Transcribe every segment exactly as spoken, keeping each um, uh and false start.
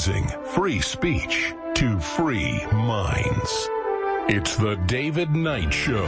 losing free speech to free minds. It's the David Knight Show.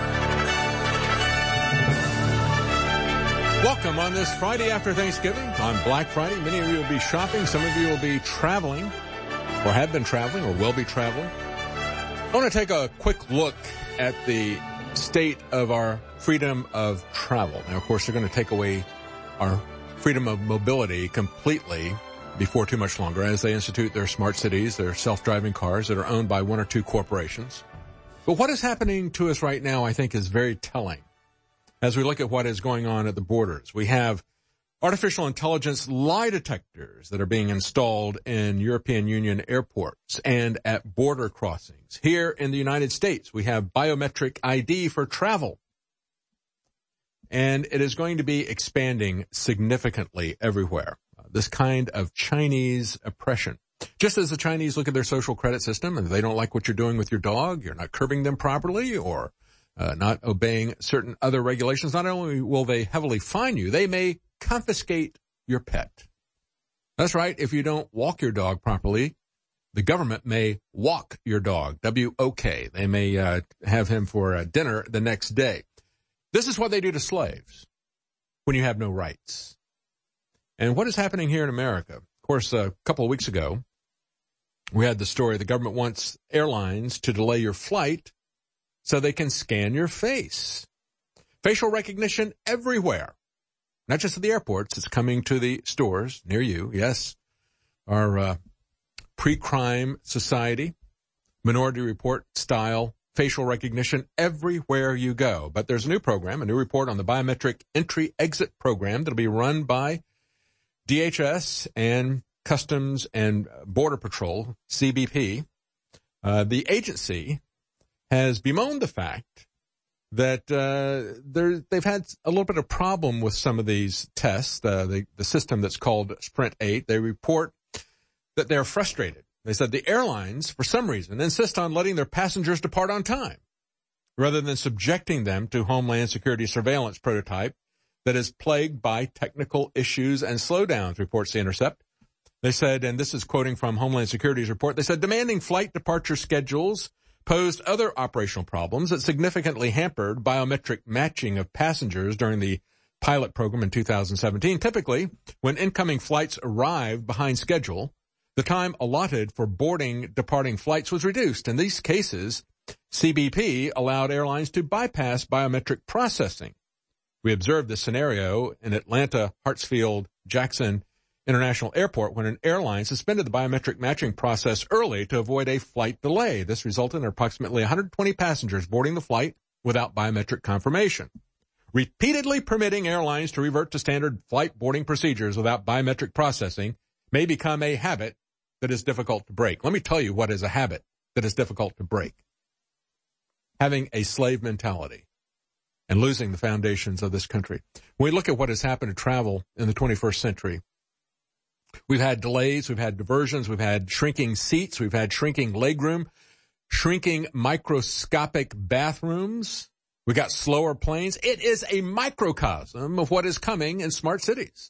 Welcome on this Friday after Thanksgiving, on Black Friday. Many of you will be shopping. Some of you will be traveling, or have been traveling, or will be traveling. I want to take a quick look at the state of our freedom of travel. Now, of course, they're going to take away our freedom of mobility completely before too much longer as they institute their smart cities, their self-driving cars that are owned by one or two corporations. But what is happening to us right now, I think, is very telling. As we look at what is going on at the borders, we have artificial intelligence lie detectors that are being installed in European Union airports and at border crossings. Here in the United States, we have biometric I D for travel. And it is going to be expanding significantly everywhere. Uh, this kind of Chinese oppression. Just as the Chinese look at their social credit system and they don't like what you're doing with your dog, you're not curbing them properly, or Uh, not obeying certain other regulations, not only will they heavily fine you, they may confiscate your pet. That's right. If you don't walk your dog properly, the government may walk your dog, W O K. They may uh, have him for uh, dinner the next day. This is what they do to slaves when you have no rights. And what is happening here in America? Of course, a couple of weeks ago, we had the story the government wants airlines to delay your flight so they can scan your face. Facial recognition everywhere. Not just at the airports. It's coming to the stores near you. Yes, our uh, pre-crime society, Minority Report style facial recognition everywhere you go. But there's a new program, a new report on the biometric entry-exit program that'll be run by D H S and Customs and Border Patrol, C B P. Uh, the agency has bemoaned the fact that uh, they've had a little bit of problem with some of these tests, uh, the, the system that's called Sprint eight. They report that they're frustrated. They said the airlines, for some reason, insist on letting their passengers depart on time rather than subjecting them to Homeland Security surveillance prototype that is plagued by technical issues and slowdowns, reports The Intercept. They said, and this is quoting from Homeland Security's report, they said demanding flight departure schedules posed other operational problems that significantly hampered biometric matching of passengers during the pilot program in two thousand seventeen. Typically, when incoming flights arrived behind schedule, the time allotted for boarding departing flights was reduced. In these cases, C B P allowed airlines to bypass biometric processing. We observed this scenario in Atlanta, Hartsfield, Jackson International Airport when an airline suspended the biometric matching process early to avoid a flight delay. This resulted in approximately one hundred twenty passengers boarding the flight without biometric confirmation. Repeatedly permitting airlines to revert to standard flight boarding procedures without biometric processing may become a habit that is difficult to break. Let me tell you what is a habit that is difficult to break. Having a slave mentality and losing the foundations of this country. When we look at what has happened to travel in the twenty-first century, we've had delays, we've had diversions, we've had shrinking seats, we've had shrinking legroom, shrinking microscopic bathrooms. We got slower planes. It is a microcosm of what is coming in smart cities.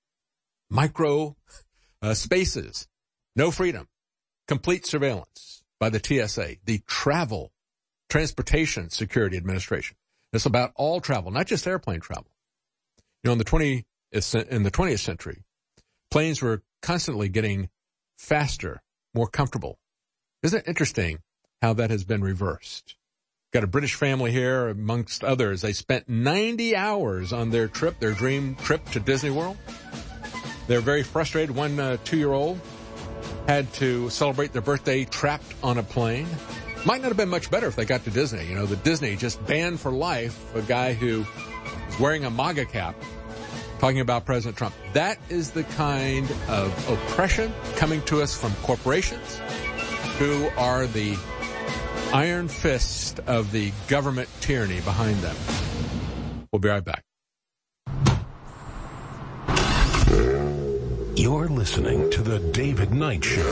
Micro uh, spaces, no freedom, complete surveillance by the T S A, the Travel Transportation Security Administration. It's about all travel, not just airplane travel. You know, in the twentieth in the twentieth century, planes were constantly getting faster, more comfortable. Isn't it interesting how that has been reversed? Got a British family here, amongst others. They spent ninety hours on their trip, their dream trip to Disney World. They're very frustrated. One uh, two-year-old had to celebrate their birthday trapped on a plane. Might not have been much better if they got to Disney. You know, the Disney just banned for life a guy who was wearing a MAGA cap talking about President Trump. That is the kind of oppression coming to us from corporations who are the iron fist of the government tyranny behind them. We'll be right back. You're listening to The David Knight Show.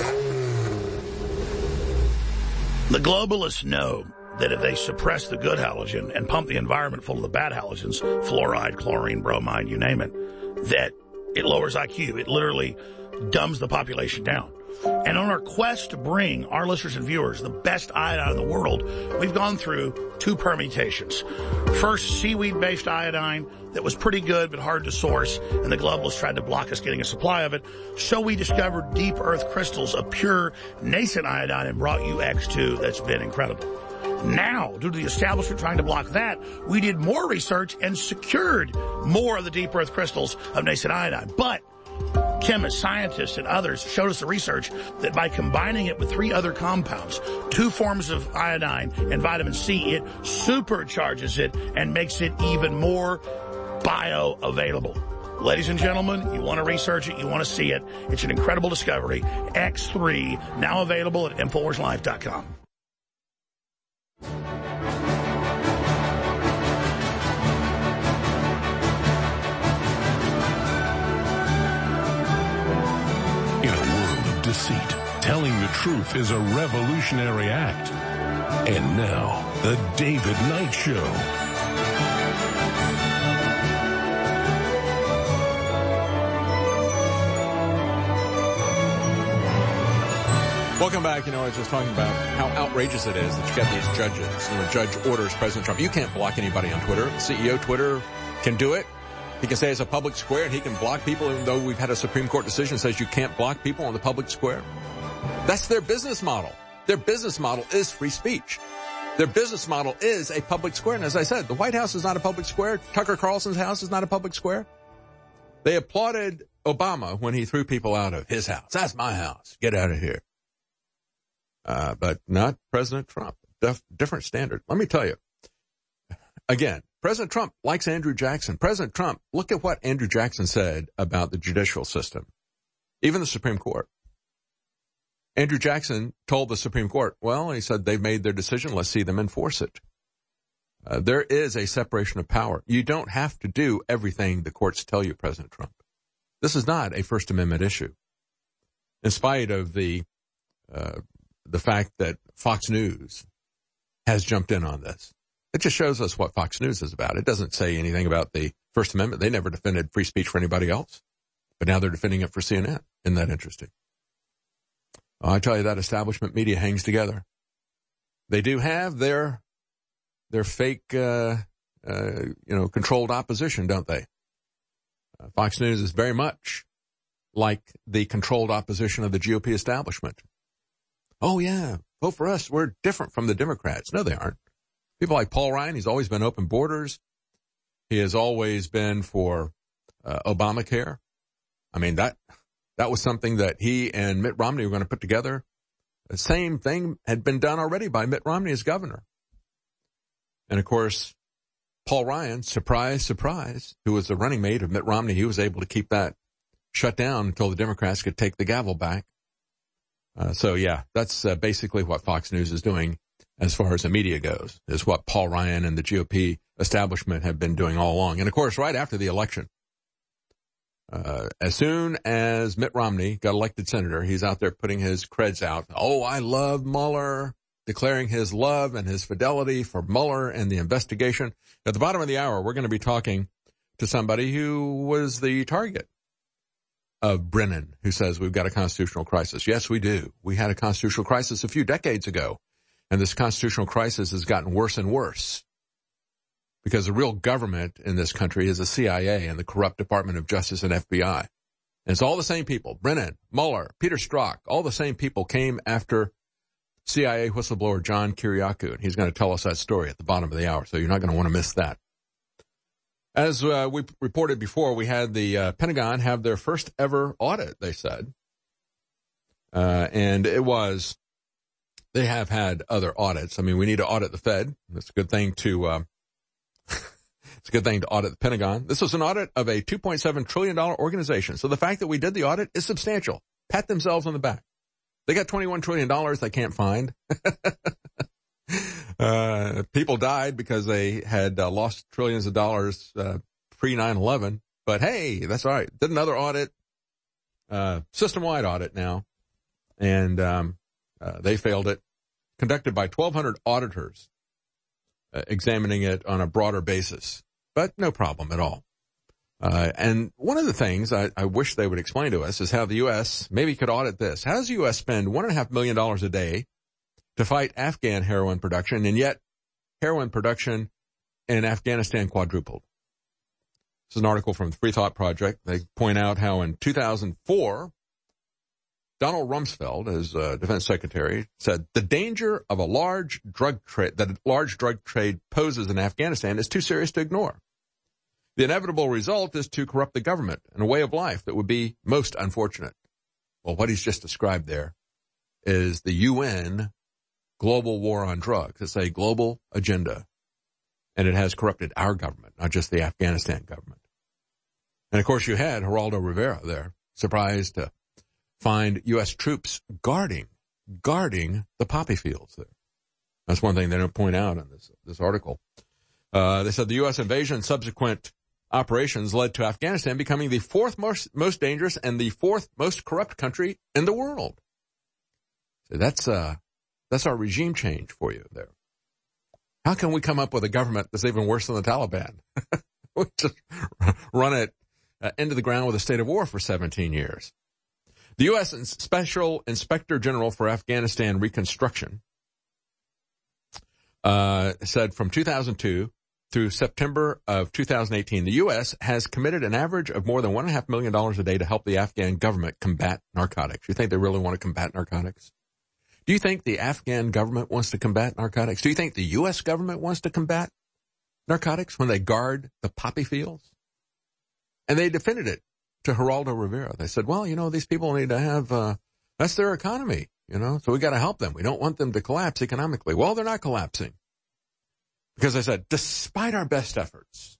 The globalists know that if they suppress the good halogen and pump the environment full of the bad halogens, fluoride, chlorine, bromide, you name it, that it lowers I Q. It literally dumbs the population down. And on our quest to bring our listeners and viewers the best iodine in the world, we've gone through two permutations. First, seaweed-based iodine that was pretty good but hard to source, and the globalists tried to block us getting a supply of it. So we discovered deep earth crystals of pure nascent iodine and brought you X two. That's been incredible. Now, due to the establishment trying to block that, we did more research and secured more of the deep earth crystals of nascent iodine. But chemists, scientists, and others showed us the research that by combining it with three other compounds, two forms of iodine and vitamin C, it supercharges it and makes it even more bioavailable. Ladies and gentlemen, you want to research it, you want to see it. It's an incredible discovery. X three, now available at Infowars Life dot com. In a world of deceit, telling the truth is a revolutionary act. And now, The David Knight Show. Welcome back. You know, I was just talking about how outrageous it is that you got these judges. And a judge orders President Trump. You can't block anybody on Twitter. The C E O of Twitter can do it. He can say it's a public square, and he can block people, even though we've had a Supreme Court decision that says you can't block people on the public square. That's their business model. Their business model is free speech. Their business model is a public square. And as I said, the White House is not a public square. Tucker Carlson's house is not a public square. They applauded Obama when he threw people out of his house. That's my house. Get out of here. Uh, but not President Trump. Def- different standard. Let me tell you. Again, President Trump likes Andrew Jackson. President Trump, look at what Andrew Jackson said about the judicial system, even the Supreme Court. Andrew Jackson told the Supreme Court, well, he said they've made their decision. Let's see them enforce it. Uh, there is a separation of power. You don't have to do everything the courts tell you, President Trump. This is not a First Amendment issue. In spite of the uh, the fact that Fox News has jumped in on this. It just shows us what Fox News is about. It doesn't say anything about the First Amendment. They never defended free speech for anybody else, but now they're defending it for C N N. Isn't that interesting? Oh, I tell you, that establishment media hangs together. They do have their their fake, uh, uh, you know, controlled opposition, don't they? Uh, Fox News is very much like the controlled opposition of the G O P establishment. Oh, yeah, vote for us. We're different from the Democrats. No, they aren't. People like Paul Ryan, he's always been open borders. He has always been for uh, Obamacare. I mean, that that was something that he and Mitt Romney were going to put together. The same thing had been done already by Mitt Romney as governor. And, of course, Paul Ryan, surprise, surprise, who was the running mate of Mitt Romney, he was able to keep that shut down until the Democrats could take the gavel back. Uh, so, yeah, that's uh, basically what Fox News is doing as far as the media goes, is what Paul Ryan and the G O P establishment have been doing all along. And, of course, right after the election, uh, as soon as Mitt Romney got elected senator, he's out there putting his creds out. Oh, I love Mueller, declaring his love and his fidelity for Mueller and the investigation. At the bottom of the hour, we're going to be talking to somebody who was the target of Brennan, who says we've got a constitutional crisis. Yes, we do. We had a constitutional crisis a few decades ago, and this constitutional crisis has gotten worse and worse because the real government in this country is the C I A and the corrupt Department of Justice and F B I. And it's all the same people. Brennan, Mueller, Peter Strzok, all the same people came after C I A whistleblower John Kiriakou, and he's going to tell us that story at the bottom of the hour, so you're not going to want to miss that. As uh, we reported before, we had the uh, Pentagon have their first ever audit, they said. Uh, and it was, they have had other audits. I mean, we need to audit the Fed. It's a good thing to, uh, it's a good thing to audit the Pentagon. This was an audit of a two point seven trillion dollars organization. So the fact that we did the audit is substantial. Pat themselves on the back. They got twenty-one trillion dollars they can't find. Uh, people died because they had uh, lost trillions of dollars uh, pre nine eleven. But hey, that's all right. Did another audit, uh, system-wide audit now, and um, uh, they failed it. Conducted by twelve hundred auditors, uh, examining it on a broader basis, but no problem at all. Uh, and one of the things I, I wish they would explain to us is how the U S maybe could audit this. How does the U S spend one and a half million dollars a day to fight Afghan heroin production, and yet heroin production in Afghanistan quadrupled? This is an article from the Free Thought Project. They point out how in two thousand four, Donald Rumsfeld, as uh, defense secretary, said the danger of a large drug trade, that a large drug trade poses in Afghanistan is too serious to ignore. The inevitable result is to corrupt the government and a way of life that would be most unfortunate. Well, what he's just described there is the U N global war on drugs. It's a global agenda, and it has corrupted our government, not just the Afghanistan government. And of course, you had Geraldo Rivera there, surprised to find U S troops guarding, guarding the poppy fields there. That's one thing they don't point out in this, this article. Uh, they said the U S invasion and subsequent operations led to Afghanistan becoming the fourth most, most dangerous and the fourth most corrupt country in the world. So that's, uh, that's our regime change for you there. How can we come up with a government that's even worse than the Taliban? We just run it uh, into the ground with a state of war for seventeen years. The U S Special Inspector General for Afghanistan Reconstruction uh, said from two thousand two through September of two thousand eighteen, the U S has committed an average of more than one and a half million dollars a day to help the Afghan government combat narcotics. You think they really want to combat narcotics? Do you think the Afghan government wants to combat narcotics? Do you think the U S government wants to combat narcotics when they guard the poppy fields? And they defended it to Geraldo Rivera. They said, well, you know, these people need to have, uh, that's their economy, you know, so we got to help them. We don't want them to collapse economically. Well, they're not collapsing. Because I said, despite our best efforts,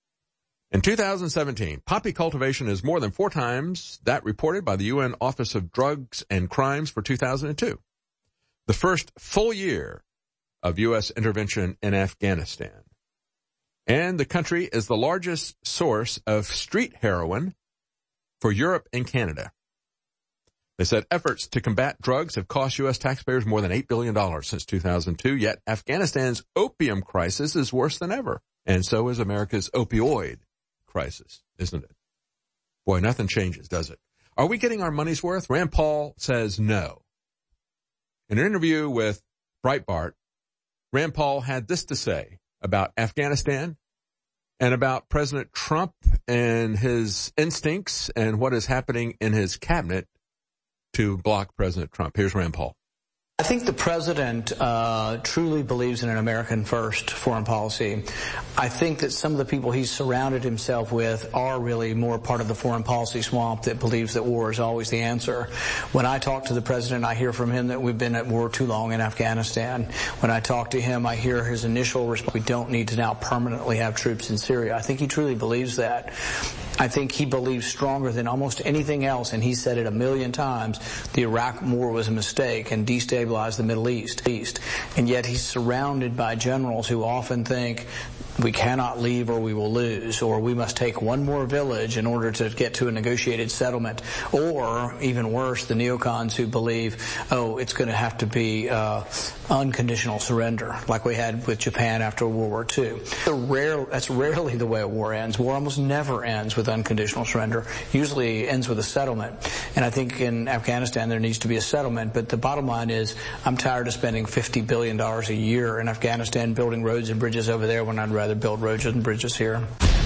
in two thousand seventeen, poppy cultivation is more than four times that reported by the U N Office of Drugs and Crimes for two thousand two. The first full year of U S intervention in Afghanistan. And the country is the largest source of street heroin for Europe and Canada. They said efforts to combat drugs have cost U S taxpayers more than eight billion dollars since two thousand two, yet Afghanistan's opium crisis is worse than ever. And so is America's opioid crisis, isn't it? Boy, nothing changes, does it? Are we getting our money's worth? Rand Paul says no. In an interview with Breitbart, Rand Paul had this to say about Afghanistan and about President Trump and his instincts and what is happening in his cabinet to block President Trump. Here's Rand Paul. I think the president uh, truly believes in an American first foreign policy. I think that some of the people he's surrounded himself with are really more part of the foreign policy swamp that believes that war is always the answer. When I talk to the president, I hear from him that we've been at war too long in Afghanistan. When I talk to him, I hear his initial response, we don't need to now permanently have troops in Syria. I think he truly believes that. I think he believes stronger than almost anything else, and he said it a million times, the Iraq war was a mistake and destabilized the Middle East. East. And yet he's surrounded by generals who often think we cannot leave or we will lose, or we must take one more village in order to get to a negotiated settlement, or even worse, the neocons who believe, oh, it's going to have to be uh, unconditional surrender, like we had with Japan after World War Two. Rare, that's rarely the way a war ends. War almost never ends with unconditional surrender. Usually ends with a settlement. And I think in Afghanistan there needs to be a settlement, but the bottom line is I'm tired of spending fifty billion dollars a year in Afghanistan building roads and bridges over there when I'd rather build roads and bridges here.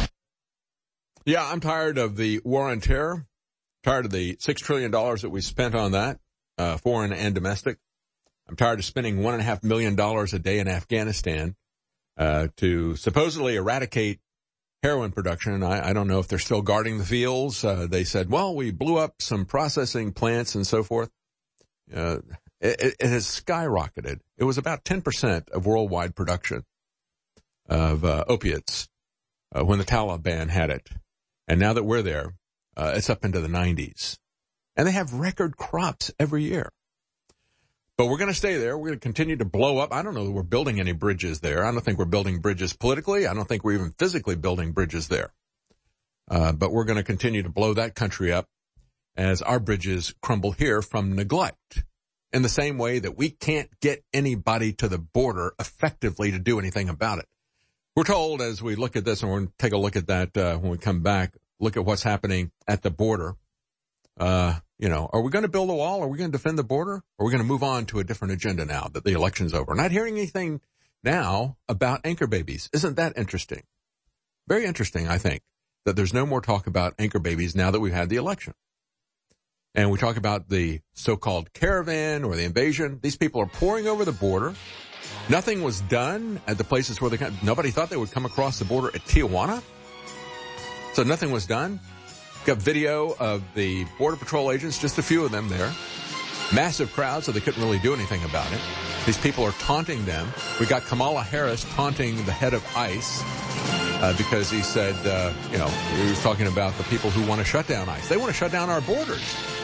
Yeah, I'm tired of the war on terror, tired of the six trillion dollars that we spent on that, uh, foreign and domestic. I'm tired of spending one and a half million dollars a day in Afghanistan uh, to supposedly eradicate heroin production. I, I don't know if they're still guarding the fields. Uh, they said, well, we blew up some processing plants and so forth. Uh, it, it has skyrocketed. It was about ten percent of worldwide production of uh, opiates uh, when the Taliban had it. And now that we're there, uh, it's up into the nineties. And they have record crops every year. But we're going to stay there. We're going to continue to blow up. I don't know that we're building any bridges there. I don't think we're building bridges politically. I don't think we're even physically building bridges there. Uh, but we're going to continue to blow that country up as our bridges crumble here from neglect. In the same way that we can't get anybody to the border effectively to do anything about it. We're told as we look at this, and we're going to take a look at that uh, when we come back, look at what's happening at the border. Uh, you know, are we going to build a wall? Are we going to defend the border? Or are we going to move on to a different agenda now that the election's over? Not hearing anything now about anchor babies. Isn't that interesting? Very interesting, I think, that there's no more talk about anchor babies now that we've had the election. And we talk about the so-called caravan or the invasion. These people are pouring over the border. Nothing was done at the places where they come. Nobody thought they would come across the border at Tijuana. So nothing was done. Got video of the Border Patrol agents, just a few of them there. Massive crowd, so they couldn't really do anything about it. These people are taunting them. We got Kamala Harris taunting the head of ICE uh, because he said, uh, you know, he was talking about the people who want to shut down ICE. They want to shut down our borders.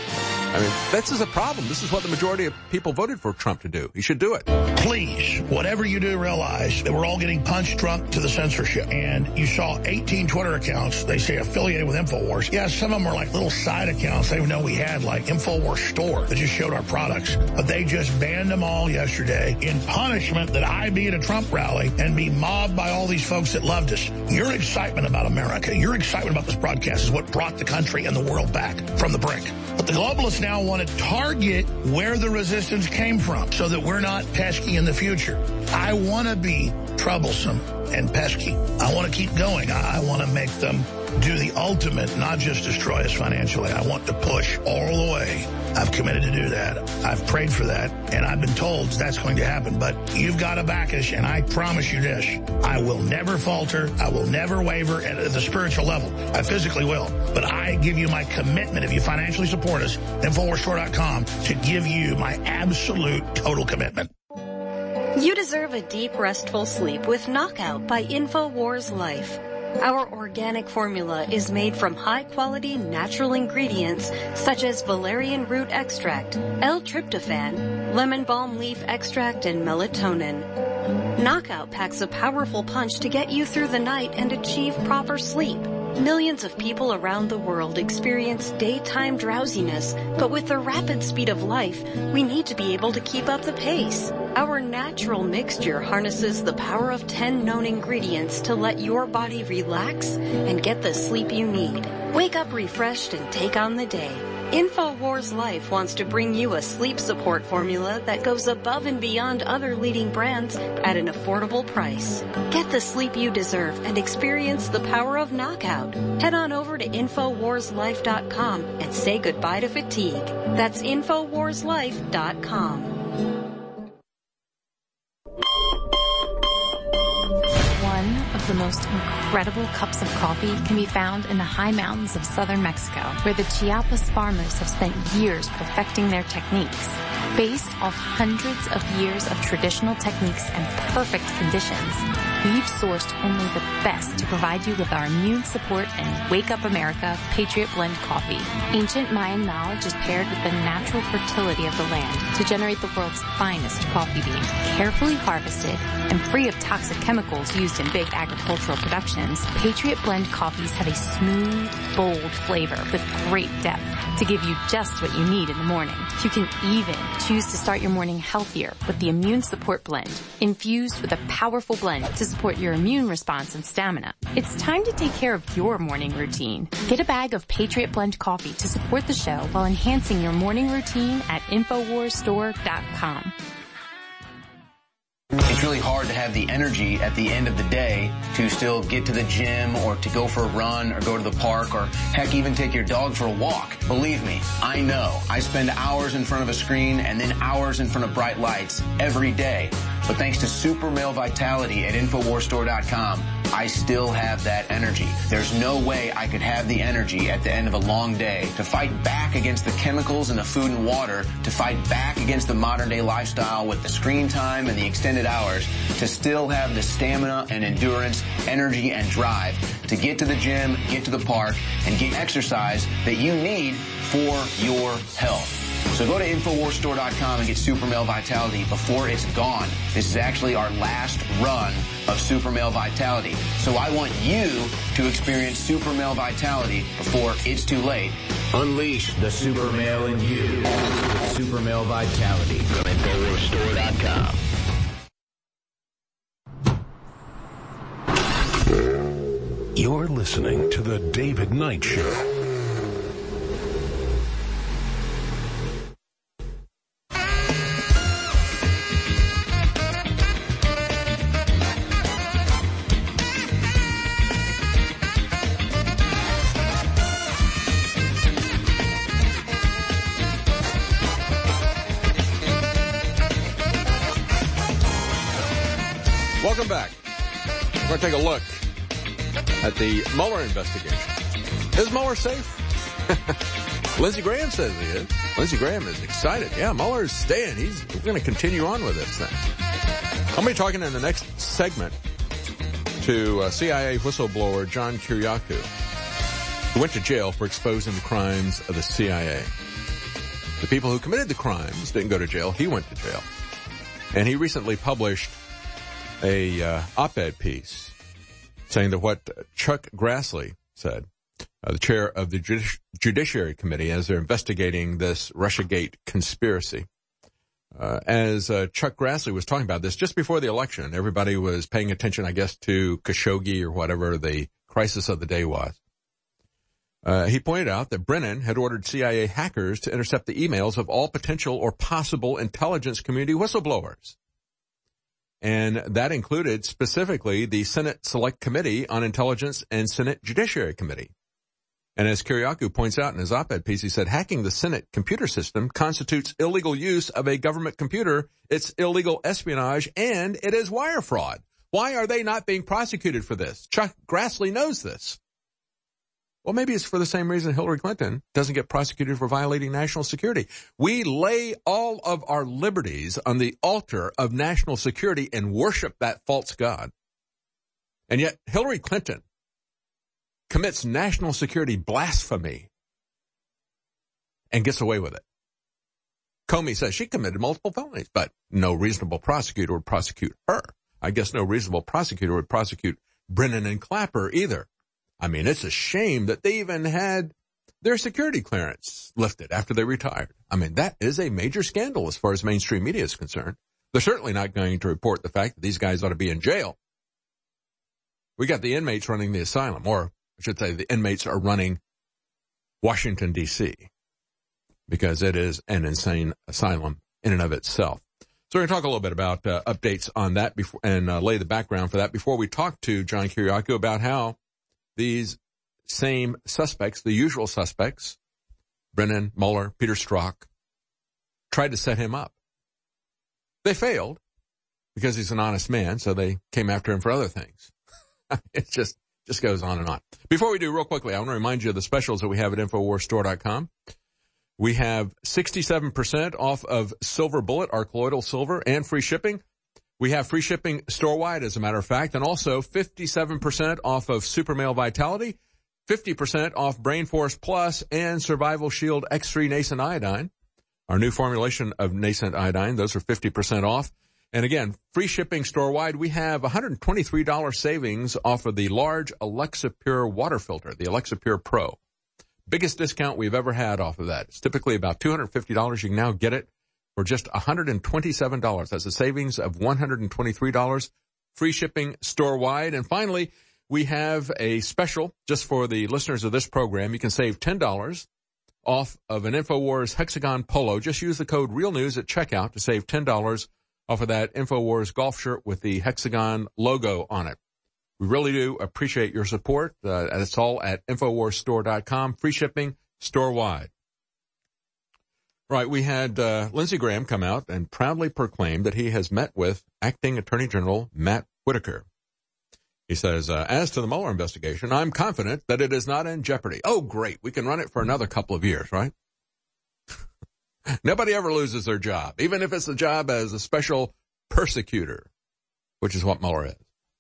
I mean, this is a problem. This is what the majority of people voted for Trump to do. He should do it. Please, whatever you do, realize that we're all getting punched drunk to the censorship. And you saw eighteen Twitter accounts, they say affiliated with InfoWars. Yeah, some of them were like little side accounts they didn't know we had, like InfoWars Store, that just showed our products. But they just banned them all yesterday in punishment that I be at a Trump rally and be mobbed by all these folks that loved us. Your excitement about America, your excitement about this broadcast is what brought the country and the world back from the brink. But the globalists now want to target where the resistance came from so that we're not pesky in the future. I want to be troublesome and pesky. I want to keep going. I want to make them do the ultimate, not just destroy us financially. I want to push all the way. I've committed to do that. I've prayed for that, and I've been told that's going to happen. But you've got to back us, and I promise you this. I will never falter. I will never waver at the spiritual level. I physically will. But I give you my commitment, if you financially support us, InfoWars Store dot com, to give you my absolute total commitment. You deserve a deep, restful sleep with Knockout by InfoWars Life. Our organic formula is made from high-quality natural ingredients such as valerian root extract, L-tryptophan, lemon balm leaf extract, and melatonin. Knockout packs a powerful punch to get you through the night and achieve proper sleep. Millions of people around the world experience daytime drowsiness, but with the rapid speed of life, we need to be able to keep up the pace. Our natural mixture harnesses the power of ten known ingredients to let your body relax and get the sleep you need. Wake up refreshed and take on the day. InfoWars Life wants to bring you a sleep support formula that goes above and beyond other leading brands at an affordable price. Get the sleep you deserve and experience the power of Knockout. Head on over to InfoWars Life dot com and say goodbye to fatigue. That's InfoWars Life dot com. One of the most incredible cups of coffee can be found in the high mountains of southern Mexico, where the Chiapas farmers have spent years perfecting their techniques. Based off hundreds of years of traditional techniques and perfect conditions, we've sourced only the best to provide you with our immune support and Wake Up America Patriot Blend coffee. Ancient Mayan knowledge is paired with the natural fertility of the land to generate the world's finest coffee bean, carefully harvested and free of toxic chemicals used in big agricultural productions. Patriot Blend coffees have a smooth, bold flavor with great depth to give you just what you need in the morning. You can even choose to start your morning healthier with the Immune Support Blend, infused with a powerful blend to support your immune response and stamina. It's time to take care of your morning routine. Get a bag of Patriot Blend coffee to support the show while enhancing your morning routine at InfoWars Store dot com. It's really hard to have the energy at the end of the day to still get to the gym or to go for a run or go to the park or heck, even take your dog for a walk. Believe me, I know. I spend hours in front of a screen and then hours in front of bright lights every day. But thanks to Super Male Vitality at InfoWars Store dot com, I still have that energy. There's no way I could have the energy at the end of a long day to fight back against the chemicals in the food and water, to fight back against the modern day lifestyle with the screen time and the extended hours, to still have the stamina and endurance, energy and drive to get to the gym, get to the park, and get exercise that you need for your health. So go to InfoWars Store dot com and get Super Male Vitality before it's gone. This is actually our last run of Super Male Vitality. So I want you to experience Super Male Vitality before it's too late. Unleash the Super Male in you. Super Male Vitality from InfoWars Store dot com. You're listening to The David Knight Show. Welcome back. We're going to take a look at the Mueller investigation. Is Mueller safe? Lindsey Graham says he is. Lindsey Graham is excited. Yeah, Mueller's staying. He's we're going to continue on with this thing. I'll be talking in the next segment to uh, C I A whistleblower John Kiriakou, who went to jail for exposing the crimes of the C I A. The people who committed the crimes didn't go to jail. He went to jail. And he recently published a uh, op-ed piece saying that what Chuck Grassley said, uh, the chair of the Judici- Judiciary Committee, as they're investigating this Russiagate conspiracy, uh, as uh, Chuck Grassley was talking about this just before the election, everybody was paying attention, I guess, to Khashoggi or whatever the crisis of the day was. Uh, he pointed out that Brennan had ordered C I A hackers to intercept the emails of all potential or possible intelligence community whistleblowers. And that included specifically the Senate Select Committee on Intelligence and Senate Judiciary Committee. And as Kiriakou points out in his op-ed piece, he said, hacking the Senate computer system constitutes illegal use of a government computer. It's illegal espionage, and it is wire fraud. Why are they not being prosecuted for this? Chuck Grassley knows this. Well, maybe it's for the same reason Hillary Clinton doesn't get prosecuted for violating national security. We lay all of our liberties on the altar of national security and worship that false god. And yet Hillary Clinton commits national security blasphemy and gets away with it. Comey says she committed multiple felonies, but no reasonable prosecutor would prosecute her. I guess no reasonable prosecutor would prosecute Brennan and Clapper either. I mean, it's a shame that they even had their security clearance lifted after they retired. I mean, that is a major scandal as far as mainstream media is concerned. They're certainly not going to report the fact that these guys ought to be in jail. We got the inmates running the asylum, or I should say the inmates are running Washington, D C, because it is an insane asylum in and of itself. So we're going to talk a little bit about uh, updates on that before, and uh, lay the background for that before we talk to John Kiriakou about how these same suspects, the usual suspects, Brennan, Mueller, Peter Strzok, tried to set him up. They failed because he's an honest man, so they came after him for other things. It just, just goes on and on. Before we do, real quickly, I want to remind you of the specials that we have at Infowars Store dot com. We have sixty-seven percent off of Silver Bullet, our colloidal silver, and free shipping. We have free shipping store-wide, as a matter of fact, and also fifty-seven percent off of Super Male Vitality, fifty percent off Brain Force Plus, and Survival Shield X three Nascent Iodine. Our new formulation of Nascent Iodine, those are fifty percent off. And again, free shipping store-wide. We have one hundred twenty-three dollars savings off of the large Alexa Pure water filter, the Alexa Pure Pro. Biggest discount we've ever had off of that. It's typically about two hundred fifty dollars. You can now get it for just one hundred twenty-seven dollars. That's a savings of one hundred twenty-three dollars. Free shipping store-wide. And finally, we have a special just for the listeners of this program. You can save ten dollars off of an InfoWars Hexagon Polo. Just use the code REALNEWS at checkout to save ten dollars off of that InfoWars golf shirt with the Hexagon logo on it. We really do appreciate your support. Uh, and it's all at Infowars Store dot com. Free shipping store-wide. Right, we had uh, Lindsey Graham come out and proudly proclaim that he has met with Acting Attorney General Matt Whitaker. He says, uh, as to the Mueller investigation, I'm confident that it is not in jeopardy. Oh, great. We can run it for another couple of years, right? Nobody ever loses their job, even if it's a job as a special persecutor, which is what Mueller is.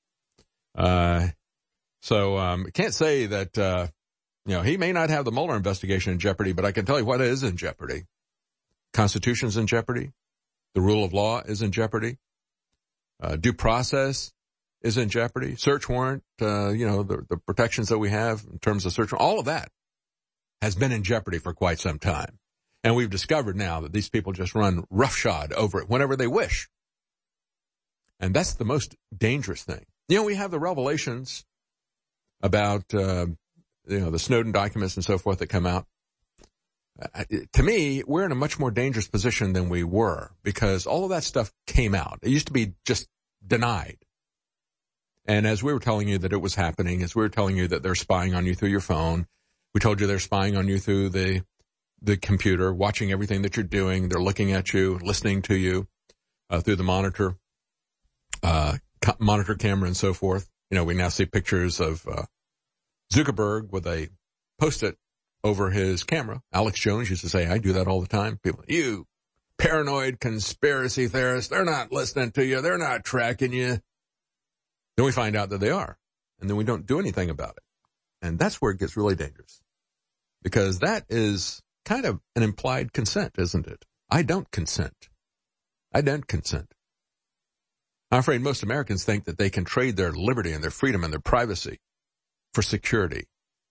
Uh, so um, can't say that, uh, you know, he may not have the Mueller investigation in jeopardy, but I can tell you what is in jeopardy. Constitution's in jeopardy. The rule of law is in jeopardy. Uh, due process is in jeopardy. Search warrant, uh, you know, the, the protections that we have in terms of search warrant, all of that has been in jeopardy for quite some time. And we've discovered now that these people just run roughshod over it whenever they wish. And that's the most dangerous thing. You know, we have the revelations about, uh, you know, the Snowden documents and so forth that come out. Uh, to me, we're in a much more dangerous position than we were because all of that stuff came out. It used to be just denied. And as we were telling you that it was happening, as we were telling you that they're spying on you through your phone, we told you they're spying on you through the the computer, watching everything that you're doing. They're looking at you, listening to you uh, through the monitor, uh, co- monitor camera and so forth. You know, we now see pictures of uh, Zuckerberg with a Post-it over his camera. Alex Jones used to say, I do that all the time. People, you paranoid conspiracy theorists, they're not listening to you. They're not tracking you. Then we find out that they are. And then we don't do anything about it. And that's where it gets really dangerous. Because that is kind of an implied consent, isn't it? I don't consent. I don't consent. I'm afraid most Americans think that they can trade their liberty and their freedom and their privacy for security.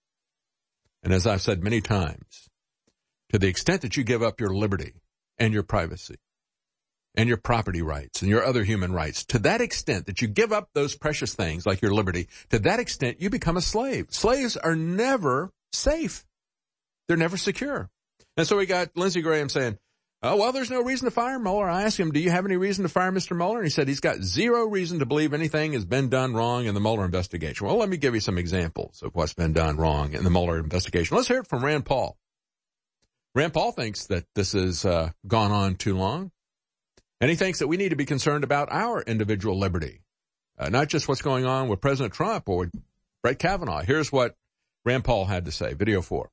And as I've said many times, to the extent that you give up your liberty and your privacy and your property rights and your other human rights, to that extent that you give up those precious things like your liberty, to that extent you become a slave. Slaves are never safe. They're never secure. And so we got Lindsey Graham saying, oh, well, there's no reason to fire Mueller. I asked him, do you have any reason to fire Mister Mueller? And he said he's got zero reason to believe anything has been done wrong in the Mueller investigation. Well, let me give you some examples of what's been done wrong in the Mueller investigation. Let's hear it from Rand Paul. Rand Paul thinks that this has uh, gone on too long. And he thinks that we need to be concerned about our individual liberty, uh, not just what's going on with President Trump or with Brett Kavanaugh. Here's what Rand Paul had to say. Video four.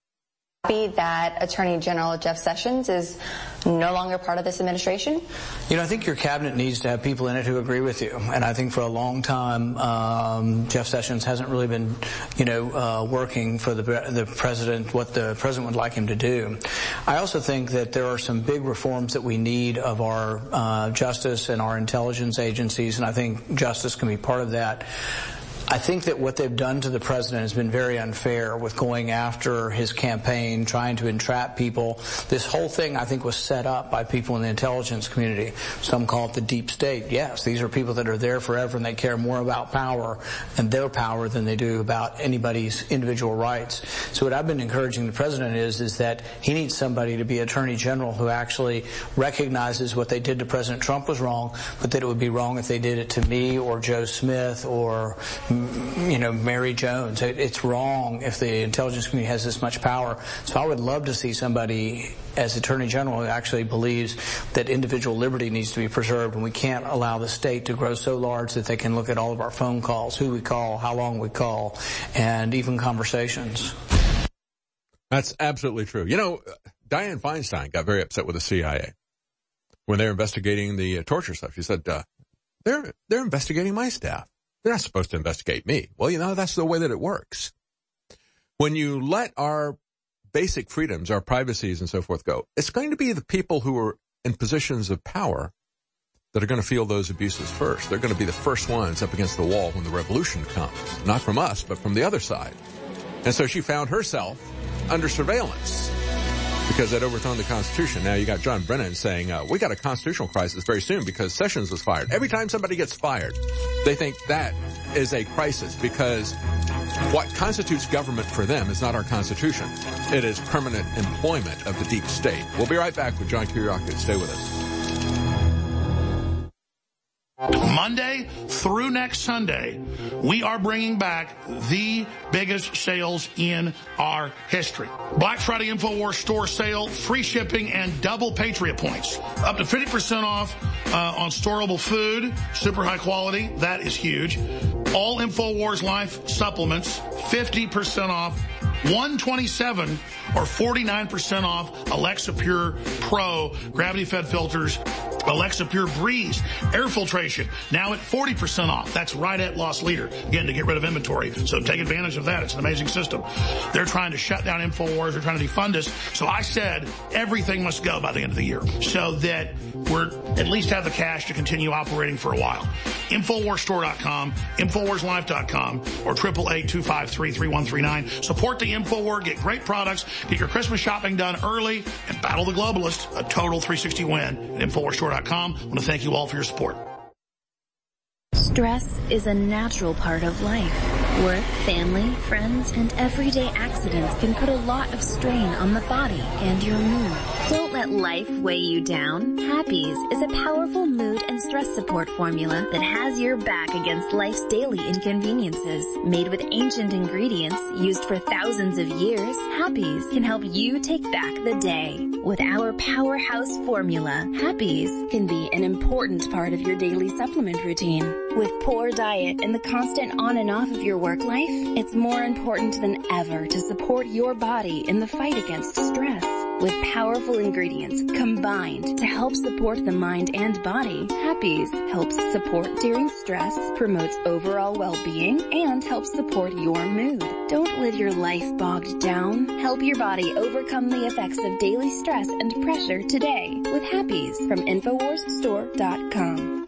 That Attorney General Jeff Sessions is no longer part of this administration? You know, I think your cabinet needs to have people in it who agree with you. And I think for a long time, um, Jeff Sessions hasn't really been, you know, uh, working for the the president, what the president would like him to do. I also think that there are some big reforms that we need of our uh, justice and our intelligence agencies, and I think justice can be part of that. I think that what they've done to the president has been very unfair with going after his campaign, trying to entrap people. This whole thing, I think, was set up by people in the intelligence community. Some call it the deep state. Yes, these are people that are there forever, and they care more about power and their power than they do about anybody's individual rights. So what I've been encouraging the president is, is that he needs somebody to be attorney general who actually recognizes what they did to President Trump was wrong, but that it would be wrong if they did it to me or Joe Smith or you know, Mary Jones. It, it's wrong if the intelligence community has this much power. So I would love to see somebody as Attorney General who actually believes that individual liberty needs to be preserved, and we can't allow the state to grow so large that they can look at all of our phone calls, who we call, how long we call, and even conversations. That's absolutely true. You know, Dianne Feinstein got very upset with the C I A when they're investigating the uh, torture stuff. She said, uh, they're, they're investigating my staff. They're not supposed to investigate me. Well, you know, that's the way that it works. When you let our basic freedoms, our privacies and so forth go, it's going to be the people who are in positions of power that are going to feel those abuses first. They're going to be the first ones up against the wall when the revolution comes. Not from us, but from the other side. And so she found herself under surveillance because they'd overthrown the Constitution. Now you got John Brennan saying, uh, we got a constitutional crisis very soon because Sessions was fired. Every time somebody gets fired, they think that is a crisis because what constitutes government for them is not our Constitution. It is permanent employment of the deep state. We'll be right back with John Kiriakou. Stay with us. Monday through next Sunday, we are bringing back the biggest sales in our history. Black Friday InfoWars store sale, free shipping, and double Patriot points. Up to fifty percent off uh, on storable food, super high quality. That is huge. All InfoWars Life supplements, fifty percent off. one twenty-seven or forty-nine percent off Alexa Pure Pro gravity-fed filters, Alexa Pure Breeze air filtration, now at forty percent off. That's right at loss leader, again, to get rid of inventory. So take advantage of that. It's an amazing system. They're trying to shut down InfoWars. They're trying to defund us. So I said everything must go by the end of the year so that we're at least have the cash to continue operating for a while. InfoWars Store dot com, InfoWars Life dot com, or eight eight eight, two five three, three one three nine. Support the InfoWars. Get great products. Get your Christmas shopping done early and battle the globalists. A total three sixty win at InfoWars Store dot com. I want to thank you all for your support. Stress is a natural part of life. Work, family, friends, and everyday accidents can put a lot of strain on the body and your mood. Don't let life weigh you down. Happies is a powerful mood and stress support formula that has your back against life's daily inconveniences. Made with ancient ingredients used for thousands of years, Happies can help you take back the day. With our powerhouse formula, Happies can be an important part of your daily supplement routine. With poor diet and the constant on and off of your work life, it's more important than ever to support your body in the fight against stress. With powerful ingredients combined to help support the mind and body, Happies helps support during stress, promotes overall well-being, and helps support your mood. Don't live your life bogged down. Help your body overcome the effects of daily stress and pressure today with Happies from Infowars Store dot com.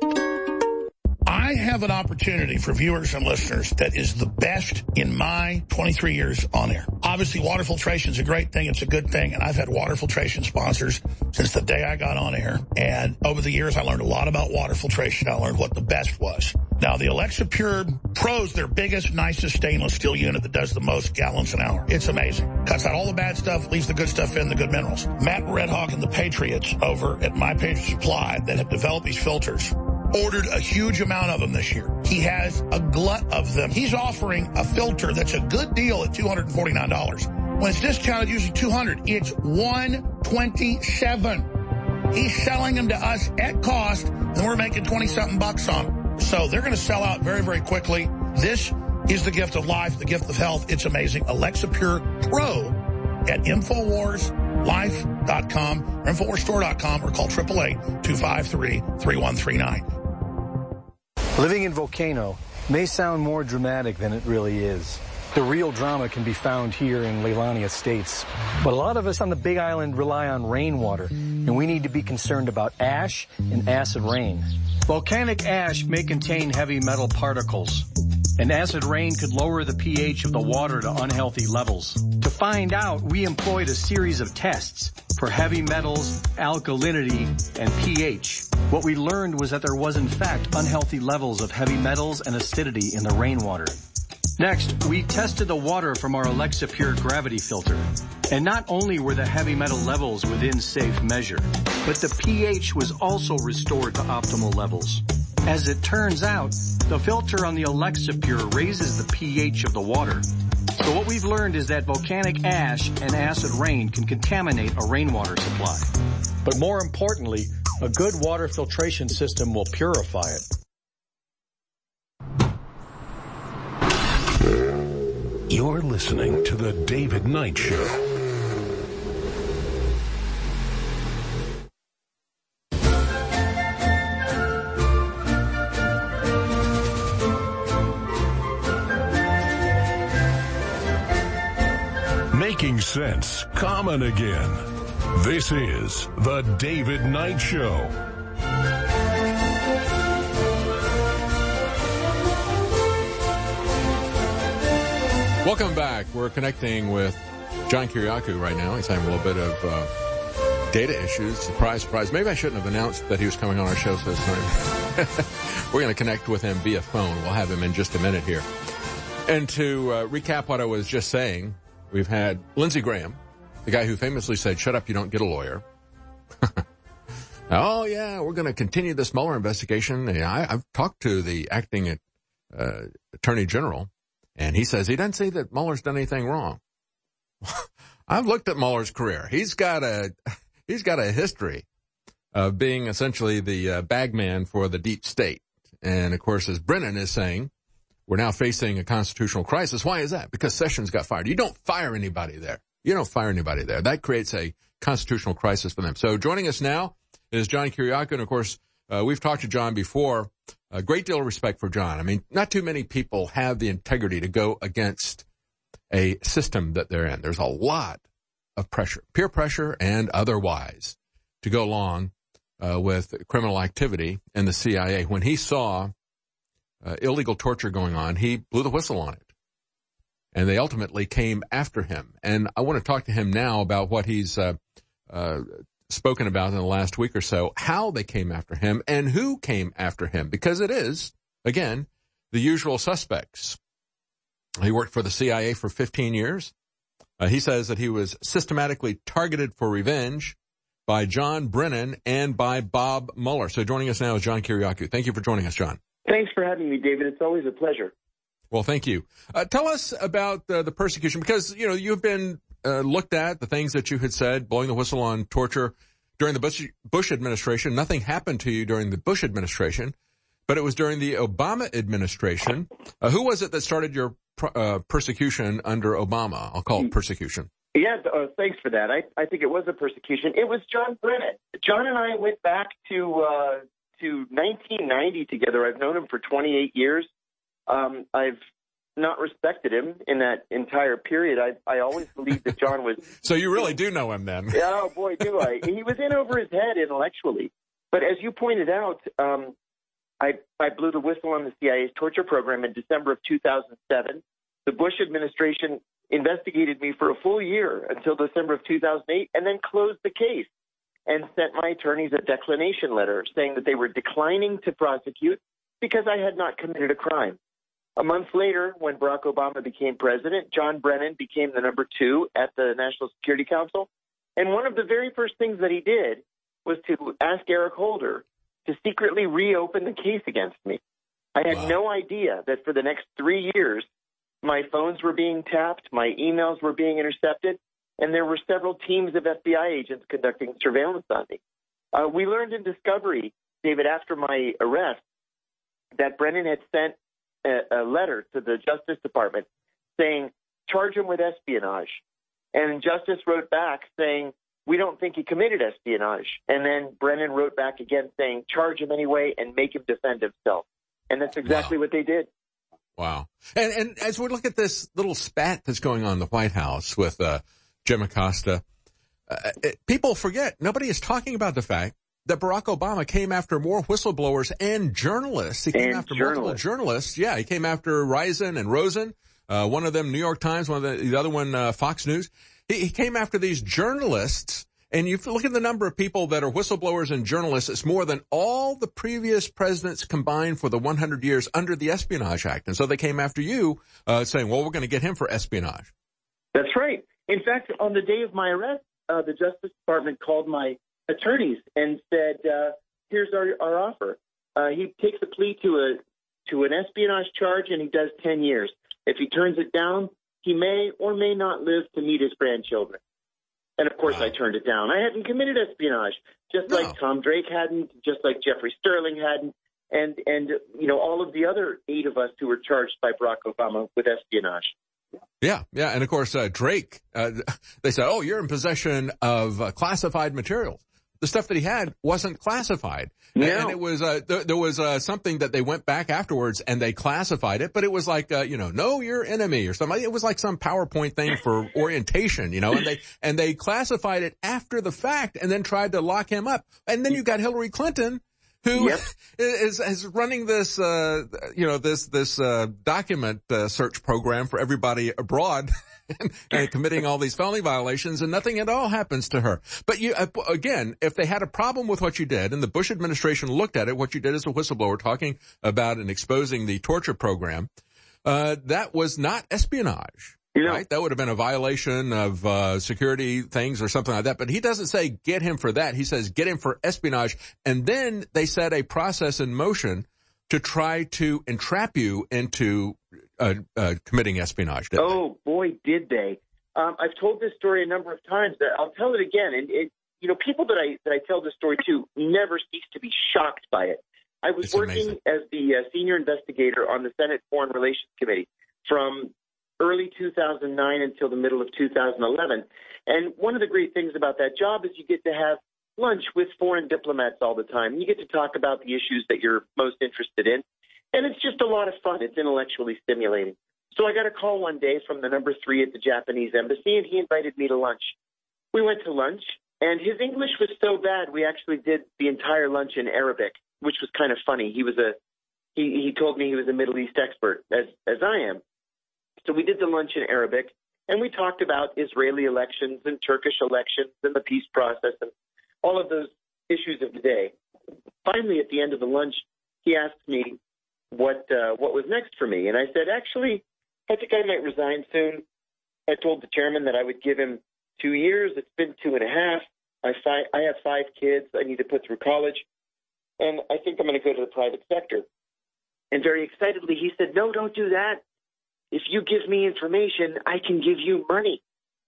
I have an opportunity for viewers and listeners that is the best in my twenty-three years on air. Obviously, water filtration is a great thing. It's a good thing. And I've had water filtration sponsors since the day I got on air. And over the years, I learned a lot about water filtration. I learned what the best was. Now, the Alexa Pure Pro is their biggest, nicest stainless steel unit that does the most gallons an hour. It's amazing. Cuts out all the bad stuff, leaves the good stuff in, the good minerals. Matt Redhawk and the Patriots over at My Patriot Supply that have developed these filters ordered a huge amount of them this year. He has a glut of them. He's offering a filter that's a good deal at two hundred forty-nine dollars. When it's discounted, usually two hundred dollars, it's one hundred twenty-seven dollars. He's selling them to us at cost, and we're making twenty-something bucks on them. So they're going to sell out very, very quickly. This is the gift of life, the gift of health. It's amazing. Alexa Pure Pro at Infowars Life dot com or Infowars Store dot com or call eight eight eight, two five three, three one three nine. Living in Volcano may sound more dramatic than it really is. The real drama can be found here in Leilani Estates. But a lot of us on the Big Island rely on rainwater, and we need to be concerned about ash and acid rain. Volcanic ash may contain heavy metal particles, and acid rain could lower the pH of the water to unhealthy levels. To find out, we employed a series of tests for heavy metals, alkalinity, and pH. What we learned was that there was in fact unhealthy levels of heavy metals and acidity in the rainwater. Next, we tested the water from our Alexa Pure gravity filter. And not only were the heavy metal levels within safe measure, but the pH was also restored to optimal levels. As it turns out, the filter on the Alexa Pure raises the pH of the water. So what we've learned is that volcanic ash and acid rain can contaminate a rainwater supply. But more importantly, a good water filtration system will purify it. You're listening to The David Knight Show. Making sense common again. This is The David Knight Show. Welcome back. We're connecting with John Kiriakou right now. He's having a little bit of uh, data issues. Surprise, surprise. Maybe I shouldn't have announced that he was coming on our show so soon. We're going to connect with him via phone. We'll have him in just a minute here. And to uh, recap what I was just saying, we've had Lindsey Graham, the guy who famously said, shut up, you don't get a lawyer. Oh, yeah, we're going to continue this Mueller investigation. I, I've talked to the acting uh, attorney general, and he says he doesn't say that Mueller's done anything wrong. I've looked at Mueller's career. He's got a he's got a history of being essentially the uh, bagman for the deep state. And, of course, as Brennan is saying, we're now facing a constitutional crisis. Why is that? Because Sessions got fired. You don't fire anybody there. You don't fire anybody there. That creates a constitutional crisis for them. So joining us now is John Kiriakou. And, of course, uh, we've talked to John before. A great deal of respect for John. I mean, not too many people have the integrity to go against a system that they're in. There's a lot of pressure, peer pressure and otherwise, to go along uh, with criminal activity in the C I A. When he saw uh, illegal torture going on, he blew the whistle on it. And they ultimately came after him. And I want to talk to him now about what he's uh, uh, spoken about in the last week or so, how they came after him and who came after him, because it is again, the usual suspects. He worked for the C I A for fifteen years. Uh, he says that he was systematically targeted for revenge by John Brennan and by Bob Mueller. So joining us now is John Kiriakou. Thank you for joining us, John. Thanks for having me, David. It's always a pleasure. Well, thank you. Uh, tell us about uh, the persecution, because, you know, you've been uh, looked at, the things that you had said, blowing the whistle on torture during the Bush, Bush administration. Nothing happened to you during the Bush administration, but it was during the Obama administration. Uh, who was it that started your uh, persecution under Obama? I'll call it persecution. Yeah, uh, thanks for that. I, I think it was a persecution. It was John Brennan. John and I went back to uh, to nineteen ninety together. I've known him for twenty-eight years. Um, I've not respected him in that entire period. I I always believed that John was... So you really do know him then. Oh, boy, do I. He was in over his head intellectually. But as you pointed out, um, I, I blew the whistle on the C I A's torture program in December of two thousand seven. The Bush administration investigated me for a full year until December of two thousand eight, and then closed the case and sent my attorneys a declination letter saying that they were declining to prosecute because I had not committed a crime. A month later, when Barack Obama became president, John Brennan became the number two at the National Security Council. And one of the very first things that he did was to ask Eric Holder to secretly reopen the case against me. I had wow. no idea that for the next three years, my phones were being tapped, my emails were being intercepted, and there were several teams of F B I agents conducting surveillance on me. Uh, we learned in discovery, David, after my arrest, that Brennan had sent a, a letter to the Justice Department saying, charge him with espionage. And Justice wrote back saying, we don't think he committed espionage. And then Brennan wrote back again saying, charge him anyway and make him defend himself. And that's exactly wow. what they did. Wow. And, and as we look at this little spat that's going on in the White House with uh, Jim Acosta, uh, it, people forget, nobody is talking about the fact that Barack Obama came after more whistleblowers and journalists. He came and after journalists. multiple journalists. Yeah, he came after Risen and Rosen, uh, one of them New York Times, one of the, the other one uh, Fox News. He, he came after these journalists. And you look at the number of people that are whistleblowers and journalists, it's more than all the previous presidents combined for the one hundred years under the Espionage Act. And so they came after you, uh, saying, well, we're going to get him for espionage. That's right. In fact, on the day of my arrest, uh, the Justice Department called my attorneys and said, uh, here's our, our offer. Uh, he takes a plea to a to an espionage charge, and he does ten years. If he turns it down, he may or may not live to meet his grandchildren. And, of course, wow. I turned it down. I hadn't committed espionage, just no. like Tom Drake hadn't, just like Jeffrey Sterling hadn't, and, and you know, all of the other eight of us who were charged by Barack Obama with espionage. Yeah, yeah. And, of course, uh, Drake, uh, they said, oh, you're in possession of uh, classified materials. The stuff that he had wasn't classified. No. And, and it was, uh, th- there was, uh, something that they went back afterwards and they classified it, but it was like, uh, you know, know your enemy or something. It was like some PowerPoint thing for orientation, you know, and they, and they classified it after the fact and then tried to lock him up. And then you got Hillary Clinton, who yep. is, is running this, uh, you know, this, this, uh, document, uh, search program for everybody abroad. And, and committing all these felony violations, and nothing at all happens to her. But you, uh, again, if they had a problem with what you did, and the Bush administration looked at it, what you did as a whistleblower, talking about and exposing the torture program, uh, that was not espionage, yeah. right? That would have been a violation of uh, security things or something like that. But he doesn't say get him for that. He says get him for espionage, and then they set a process in motion to try to entrap you into uh, uh, committing espionage. Oh, boy, did they. Um, I've told this story a number of times. I'll tell it again. And, it, you know, people that I that I tell this story to never cease to be shocked by it. I was it's working amazing. as the uh, senior investigator on the Senate Foreign Relations Committee from early two thousand nine until the middle of two thousand eleven. And one of the great things about that job is you get to have lunch with foreign diplomats all the time. You get to talk about the issues that you're most interested in. And it's just a lot of fun. It's intellectually stimulating. So I got a call one day from the number three at the Japanese embassy, and he invited me to lunch. We went to lunch, and his English was so bad, we actually did the entire lunch in Arabic, which was kind of funny. He was a he, he told me he was a Middle East expert, as as I am. So we did the lunch in Arabic, and we talked about Israeli elections and Turkish elections and the peace process and all of those issues of the day. Finally, at the end of the lunch, he asked me, what uh, what was next for me. And I said, actually, I think I might resign soon. I told the chairman that I would give him two years. It's been two and a half. I, fi- I have five kids I need to put through college, and I think I'm going to go to the private sector. And very excitedly, he said, no, don't do that. If you give me information, I can give you money.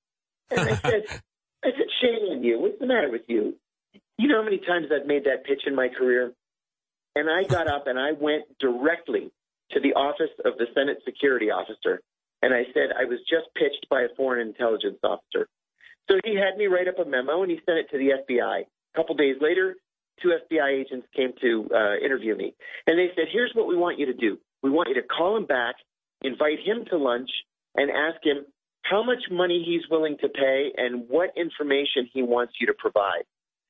And I said, I said, shame on you. What's the matter with you? You know how many times I've made that pitch in my career? And I got up and I went directly to the office of the Senate Security Officer. And I said I was just pitched by a foreign intelligence officer. So he had me write up a memo and he sent it to the F B I. A couple days later, two F B I agents came to uh, interview me. And they said, here's what we want you to do. We want you to call him back, invite him to lunch, and ask him how much money he's willing to pay and what information he wants you to provide.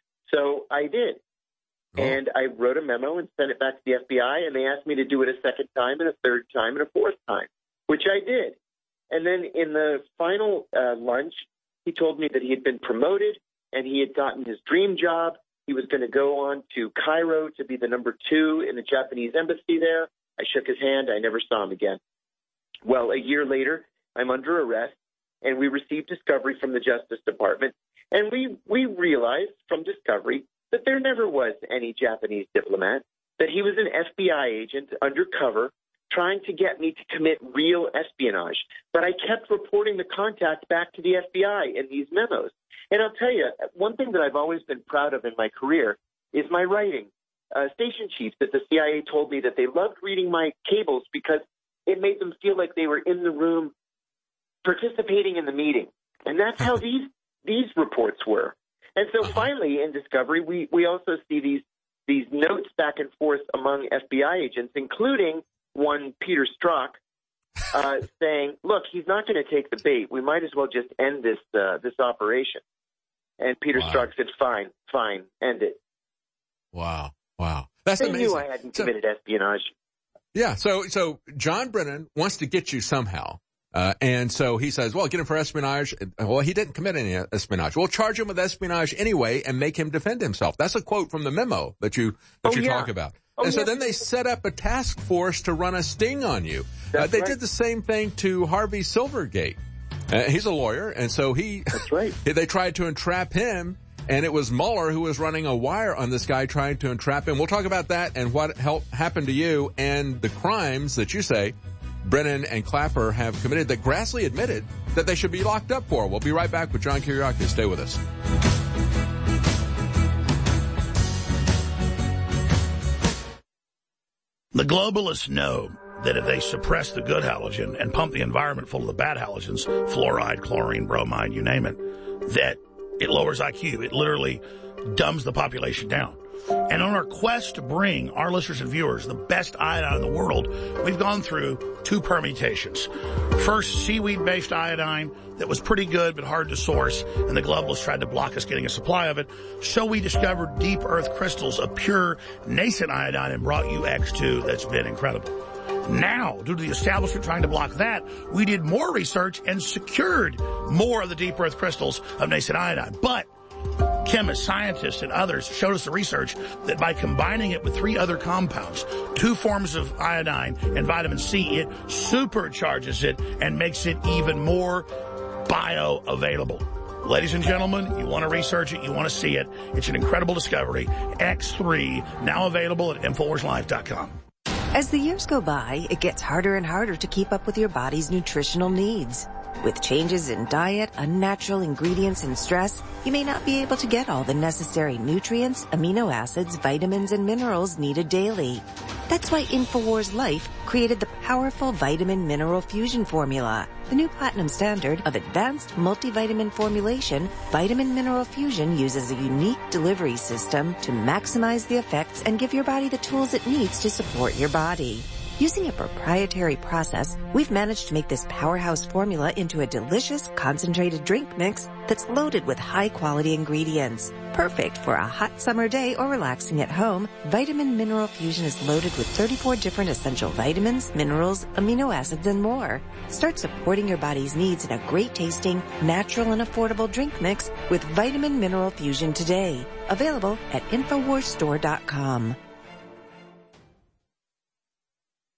So I did. Oh. And I wrote a memo and sent it back to the F B I, and they asked me to do it a second time and a third time and a fourth time, which I did. And then in the final uh, lunch, he told me that he had been promoted and he had gotten his dream job. He was going to go on to Cairo to be the number two in the Japanese embassy there. I shook his hand. I never saw him again. Well, a year later, I'm under arrest, and we received discovery from the Justice Department. And we, we realized from discovery that there never was any Japanese diplomat, that he was an F B I agent undercover trying to get me to commit real espionage. But I kept reporting the contact back to the F B I in these memos. And I'll tell you, one thing that I've always been proud of in my career is my writing. Uh, station chiefs at the C I A told me that they loved reading my cables because it made them feel like they were in the room participating in the meeting. And that's how these these reports were. And so finally in Discovery, we, we also see these these notes back and forth among F B I agents, including one Peter Strzok, uh, saying, look, he's not going to take the bait. We might as well just end this uh, this operation. And Peter wow. Strzok said, fine, fine, end it. Wow, wow. That's they amazing. Knew I hadn't committed so, espionage. Yeah, so so John Brennan wants to get you somehow. Uh, and so he says, well, get him for espionage. Well, he didn't commit any espionage. We'll charge him with espionage anyway and make him defend himself. That's a quote from the memo that you that oh, you yeah. talk about. Oh, and so yeah. then they set up a task force to run a sting on you. Uh, they right. did the same thing to Harvey Silvergate. Uh, he's a lawyer, and so he That's right. they tried to entrap him, and it was Mueller who was running a wire on this guy trying to entrap him. We'll talk about that and what helped happened to you and the crimes that you say Brennan and Clapper have committed that Grassley admitted that they should be locked up for. We'll be right back with John Kiriakis. Stay with us. The globalists know that if they suppress the good halogen and pump the environment full of the bad halogens, fluoride, chlorine, bromide, you name it, that it lowers I Q. It literally dumbs the population down. And on our quest to bring our listeners and viewers the best iodine in the world, we've gone through two permutations. First, seaweed-based iodine that was pretty good but hard to source, and the globalists tried to block us getting a supply of it. So we discovered deep earth crystals of pure nascent iodine and brought you X two. That's been incredible. Now, due to the establishment trying to block that, we did more research and secured more of the deep earth crystals of nascent iodine. But chemists, scientists, and others showed us the research that by combining it with three other compounds, two forms of iodine and vitamin C, it supercharges it and makes it even more bioavailable. Ladies and gentlemen, you want to research it, you want to see it. It's an incredible discovery. X three, now available at Infowars Life dot com. As the years go by, it gets harder and harder to keep up with your body's nutritional needs. With changes in diet, unnatural ingredients, and stress, you may not be able to get all the necessary nutrients, amino acids, vitamins, and minerals needed daily. That's why Infowars Life created the powerful Vitamin Mineral Fusion Formula. The new platinum standard of advanced multivitamin formulation, Vitamin Mineral Fusion uses a unique delivery system to maximize the effects and give your body the tools it needs to support your body. Using a proprietary process, we've managed to make this powerhouse formula into a delicious, concentrated drink mix that's loaded with high-quality ingredients. Perfect for a hot summer day or relaxing at home, Vitamin Mineral Fusion is loaded with thirty-four different essential vitamins, minerals, amino acids, and more. Start supporting your body's needs in a great-tasting, natural, and affordable drink mix with Vitamin Mineral Fusion today. Available at Infowars Store dot com.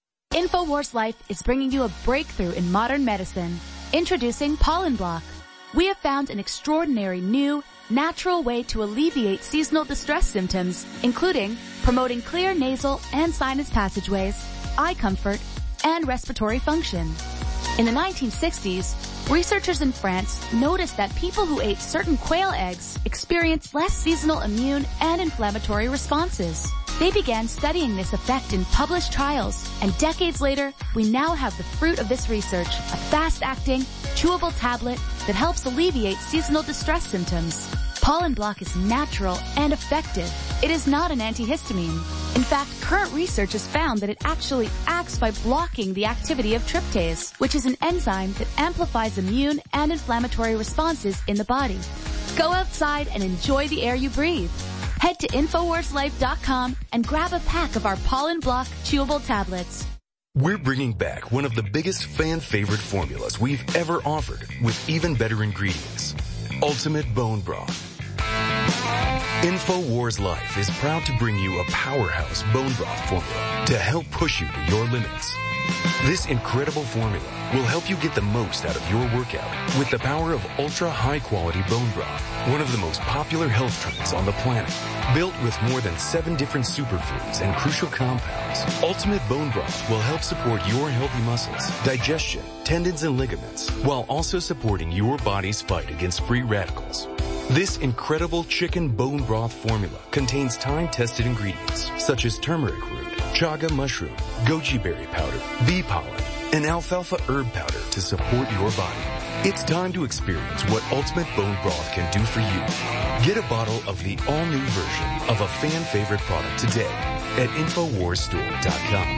InfoWars Life is bringing you a breakthrough in modern medicine. Introducing Pollen Block. We have found an extraordinary new, natural way to alleviate seasonal distress symptoms, including promoting clear nasal and sinus passageways, eye comfort, and respiratory function. In the nineteen sixties, researchers in France noticed that people who ate certain quail eggs experienced less seasonal immune and inflammatory responses. They began studying this effect in published trials, and decades later, we now have the fruit of this research, a fast-acting, chewable tablet that helps alleviate seasonal distress symptoms. Pollen Block is natural and effective. It is not an antihistamine. In fact, current research has found that it actually acts by blocking the activity of tryptase, which is an enzyme that amplifies immune and inflammatory responses in the body. Go outside and enjoy the air you breathe. Head to Infowars Life dot com and grab a pack of our Pollen Block chewable tablets. We're bringing back one of the biggest fan-favorite formulas we've ever offered with even better ingredients. Ultimate Bone Broth. InfoWars Life is proud to bring you a powerhouse bone broth formula to help push you to your limits. This incredible formula will help you get the most out of your workout with the power of ultra high quality bone broth, one of the most popular health trends on the planet. Built with more than seven different superfoods and crucial compounds, Ultimate Bone Broth will help support your healthy muscles, digestion, tendons, and ligaments, while also supporting your body's fight against free radicals. This incredible chicken bone broth formula contains time-tested ingredients such as turmeric root, chaga mushroom, goji berry powder, bee pollen, and alfalfa herb powder to support your body. It's time to experience what Ultimate Bone Broth can do for you. Get a bottle of the all-new version of a fan-favorite product today at Infowars Store dot com.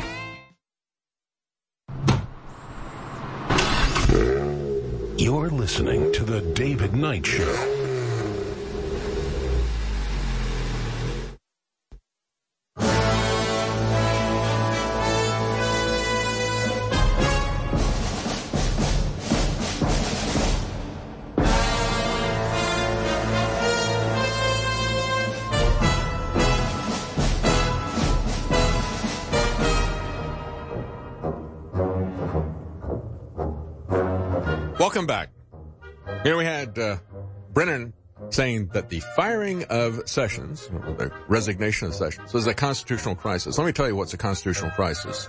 You're listening to The David Knight Show. Welcome back. Here we had uh, Brennan saying that the firing of Sessions, or the resignation of Sessions, was a constitutional crisis. Let me tell you what's a constitutional crisis.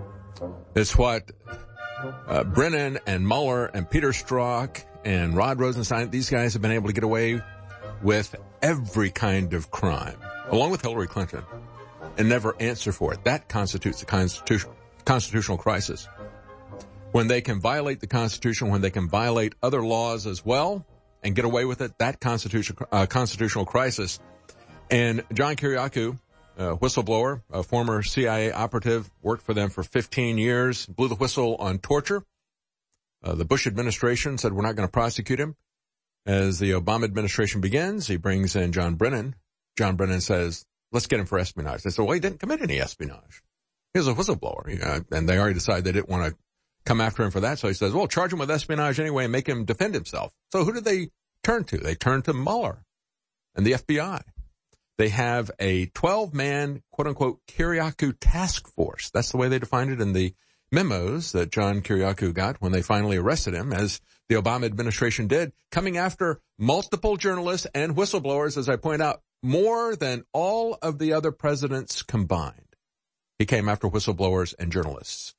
It's what uh, Brennan and Mueller and Peter Strzok and Rod Rosenstein, these guys have been able to get away with every kind of crime, along with Hillary Clinton, and never answer for it. That constitutes a constitutional constitutional crisis. When they can violate the Constitution, when they can violate other laws as well and get away with it, that constitutional, uh, constitutional crisis. And John Kiriakou, a whistleblower, a former C I A operative, worked for them for fifteen years, blew the whistle on torture. Uh, the Bush administration said we're not going to prosecute him. As the Obama administration begins, he brings in John Brennan. John Brennan says, let's get him for espionage. They said, well, he didn't commit any espionage. He was a whistleblower. You know, and they already decided they didn't want to come after him for that. So he says, well, charge him with espionage anyway and make him defend himself. So who did they turn to? They turned to Mueller and the F B I. They have a twelve-man, quote-unquote, Kiriakou task force. That's the way they defined it in the memos that John Kiriakou got when they finally arrested him, as the Obama administration did, coming after multiple journalists and whistleblowers, as I point out, more than all of the other presidents combined. He came after whistleblowers and journalists.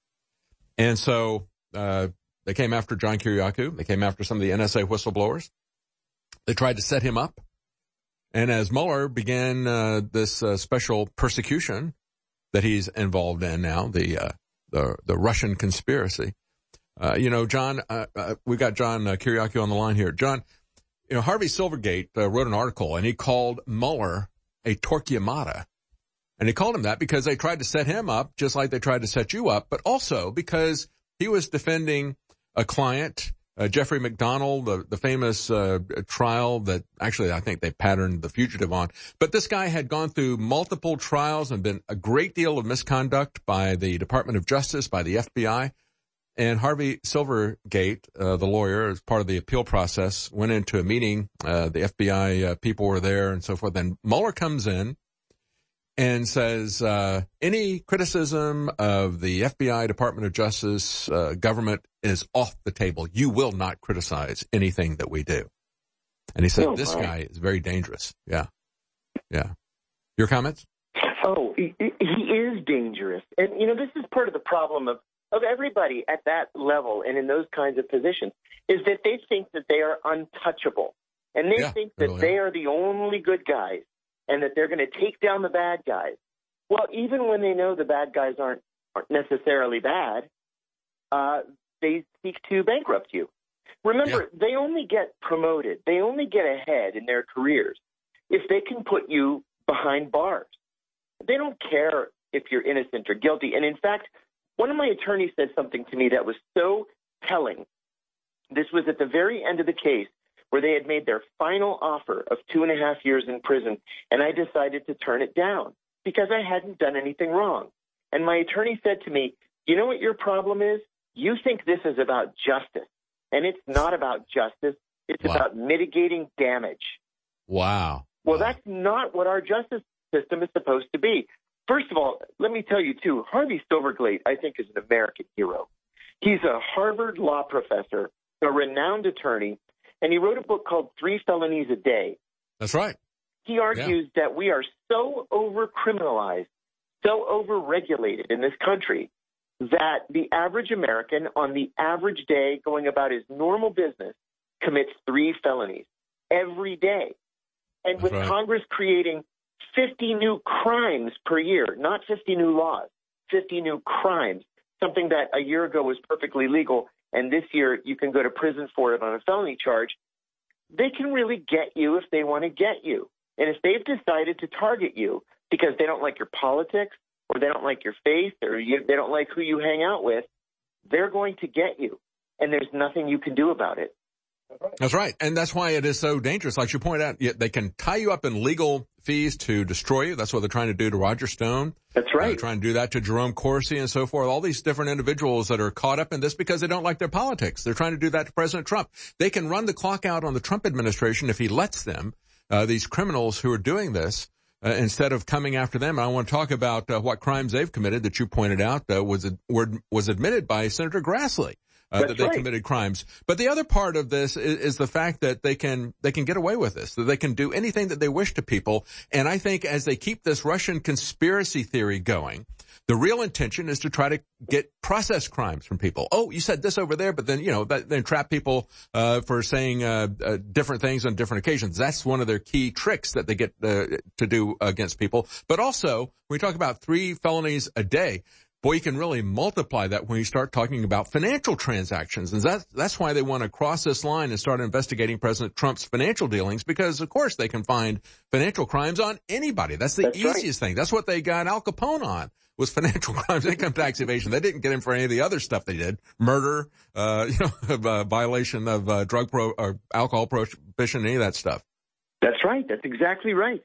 And so uh they came after John Kiriakou. They came after some of the N S A whistleblowers. They tried to set him up. And as Mueller began uh this uh, special persecution that he's involved in now, the uh the the Russian conspiracy, uh you know, John, uh, uh we got John uh, Kiriakou on the line here. John, you know, Harvey Silvergate uh, wrote an article, and he called Mueller a Torquemada. And he called him that because they tried to set him up just like they tried to set you up, but also because he was defending a client, uh, Jeffrey McDonald, the, the famous uh, trial that actually I think they patterned The Fugitive on. But this guy had gone through multiple trials and been a great deal of misconduct by the Department of Justice, by the F B I. And Harvey Silvergate, uh, the lawyer, as part of the appeal process, went into a meeting. Uh, the F B I uh, people were there and so forth. Then Mueller comes in. and says, uh, any criticism of the F B I, Department of Justice, uh, government is off the table. You will not criticize anything that we do. And he said, oh, this guy is very dangerous. Yeah. Yeah. Your comments? Oh, he, he is dangerous. And, you know, this is part of the problem of, of everybody at that level and in those kinds of positions, is that they think that they are untouchable. And they yeah, think that really. they are the only good guys and that they're going to take down the bad guys. Well, even when they know the bad guys aren't, aren't necessarily bad, uh, they seek to bankrupt you. Remember, yeah. they only get promoted, they only get ahead in their careers if they can put you behind bars. They don't care if you're innocent or guilty. And in fact, one of my attorneys said something to me that was so telling. This was at the very end of the case where they had made their final offer of two and a half years in prison, and I decided to turn it down because I hadn't done anything wrong. And my attorney said to me, you know what your problem is? You think this is about justice, and it's not about justice. It's wow. about mitigating damage. Wow. Well, wow. that's not what our justice system is supposed to be. First of all, let me tell you, too, Harvey Silverglate, I think, is an American hero. He's a Harvard law professor, a renowned attorney, and he wrote a book called Three Felonies a Day. That's right. He argues yeah. that we are so over-criminalized, so over-regulated in this country that the average American on the average day going about his normal business commits three felonies every day. And That's with right. Congress creating fifty new crimes per year, not fifty new laws, fifty new crimes, something that a year ago was perfectly legal, and this year you can go to prison for it on a felony charge, they can really get you if they want to get you. And if they've decided to target you because they don't like your politics or they don't like your face or you, they don't like who you hang out with, they're going to get you. And there's nothing you can do about it. That's right. And that's why it is so dangerous. Like you point out, they can tie you up in legal fees to destroy you. That's what they're trying to do to Roger Stone. That's right. They're trying to do that to Jerome Corsi and so forth. All these different individuals that are caught up in this because they don't like their politics. They're trying to do that to President Trump. They can run the clock out on the Trump administration if he lets them, uh, these criminals who are doing this, uh, instead of coming after them. And I want to talk about uh, what crimes they've committed that you pointed out uh, was, were, was admitted by Senator Grassley. Uh, that they right. committed crimes. But the other part of this is, is the fact that they can, they can get away with this, that they can do anything that they wish to people. And I think as they keep this Russian conspiracy theory going, the real intention is to try to get process crimes from people. Oh, you said this over there, but then, you know, that, then trap people, uh, for saying, uh, uh, different things on different occasions. That's one of their key tricks that they get, uh, to do against people. But also, when we talk about three felonies a day, boy, you can really multiply that when you start talking about financial transactions. And that's, that's why they want to cross this line and start investigating President Trump's financial dealings, because, of course, they can find financial crimes on anybody. That's the that's easiest right. thing. That's what they got Al Capone on, was financial crimes, income tax evasion. They didn't get him for any of the other stuff they did. Murder, uh, you know, uh, violation of uh, drug pro, or alcohol prohibition, any of that stuff. That's right. That's exactly right.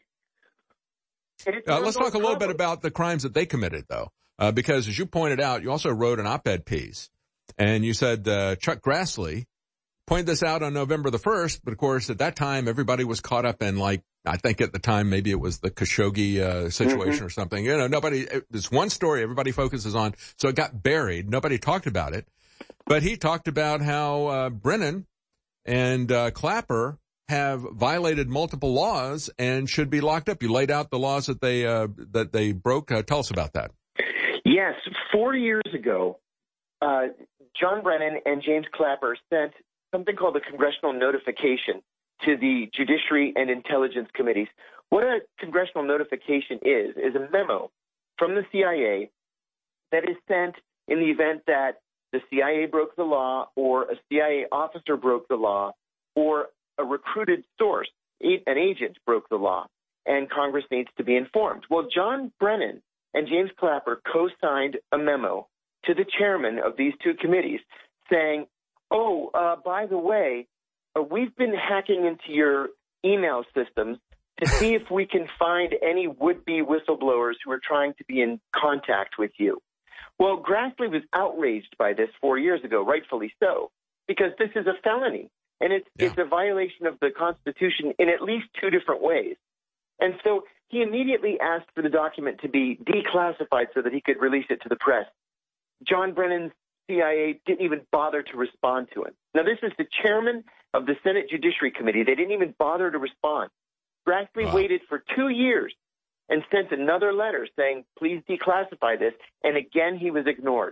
Uh, let's talk a little bit about the crimes that they committed, though. Uh, because as you pointed out, you also wrote an op-ed piece, and you said, uh, Chuck Grassley pointed this out on November the first, but of course at that time everybody was caught up in, like, I think at the time maybe it was the Khashoggi, uh, situation mm-hmm. or something. You know, nobody, there's one story everybody focuses on, so it got buried. Nobody talked about it. But he talked about how, uh, Brennan and, uh, Clapper have violated multiple laws and should be locked up. You laid out the laws that they, uh, that they broke. Uh, tell us about that. Yes, four years ago, uh, John Brennan and James Clapper sent something called a congressional notification to the Judiciary and Intelligence Committees. What a congressional notification is, is a memo from the C I A that is sent in the event that the C I A broke the law or a C I A officer broke the law or a recruited source, an agent broke the law, and Congress needs to be informed. Well, John Brennan and James Clapper co-signed a memo to the chairman of these two committees saying, oh, uh, by the way, uh, we've been hacking into your email systems to see if we can find any would-be whistleblowers who are trying to be in contact with you. Well, Grassley was outraged by this four years ago, rightfully so, because this is a felony, and it's, yeah. it's a violation of the Constitution in at least two different ways. And so he immediately asked for the document to be declassified so that he could release it to the press. John Brennan's C I A didn't even bother to respond to him. Now, this is the chairman of the Senate Judiciary Committee. They didn't even bother to respond. Grassley wow. waited for two years and sent another letter saying, please declassify this, and again he was ignored.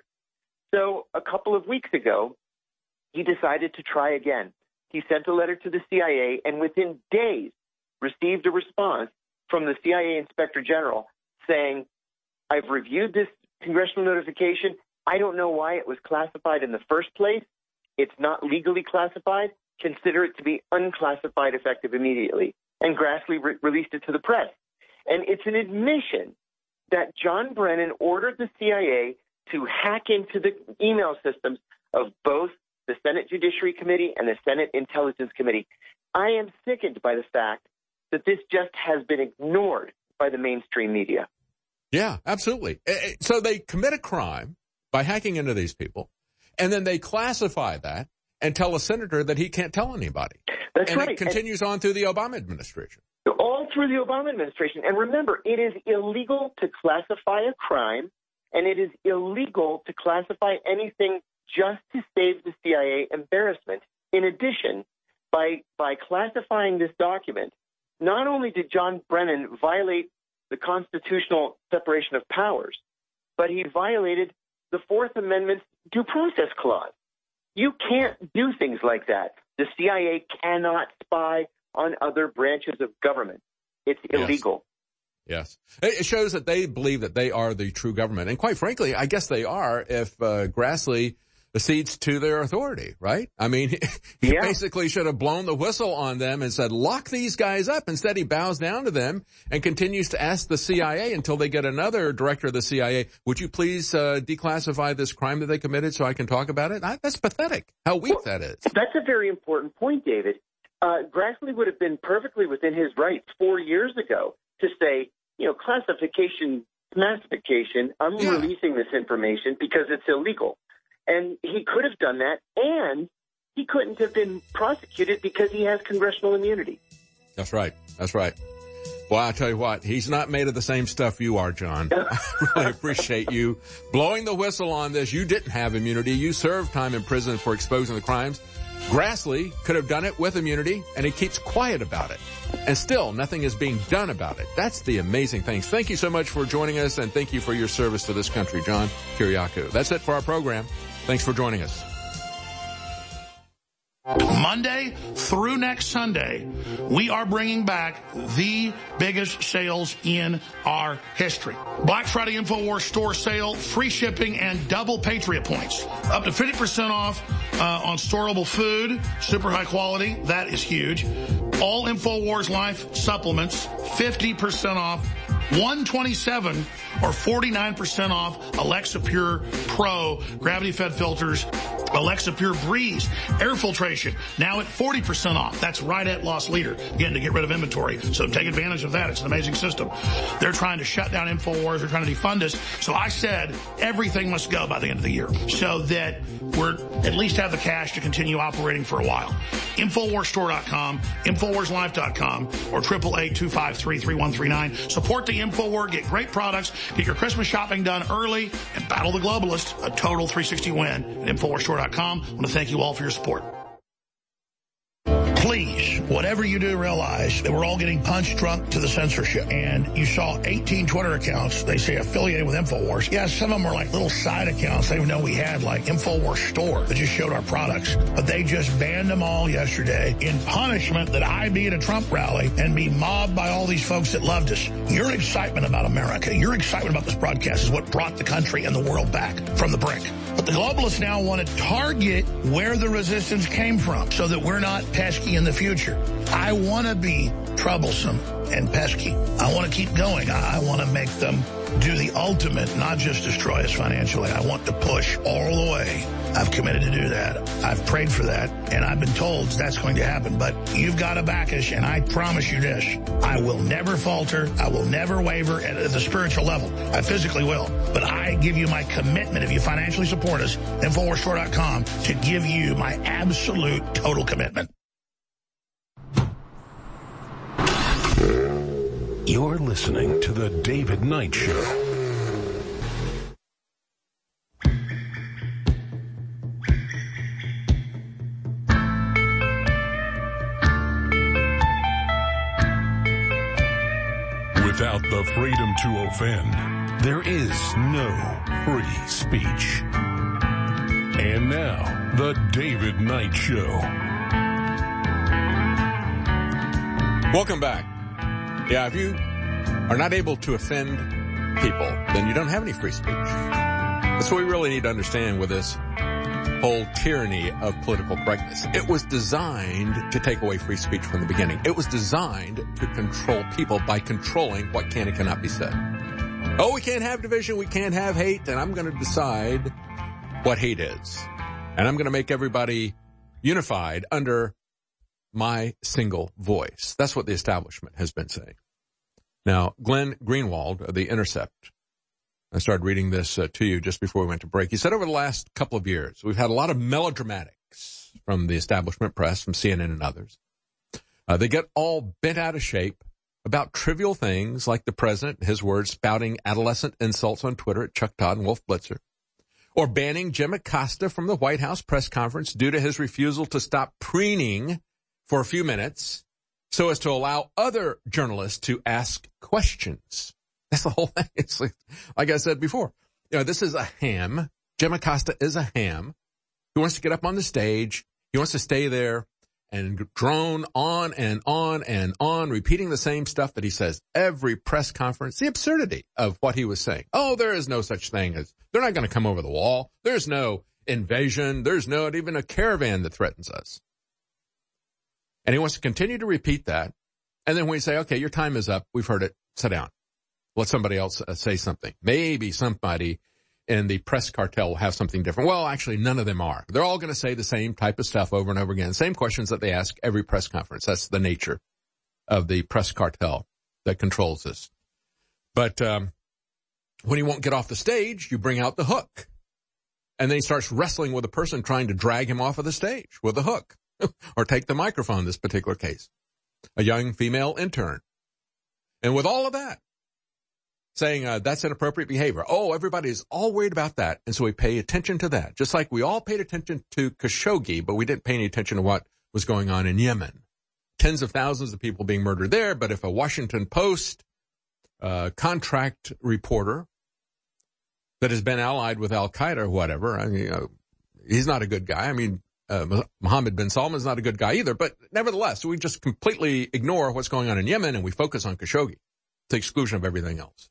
So a couple of weeks ago, he decided to try again. He sent a letter to the C I A, and within days received a response from the C I A Inspector General saying, I've reviewed this congressional notification. I don't know why it was classified in the first place. It's not legally classified. Consider it to be unclassified effective immediately. And Grassley re- released it to the press. And it's an admission that John Brennan ordered the C I A to hack into the email systems of both the Senate Judiciary Committee and the Senate Intelligence Committee. I am sickened by the fact that this just has been ignored by the mainstream media. Yeah, absolutely. So they commit a crime by hacking into these people, and then they classify that and tell a senator that he can't tell anybody. That's and right. it continues and on through the Obama administration. All through the Obama administration. And remember, it is illegal to classify a crime, and it is illegal to classify anything just to save the C I A embarrassment. In addition, by by classifying this document, not only did John Brennan violate the constitutional separation of powers, but he violated the Fourth Amendment's due process clause. You can't do things like that. The C I A cannot spy on other branches of government. It's illegal. Yes. yes. It shows that they believe that they are the true government. And quite frankly, I guess they are if uh, Grassley accedes to their authority, right? I mean, he yeah. basically should have blown the whistle on them and said, lock these guys up. Instead, he bows down to them and continues to ask the C I A until they get another director of the C I A, would you please uh, declassify this crime that they committed so I can talk about it? I, that's pathetic, how weak well, that is. That's a very important point, David. Uh, Grassley would have been perfectly within his rights four years ago to say, you know, classification, classification, I'm yeah. releasing this information because it's illegal. And he could have done that, and he couldn't have been prosecuted because he has congressional immunity. That's right. That's right. Well, I'll tell you what, he's not made of the same stuff you are, John. I really appreciate you blowing the whistle on this. You didn't have immunity. You served time in prison for exposing the crimes. Grassley could have done it with immunity, and he keeps quiet about it. And still, nothing is being done about it. That's the amazing thing. Thank you so much for joining us, and thank you for your service to this country, John Kiriakou. That's it for our program. Thanks for joining us. Monday through next Sunday, we are bringing back the biggest sales in our history. Black Friday InfoWars store sale, free shipping, and double Patriot points. Up to fifty percent off uh, on storable food, super high quality. That is huge. All InfoWars Life supplements, fifty percent off. one twenty-seven or forty-nine percent off Alexa Pure Pro gravity-fed filters, Alexa Pure Breeze air filtration, now at forty percent off. That's right at loss leader, again, to get rid of inventory. So take advantage of that. It's an amazing system. They're trying to shut down InfoWars. They're trying to defund us. So I said everything must go by the end of the year so that we're at least have the cash to continue operating for a while. InfoWars Store dot com, InfoWars Life dot com, or eight eight eight, two five three, three one three nine. Support the InfoWars, get great products, get your Christmas shopping done early, and battle the globalists. A total three sixty win at InfoWars Store dot com. I want to thank you all for your support. Please, whatever you do, realize that we're all getting punch drunk to the censorship. And you saw eighteen Twitter accounts, they say affiliated with InfoWars. Yeah, some of them are like little side accounts they didn't know we had, like InfoWars Store, that just showed our products. But they just banned them all yesterday in punishment that I be at a Trump rally and be mobbed by all these folks that loved us. Your excitement about America, your excitement about this broadcast is what brought the country and the world back from the brink. But the globalists now want to target where the resistance came from so that we're not pesky in the future. I want to be troublesome and pesky. I want to keep going. I want to make them do the ultimate, not just destroy us financially. I want to push all the way. I've committed to do that. I've prayed for that, and I've been told that's going to happen. But you've got to back us, and I promise you this. I will never falter. I will never waver at the spiritual level. I physically will. But I give you my commitment, if you financially support us, InfoWars Store dot com, to give you my absolute total commitment. You're listening to The David Knight Show. Without the freedom to offend, there is no free speech. And now, The David Knight Show. Welcome back. Yeah, if you are not able to offend people, then you don't have any free speech. That's what we really need to understand with this whole tyranny of political correctness. It was designed to take away free speech from the beginning. It was designed to control people by controlling what can and cannot be said. Oh, we can't have division, we can't have hate, and I'm going to decide what hate is. And I'm going to make everybody unified under my single voice. That's what the establishment has been saying. Now, Glenn Greenwald of The Intercept, I started reading this uh, to you just before we went to break. He said over the last couple of years, we've had a lot of melodramatics from the establishment press, from C N N and others. Uh, they get all bent out of shape about trivial things like the president, in his words, spouting adolescent insults on Twitter at Chuck Todd and Wolf Blitzer, or banning Jim Acosta from the White House press conference due to his refusal to stop preening for a few minutes so as to allow other journalists to ask questions. That's the whole thing. It's like, like I said before, you know, this is a ham. Jim Acosta is a ham. He wants to get up on the stage. He wants to stay there and drone on and on and on, repeating the same stuff that he says every press conference. The absurdity of what he was saying. Oh, there is no such thing as, they're not going to come over the wall. There's no invasion. There's not even a caravan that threatens us. And he wants to continue to repeat that. And then when we say, okay, your time is up, we've heard it, sit down. Let somebody else uh, say something. Maybe somebody in the press cartel will have something different. Well, actually, none of them are. They're all going to say the same type of stuff over and over again. Same questions that they ask every press conference. That's the nature of the press cartel that controls this. But um, when he won't get off the stage, you bring out the hook. And then he starts wrestling with a person trying to drag him off of the stage with a hook. Or take the microphone in this particular case. A young female intern. And with all of that, saying uh, that's inappropriate behavior. Oh, everybody's all worried about that. And so we pay attention to that. Just like we all paid attention to Khashoggi, but we didn't pay any attention to what was going on in Yemen. Tens of thousands of people being murdered there. But if a Washington Post uh, contract reporter that has been allied with Al-Qaeda or whatever, I mean, uh, he's not a good guy. I mean, Uh, Mohammed bin Salman is not a good guy either, but nevertheless, we just completely ignore what's going on in Yemen and we focus on Khashoggi to the exclusion of everything else.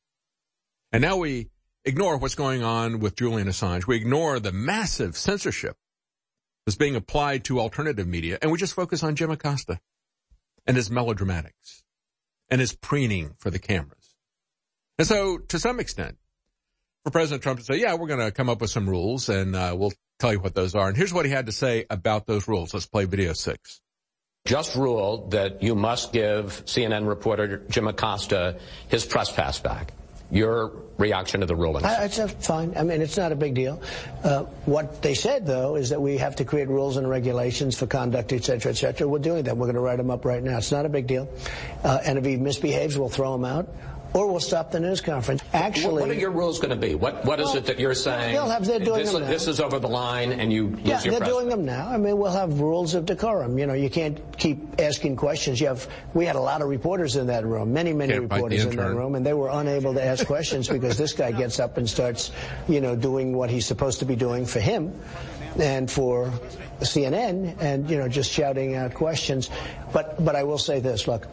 And now we ignore what's going on with Julian Assange. We ignore the massive censorship that's being applied to alternative media, and we just focus on Jim Acosta and his melodramatics and his preening for the cameras. And so, to some extent, for President Trump to say, yeah, we're going to come up with some rules, and uh, we'll tell you what those are. And here's what he had to say about those rules. Let's play video six. Just ruled that you must give C N N reporter Jim Acosta his press pass back. Your reaction to the ruling? It's fine. I mean, it's not a big deal. Uh, what they said, though, is that we have to create rules and regulations for conduct, et cetera, et cetera. We're doing that. We're going to write them up right now. It's not a big deal. Uh, and if he misbehaves, we'll throw him out. Or we'll stop the news conference. Actually, what are your rules going to be? What What is well, it that you're saying? They'll have, they're doing this, them now. This is over the line, and you lose yeah, your they're press. doing them now. I mean, we'll have rules of decorum. You know, you can't keep asking questions. You have. We had a lot of reporters in that room, many, many can't reporters in that room, and they were unable to ask questions because this guy gets up and starts, you know, doing what he's supposed to be doing for him and for C N N, and you know, just shouting out questions. But but I will say this: look.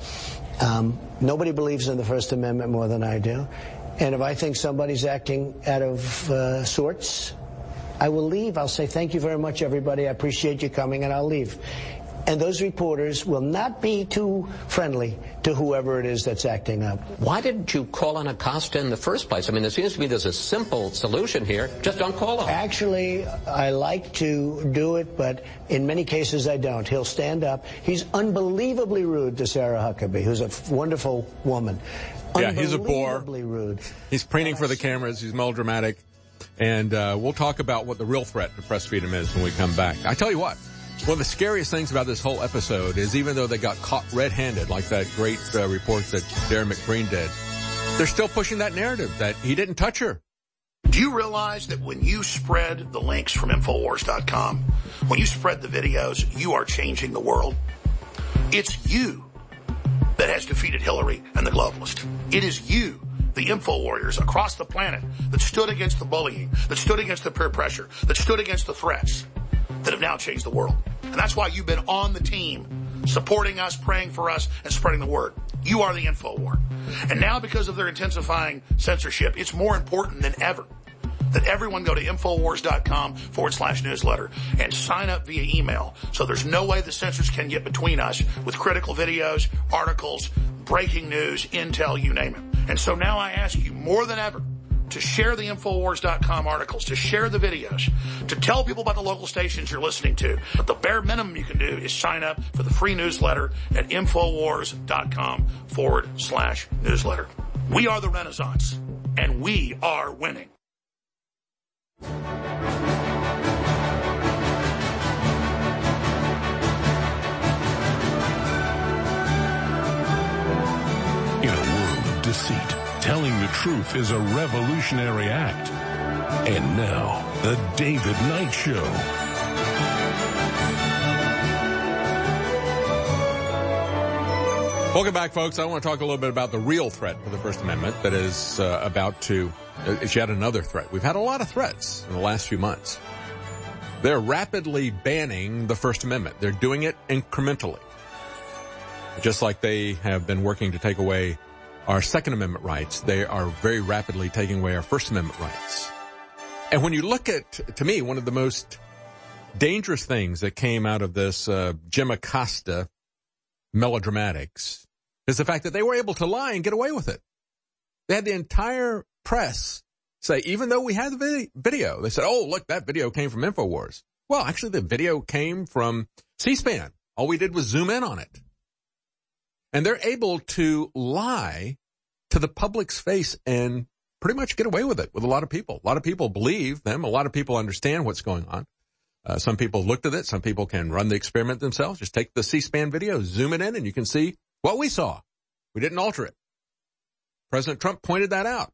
Um, nobody believes in the First Amendment more than I do. And if I think somebody's acting out of uh, sorts, I will leave. I'll say, thank you very much, everybody. I appreciate you coming, and I'll leave. And those reporters will not be too friendly to whoever it is that's acting up. Why didn't you call on Acosta in the first place? I mean, there seems to be there's a simple solution here. Just don't call him. Actually, I like to do it, but in many cases I don't. He'll stand up. He's unbelievably rude to Sarah Huckabee, who's a wonderful woman. Yeah, he's a bore. Unbelievably rude. He's preening for the cameras. He's melodramatic. And uh, we'll talk about what the real threat to press freedom is when we come back. I tell you what. One of the scariest things about this whole episode is even though they got caught red-handed, like that great uh, report that Darren McBreen did, they're still pushing that narrative that he didn't touch her. Do you realize that when you spread the links from Infowars dot com, when you spread the videos, you are changing the world? It's you that has defeated Hillary and the globalists. It is you, the info warriors across the planet, that stood against the bullying, that stood against the peer pressure, that stood against the threats, that have now changed the world. And that's why you've been on the team, supporting us, praying for us, and spreading the word. You are the info war. And now because of their intensifying censorship, it's more important than ever that everyone go to Infowars.com forward slash newsletter and sign up via email. So there's no way the censors can get between us with critical videos, articles, breaking news, intel, you name it. And so now I ask you more than ever to share the Infowars dot com articles, to share the videos, to tell people about the local stations you're listening to. But the bare minimum you can do is sign up for the free newsletter at Infowars.com forward slash newsletter. We are the Renaissance, and we are winning. In a world of deceit, telling the truth is a revolutionary act. And now, the David Knight Show. Welcome back, folks. I want to talk a little bit about the real threat for the First Amendment that is uh, about to, uh, it's yet another threat. We've had a lot of threats in the last few months. They're rapidly banning the First Amendment. They're doing it incrementally. Just like they have been working to take away our Second Amendment rights, they are very rapidly taking away our First Amendment rights. And when you look at, to me, one of the most dangerous things that came out of this uh, Jim Acosta melodramatics is the fact that they were able to lie and get away with it. They had the entire press say, even though we had the video, they said, oh, look, that video came from InfoWars. Well, actually, the video came from C-SPAN. All we did was zoom in on it. And they're able to lie to the public's face and pretty much get away with it with a lot of people. A lot of people believe them. A lot of people understand what's going on. Uh, some people looked at it. Some people can run the experiment themselves. Just take the C-SPAN video, zoom it in, and you can see what we saw. We didn't alter it. President Trump pointed that out.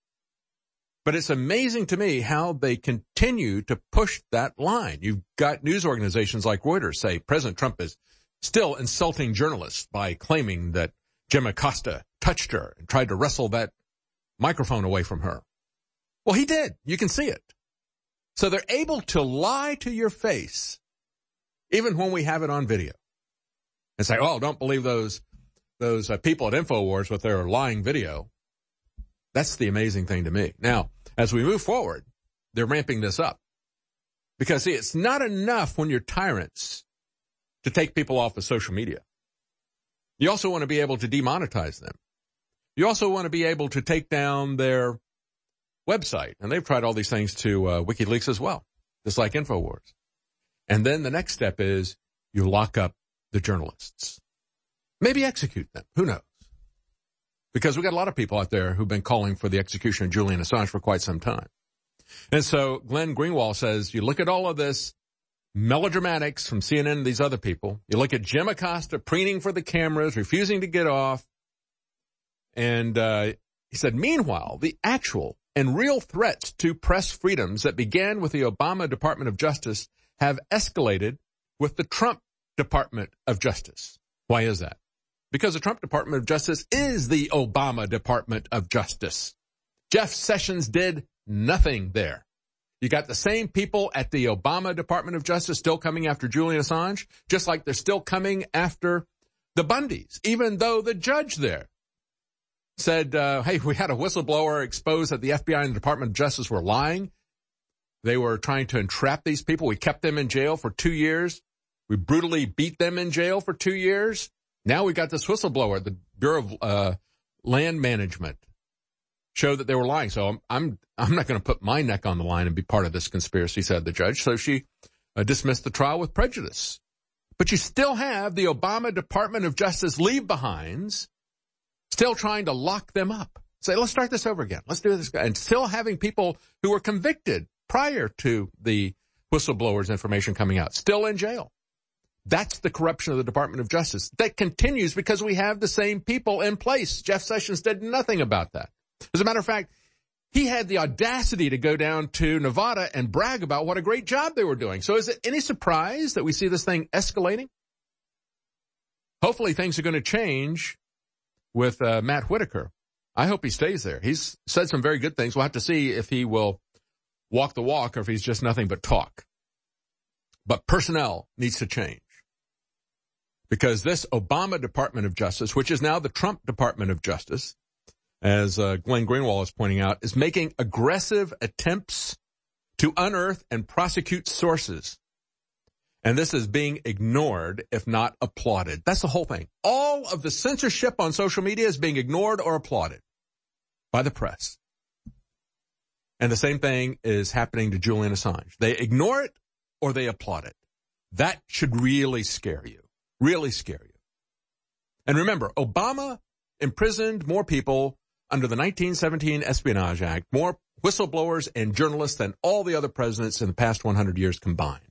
But it's amazing to me how they continue to push that line. You've got news organizations like Reuters say President Trump is still insulting journalists by claiming that Jim Acosta touched her and tried to wrestle that microphone away from her. Well, he did. You can see it. So they're able to lie to your face, even when we have it on video, and say, oh, don't believe those those uh, people at InfoWars with their lying video. That's the amazing thing to me. Now, as we move forward, they're ramping this up. Because, see, it's not enough when you're tyrants to take people off of social media. You also want to be able to demonetize them. You also want to be able to take down their website. And they've tried all these things to uh, WikiLeaks as well, just like InfoWars. And then the next step is you lock up the journalists. Maybe execute them. Who knows? Because we've got a lot of people out there who've been calling for the execution of Julian Assange for quite some time. And so Glenn Greenwald says, you look at all of this melodramatics from C N N and these other people. You look at Jim Acosta preening for the cameras, refusing to get off. And uh he said, meanwhile, the actual and real threats to press freedoms that began with the Obama Department of Justice have escalated with the Trump Department of Justice. Why is that? Because the Trump Department of Justice is the Obama Department of Justice. Jeff Sessions did nothing there. You got the same people at the Obama Department of Justice still coming after Julian Assange, just like they're still coming after the Bundys, even though the judge there said, uh, hey, we had a whistleblower expose that the F B I and the Department of Justice were lying. They were trying to entrap these people. We kept them in jail for two years. We brutally beat them in jail for two years. Now we got this whistleblower, the Bureau of uh, Land Management, showed that they were lying. So I'm I'm, I'm not going to put my neck on the line and be part of this conspiracy, said the judge. So she uh, dismissed the trial with prejudice. But you still have the Obama Department of Justice leave-behinds still trying to lock them up. Say, let's start this over again. Let's do this. And still having people who were convicted prior to the whistleblower's information coming out, still in jail. That's the corruption of the Department of Justice. That continues because we have the same people in place. Jeff Sessions did nothing about that. As a matter of fact, he had the audacity to go down to Nevada and brag about what a great job they were doing. So is it any surprise that we see this thing escalating? Hopefully things are going to change with uh, Matt Whitaker. I hope he stays there. He's said some very good things. We'll have to see if he will walk the walk or if he's just nothing but talk. But personnel needs to change. Because this Obama Department of Justice, which is now the Trump Department of Justice, as uh, Glenn Greenwald is pointing out, is making aggressive attempts to unearth and prosecute sources. And this is being ignored, if not applauded. That's the whole thing. All of the censorship on social media is being ignored or applauded by the press. And the same thing is happening to Julian Assange. They ignore it or they applaud it. That should really scare you. Really scare you. And remember, Obama imprisoned more people under the nineteen seventeen Espionage Act, more whistleblowers and journalists than all the other presidents in the past one hundred years combined.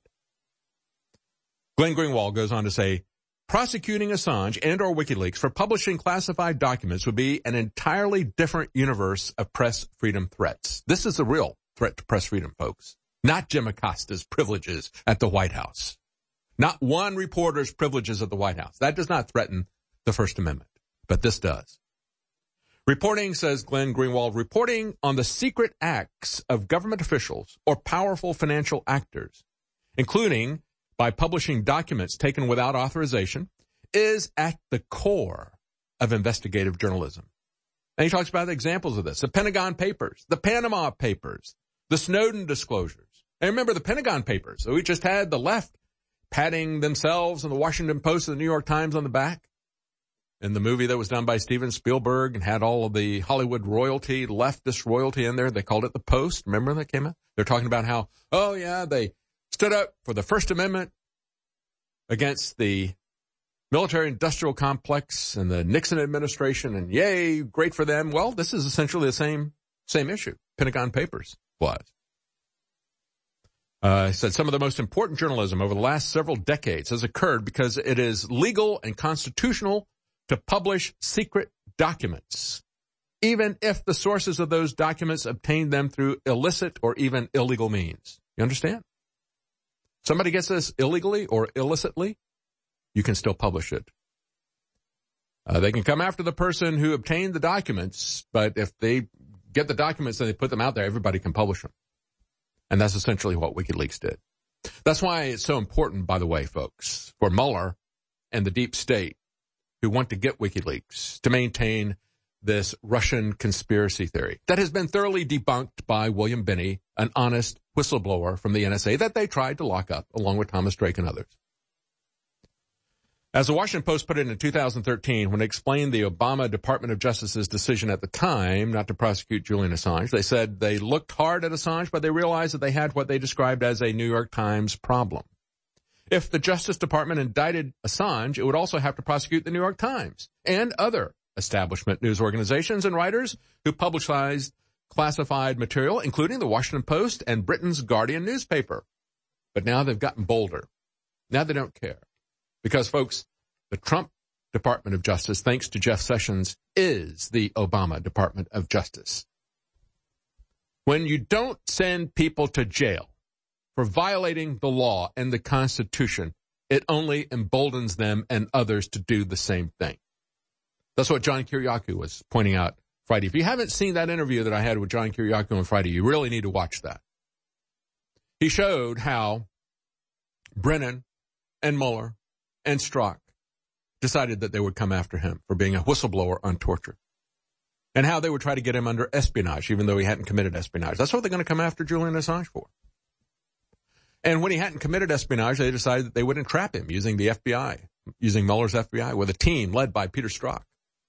Glenn Greenwald goes on to say, prosecuting Assange and or WikiLeaks for publishing classified documents would be an entirely different universe of press freedom threats. This is the real threat to press freedom, folks. Not Jim Acosta's privileges at the White House. Not one reporter's privileges at the White House. That does not threaten the First Amendment, but this does. Reporting, says Glenn Greenwald, reporting on the secret acts of government officials or powerful financial actors, including by publishing documents taken without authorization, is at the core of investigative journalism. And he talks about the examples of this, the Pentagon Papers, the Panama Papers, the Snowden disclosures. And remember the Pentagon Papers. So we just had the left patting themselves and the Washington Post and the New York Times on the back. In the movie that was done by Steven Spielberg and had all of the Hollywood royalty, leftist royalty in there, they called it The Post. Remember that came out? They're talking about how, oh yeah, they stood up for the First Amendment against the military-industrial complex and the Nixon administration, and yay, great for them. Well, this is essentially the same same issue. Pentagon Papers was. Uh, he said some of the most important journalism over the last several decades has occurred because it is legal and constitutional to publish secret documents, even if the sources of those documents obtained them through illicit or even illegal means. You understand? Somebody gets this illegally or illicitly, you can still publish it. Uh, they can come after the person who obtained the documents, but if they get the documents and they put them out there, everybody can publish them. And that's essentially what WikiLeaks did. That's why it's so important, by the way, folks, for Mueller and the deep state who want to get WikiLeaks to maintain this Russian conspiracy theory that has been thoroughly debunked by William Binney, an honest whistleblower from the N S A that they tried to lock up along with Thomas Drake and others. As the Washington Post put it in two thousand thirteen, when they explained the Obama Department of Justice's decision at the time not to prosecute Julian Assange, they said they looked hard at Assange, but they realized that they had what they described as a New York Times problem. If the Justice Department indicted Assange, it would also have to prosecute the New York Times and other establishment news organizations and writers who publicized classified material, including the Washington Post and Britain's Guardian newspaper. But now they've gotten bolder. Now they don't care. Because, folks, the Trump Department of Justice, thanks to Jeff Sessions, is the Obama Department of Justice. When you don't send people to jail for violating the law and the Constitution, it only emboldens them and others to do the same thing. That's what John Kiriakou was pointing out Friday. If you haven't seen that interview that I had with John Kiriakou on Friday, you really need to watch that. He showed how Brennan and Mueller and Strzok decided that they would come after him for being a whistleblower on torture, and how they would try to get him under espionage, even though he hadn't committed espionage. That's what they're going to come after Julian Assange for. And when he hadn't committed espionage, they decided that they would entrap him using the F B I, using Mueller's F B I, with a team led by Peter Strzok.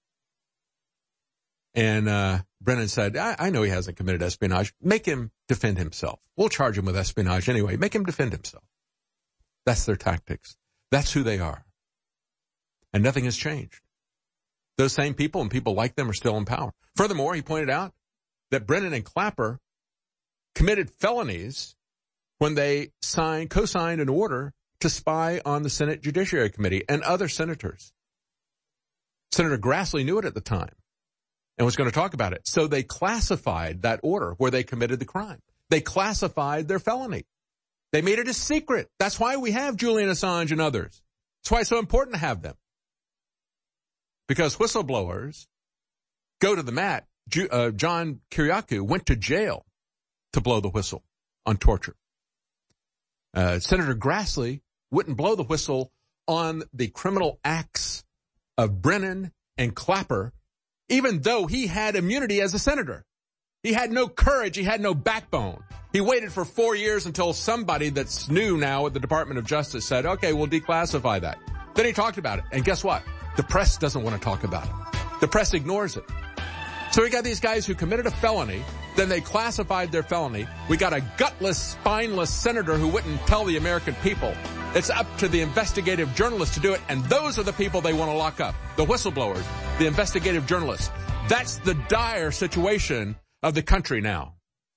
And uh Brennan said, I, I know he hasn't committed espionage. Make him defend himself. We'll charge him with espionage anyway. Make him defend himself. That's their tactics. That's who they are. And nothing has changed. Those same people and people like them are still in power. Furthermore, he pointed out that Brennan and Clapper committed felonies when they signed, co-signed an order to spy on the Senate Judiciary Committee and other senators. Senator Grassley knew it at the time and was going to talk about it. So they classified that order where they committed the crime. They classified their felony. They made it a secret. That's why we have Julian Assange and others. That's why it's so important to have them. Because whistleblowers go to the mat. Uh, John Kiriakou went to jail to blow the whistle on torture. Uh, Senator Grassley wouldn't blow the whistle on the criminal acts of Brennan and Clapper, even though he had immunity as a senator. He had no courage. He had no backbone. He waited for four years until somebody that's new now at the Department of Justice said, okay, we'll declassify that. Then he talked about it. And guess what? The press doesn't want to talk about it. The press ignores it. So we got these guys who committed a felony, then they classified their felony. We got a gutless, spineless senator who wouldn't tell the American people. It's up to the investigative journalists to do it, and those are the people they want to lock up. The whistleblowers, the investigative journalists. That's the dire situation of the country now.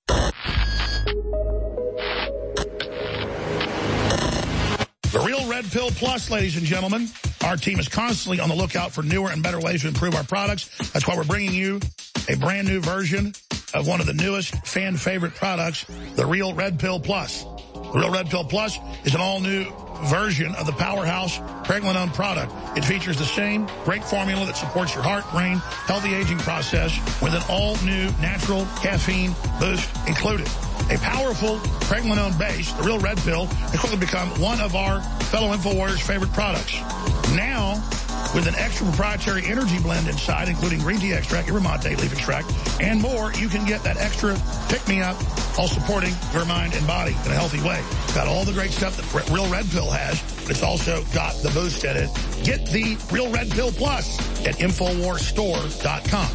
The Real Red Pill Plus, ladies and gentlemen. Our team is constantly on the lookout for newer and better ways to improve our products. That's why we're bringing you a brand new version of one of the newest fan favorite products, the Real Red Pill Plus. The Real Red Pill Plus is an all-new version of the powerhouse Pregnenolone product. It features the same great formula that supports your heart, brain, healthy aging process with an all-new natural caffeine boost included. A powerful Pregnenolone base, the Real Red Pill, has quickly become one of our fellow InfoWarriors' favorite products. Now, with an extra proprietary energy blend inside, including green tea extract, yerba mate leaf extract, and more, you can get that extra pick-me-up while supporting your mind and body in a healthy way. It's got all the great stuff that Real Red Pill has, but it's also got the boost in it. Get the Real Red Pill Plus at Infowars Store dot com.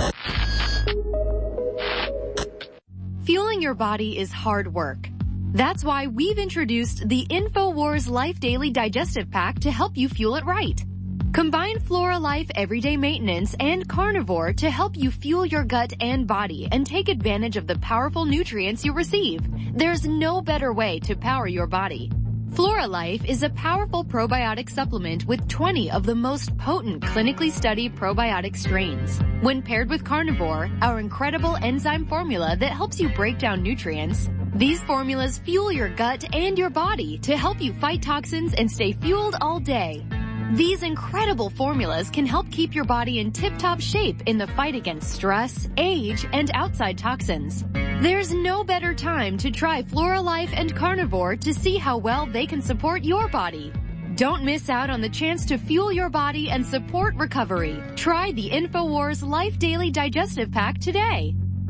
Fueling your body is hard work. That's why we've introduced the InfoWars Life Daily Digestive Pack to help you fuel it right. Combine Flora Life Everyday Maintenance and Carnivore to help you fuel your gut and body and take advantage of the powerful nutrients you receive. There's no better way to power your body. Flora Life is a powerful probiotic supplement with twenty of the most potent clinically studied probiotic strains. When paired with Carnivore, our incredible enzyme formula that helps you break down nutrients, these formulas fuel your gut and your body to help you fight toxins and stay fueled all day. These incredible formulas can help keep your body in tip-top shape in the fight against stress, age, and outside toxins. There's no better time to try Flora Life and Carnivore to see how well they can support your body. Don't miss out on the chance to fuel your body and support recovery. Try the InfoWars Life Daily Digestive Pack today.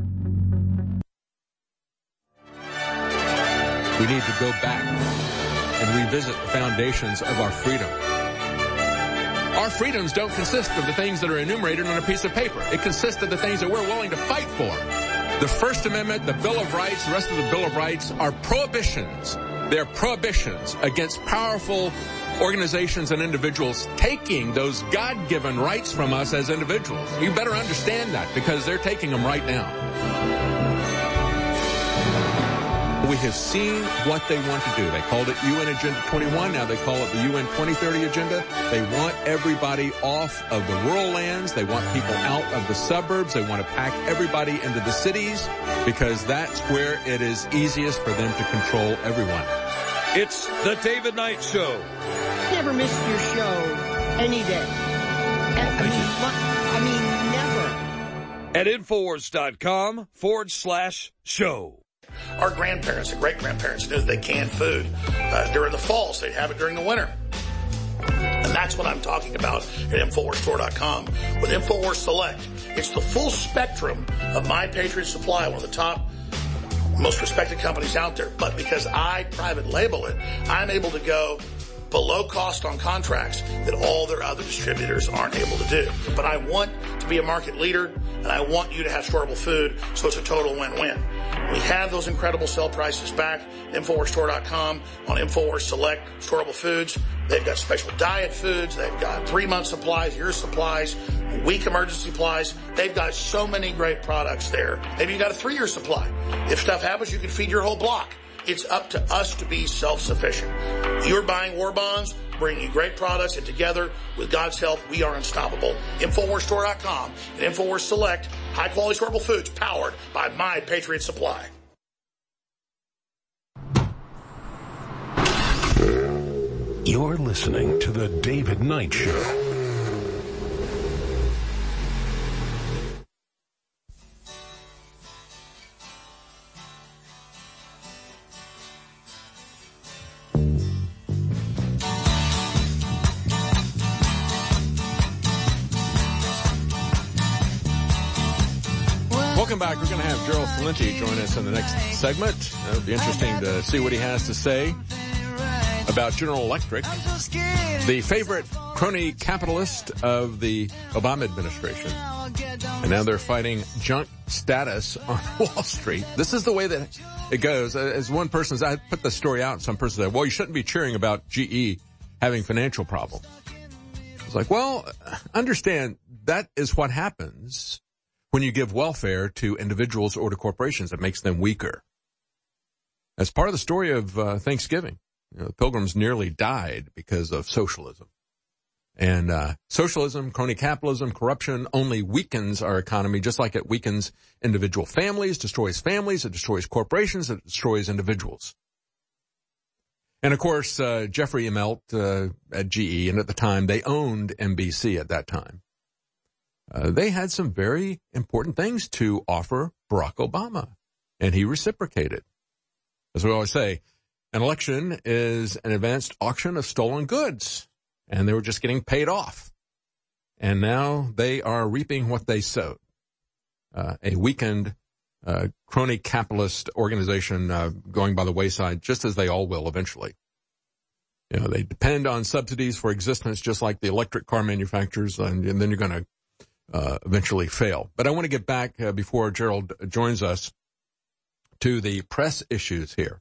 We need to go back and revisit the foundations of our freedom. Our freedoms don't consist of the things that are enumerated on a piece of paper. It consists of the things that we're willing to fight for. The First Amendment, the Bill of Rights, the rest of the Bill of Rights are prohibitions. They're prohibitions against powerful organizations and individuals taking those God-given rights from us as individuals. You better understand that because they're taking them right now. We have seen what they want to do. They called it U N Agenda twenty-one. Now they call it the U N twenty thirty Agenda. They want everybody off of the rural lands. They want people out of the suburbs. They want to pack everybody into the cities because that's where it is easiest for them to control everyone. It's the David Knight Show. Never missed your show any day. I mean, I mean, never. At Infowars.com forward slash show. Our grandparents and great-grandparents knew that they canned food uh, during the fall, so they'd have it during the winter. And that's what I'm talking about at Infowars Store dot com. With InfoWars Select, it's the full spectrum of My Patriot Supply, one of the top, most respected companies out there. But because I private label it, I'm able to go below cost on contracts that all their other distributors aren't able to do. But I want to be a market leader, and I want you to have storable food, so it's a total win-win. We have those incredible sale prices back at Infowars Store dot com on InfoWars Select Storable Foods. They've got special diet foods. They've got three-month supplies, year supplies, week emergency supplies. They've got so many great products there. Maybe you got a three-year supply. If stuff happens, you can feed your whole block. It's up to us to be self-sufficient. You're buying war bonds, bringing you great products, and together, with God's help, we are unstoppable. Infowars Store dot com and Infowars Select, high-quality storable foods powered by My Patriot Supply. You're listening to The David Knight Show. Welcome back. We're going to have Gerald Celente join us in the next segment. It'll be interesting to see what he has to say about General Electric, the favorite crony capitalist of the Obama administration. And now they're fighting junk status on Wall Street. This is the way that it goes. As one person said, I put the story out, and some person said, well, you shouldn't be cheering about G E having financial problems. It's like, well, understand that is what happens when you give welfare to individuals or to corporations. It makes them weaker. That's part of the story of uh, Thanksgiving. You know, the Pilgrims nearly died because of socialism. And uh socialism, crony capitalism, corruption only weakens our economy, just like it weakens individual families, destroys families, it destroys corporations, it destroys individuals. And of course, uh Jeffrey Immelt uh, at G E, and at the time they owned N B C at that time. Uh, they had some very important things to offer Barack Obama, and he reciprocated. As we always say, an election is an advanced auction of stolen goods, and they were just getting paid off. And now they are reaping what they sowed. Uh, a weakened, uh, crony capitalist organization, uh, going by the wayside, just as they all will eventually. You know, they depend on subsidies for existence, just like the electric car manufacturers, and, and then you're going to Uh, eventually fail. But I want to get back, uh, before Gerald joins us, to the press issues here.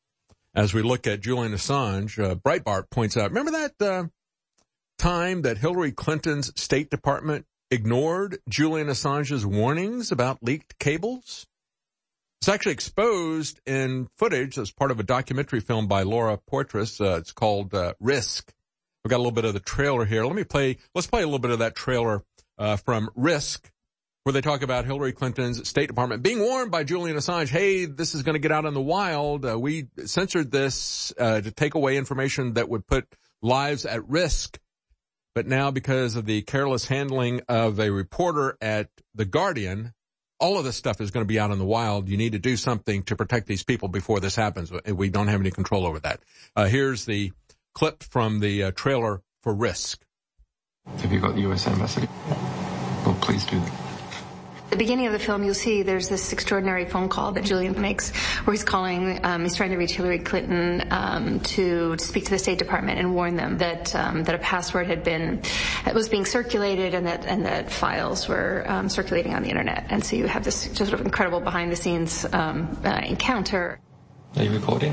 As we look at Julian Assange, uh, Breitbart points out, remember that uh, time that Hillary Clinton's State Department ignored Julian Assange's warnings about leaked cables? It's actually exposed in footage as part of a documentary film by Laura Poitras. Uh, it's called uh, Risk. We've got a little bit of the trailer here. Let me play, let's play a little bit of that trailer Uh, from Risk, where they talk about Hillary Clinton's State Department being warned by Julian Assange, hey, this is going to get out in the wild. Uh, we censored this uh, to take away information that would put lives at risk. But now, because of the careless handling of a reporter at The Guardian, all of this stuff is going to be out in the wild. You need to do something to protect these people before this happens. We don't have any control over that. Uh, here's the clip from the uh, trailer for Risk. Have you got the U S Embassy? Well, please do. At the beginning of the film, you'll see there's this extraordinary phone call that Julian makes where he's calling, um, he's trying to reach Hillary Clinton um, to, to speak to the State Department and warn them that um, that a password had been, it was being circulated and that and that files were um, circulating on the internet. And so you have this just sort of incredible behind-the-scenes um, uh, encounter. Are you recording?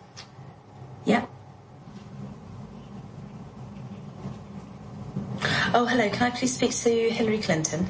Yeah. Oh, hello. Can I please speak to Hillary Clinton?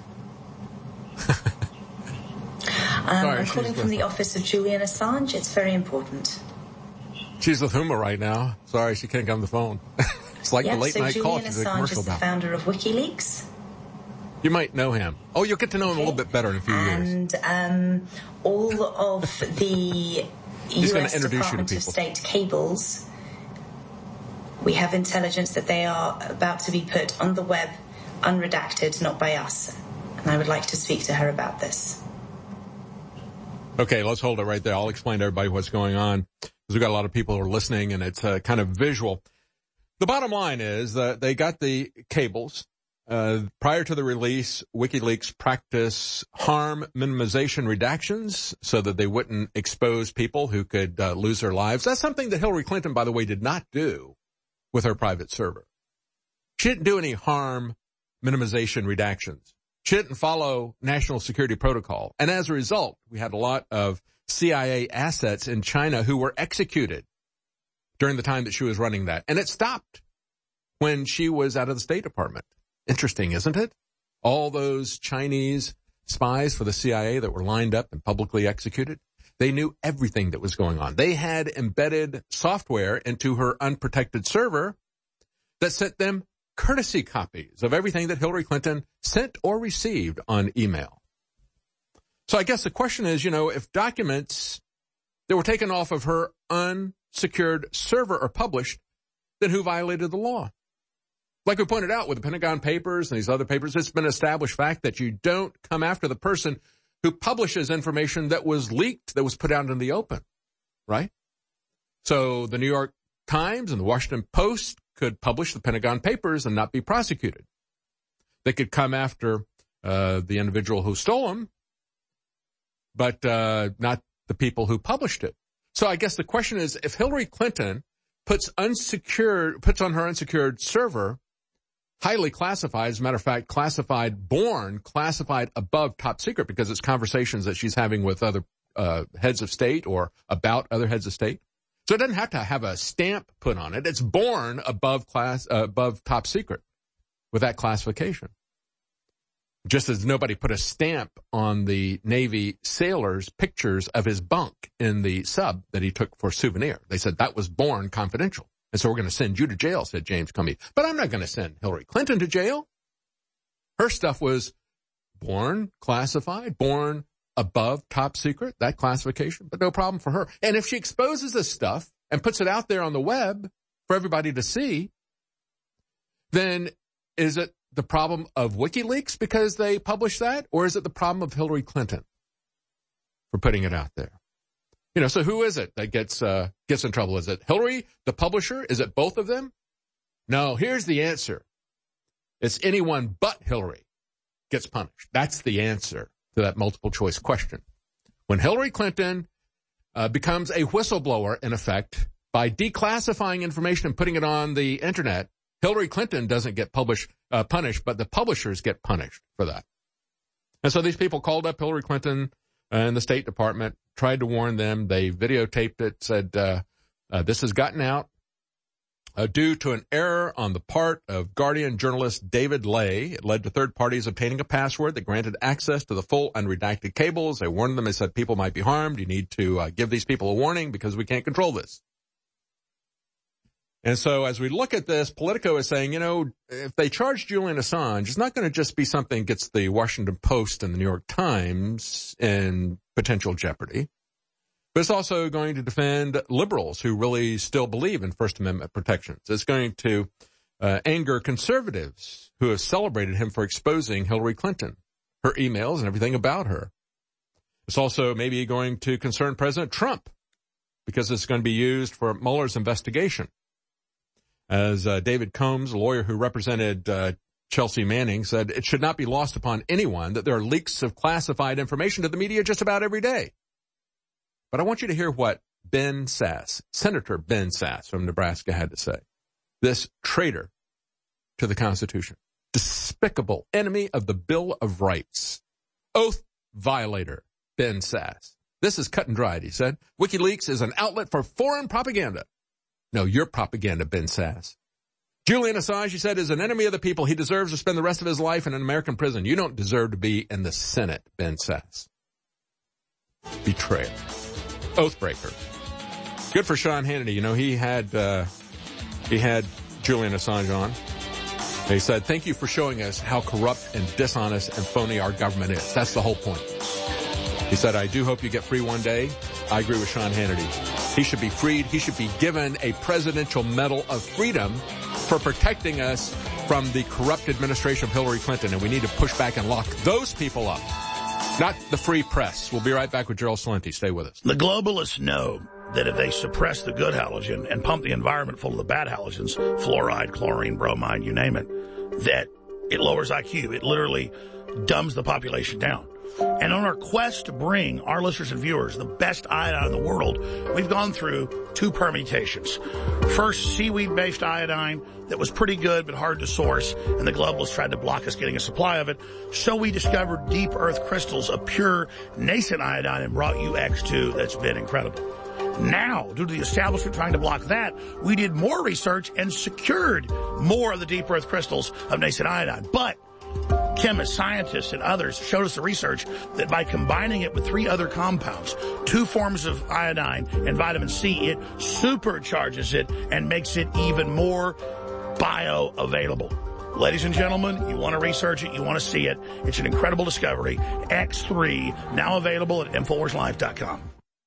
um, Sorry, I'm calling from the office of Julian Assange. It's very important. She's with Huma right now. Sorry, she can't come to the phone. It's like yep, the late so night Julian call she's a Assange commercial is the about. founder of WikiLeaks. You might know him. Oh, you'll get to know him okay. a little bit better in a few years. And um, all of the He's U S introduce Department you of to State cables, we have intelligence that they are about to be put on the web, unredacted, not by us. And I would like to speak to her about this. Okay, let's hold it right there. I'll explain to everybody what's going on, because we've got a lot of people who are listening, and it's uh, kind of visual. The bottom line is that they got the cables. Uh, prior to the release, WikiLeaks practiced harm minimization redactions so that they wouldn't expose people who could uh, lose their lives. That's something that Hillary Clinton, by the way, did not do with her private server. She didn't do any harm minimization redactions. She didn't follow national security protocol. And as a result, we had a lot of C I A assets in China who were executed during the time that she was running that. And it stopped when she was out of the State Department. Interesting, isn't it? All those Chinese spies for the C I A that were lined up and publicly executed. They knew everything that was going on. They had embedded software into her unprotected server that sent them courtesy copies of everything that Hillary Clinton sent or received on email. So I guess the question is, you know, if documents that were taken off of her unsecured server are published, then who violated the law? Like we pointed out with the Pentagon Papers and these other papers, it's been an established fact that you don't come after the person who publishes information that was leaked, that was put out in the open, right? So the New York Times and the Washington Post could publish the Pentagon Papers and not be prosecuted. They could come after uh, the individual who stole them, but uh, not the people who published it. So I guess the question is, if Hillary Clinton puts unsecured, puts on her unsecured server highly classified, as a matter of fact, classified, born, classified above top secret, because it's conversations that she's having with other uh, heads of state or about other heads of state. So it doesn't have to have a stamp put on it. It's born above class, uh, above top secret with that classification. Just as nobody put a stamp on the Navy sailor's pictures of his bunk in the sub that he took for souvenir. They said that was born confidential. And so we're going to send you to jail, said James Comey. But I'm not going to send Hillary Clinton to jail. Her stuff was born classified, born above top secret, that classification, but no problem for her. And if she exposes this stuff and puts it out there on the web for everybody to see, then is it the problem of WikiLeaks because they published that? Or is it the problem of Hillary Clinton for putting it out there? You know, so who is it that gets uh, gets in trouble? Is it Hillary, the publisher? Is it both of them? No, here's the answer. It's anyone but Hillary gets punished. That's the answer to that multiple choice question. When Hillary Clinton uh, becomes a whistleblower, in effect, by declassifying information and putting it on the internet, Hillary Clinton doesn't get published, uh, punished, but the publishers get punished for that. And so these people called up Hillary Clinton and the State Department, tried to warn them. They videotaped it, said, uh, uh, this has gotten out uh, due to an error on the part of Guardian journalist David Lay. It led to third parties obtaining a password that granted access to the full unredacted cables. They warned them. They said people might be harmed. You need to uh, give these people a warning because we can't control this. And so as we look at this, Politico is saying, you know, if they charge Julian Assange, it's not going to just be something that gets the Washington Post and the New York Times in potential jeopardy, but it's also going to defend liberals who really still believe in First Amendment protections. It's going to uh, anger conservatives who have celebrated him for exposing Hillary Clinton, her emails and everything about her. It's also maybe going to concern President Trump because it's going to be used for Mueller's investigation. As uh, David Combs, a lawyer who represented uh, Chelsea Manning, said, it should not be lost upon anyone that there are leaks of classified information to the media just about every day. But I want you to hear what Ben Sasse, Senator Ben Sasse from Nebraska, had to say. This traitor to the Constitution, despicable enemy of the Bill of Rights, oath violator, Ben Sasse. This is cut and dried, he said. WikiLeaks is an outlet for foreign propaganda. No, your propaganda, Ben Sasse. Julian Assange, he said, is an enemy of the people. He deserves to spend the rest of his life in an American prison. You don't deserve to be in the Senate, Ben Sasse. Betrayer. Oathbreaker. Good for Sean Hannity. You know, he had, uh, he had Julian Assange on. He said, thank you for showing us how corrupt and dishonest and phony our government is. That's the whole point. He said, I do hope you get free one day. I agree with Sean Hannity. He should be freed. He should be given a Presidential Medal of Freedom for protecting us from the corrupt administration of Hillary Clinton. And we need to push back and lock those people up, not the free press. We'll be right back with Gerald Celente. Stay with us. The globalists know that if they suppress the good halogen and pump the environment full of the bad halogens, fluoride, chlorine, bromide, you name it, that it lowers I Q. It literally dumbs the population down. And on our quest to bring our listeners and viewers the best iodine in the world, we've gone through two permutations. First, seaweed-based iodine that was pretty good but hard to source, and the globalists tried to block us getting a supply of it. So we discovered deep earth crystals of pure nascent iodine and brought you X two. That's been incredible. Now, due to the establishment trying to block that, we did more research and secured more of the deep earth crystals of nascent iodine. But chemists, scientists, and others showed us the research that by combining it with three other compounds, two forms of iodine and vitamin C, it supercharges it and makes it even more bioavailable. Ladies and gentlemen, you want to research it, you want to see it. It's an incredible discovery. X three, now available at Infowars Life dot com.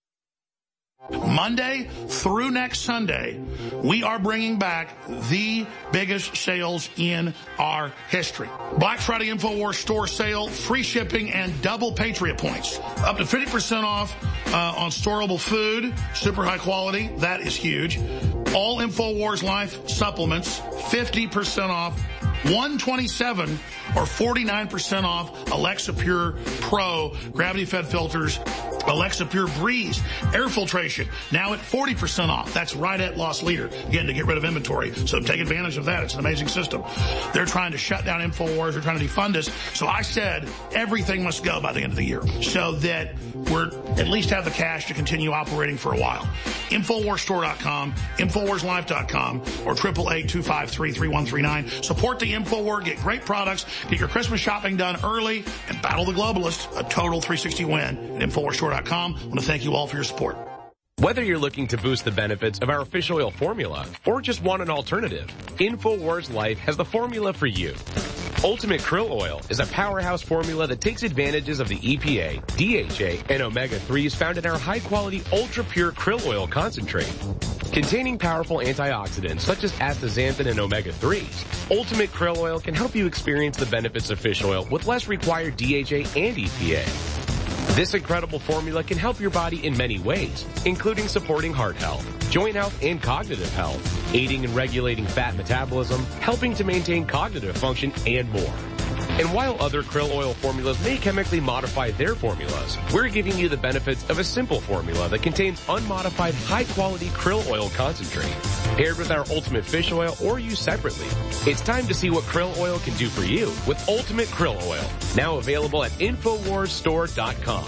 Monday through next Sunday, we are bringing back the biggest sales in our history. Black Friday InfoWars store sale, free shipping, and double Patriot points. Up to fifty percent off uh, on storable food, super high quality. That is huge. All InfoWars Life supplements, fifty percent off. one twenty-seven or forty-nine percent off Alexa Pure Pro gravity-fed filters, Alexa Pure Breeze air filtration, now at forty percent off. That's right at loss leader, again, to get rid of inventory. So take advantage of that. It's an amazing system. They're trying to shut down InfoWars. They're trying to defund us. So I said everything must go by the end of the year so that we're at least have the cash to continue operating for a while. Infowars Store dot com, Infowars Life dot com, or eight eight eight, two five three, three one three nine. Support the InfoWar, get great products, get your Christmas shopping done early, and battle the globalists. A total three sixty win at Infowars Store dot com. I want to thank you all for your support. Whether you're looking to boost the benefits of our fish oil formula or just want an alternative, InfoWars Life has the formula for you. Ultimate Krill Oil is a powerhouse formula that takes advantages of the E P A, D H A, and omega threes found in our high-quality, ultra-pure krill oil concentrate. Containing powerful antioxidants such as astaxanthin and omega threes, Ultimate Krill Oil can help you experience the benefits of fish oil with less required D H A and E P A. This incredible formula can help your body in many ways, including supporting heart health, joint health, and cognitive health, aiding and regulating fat metabolism, helping to maintain cognitive function, and more. And while other krill oil formulas may chemically modify their formulas, we're giving you the benefits of a simple formula that contains unmodified high-quality krill oil concentrate, paired with our Ultimate Fish Oil or used separately. It's time to see what krill oil can do for you with Ultimate Krill Oil, now available at Infowars Store dot com.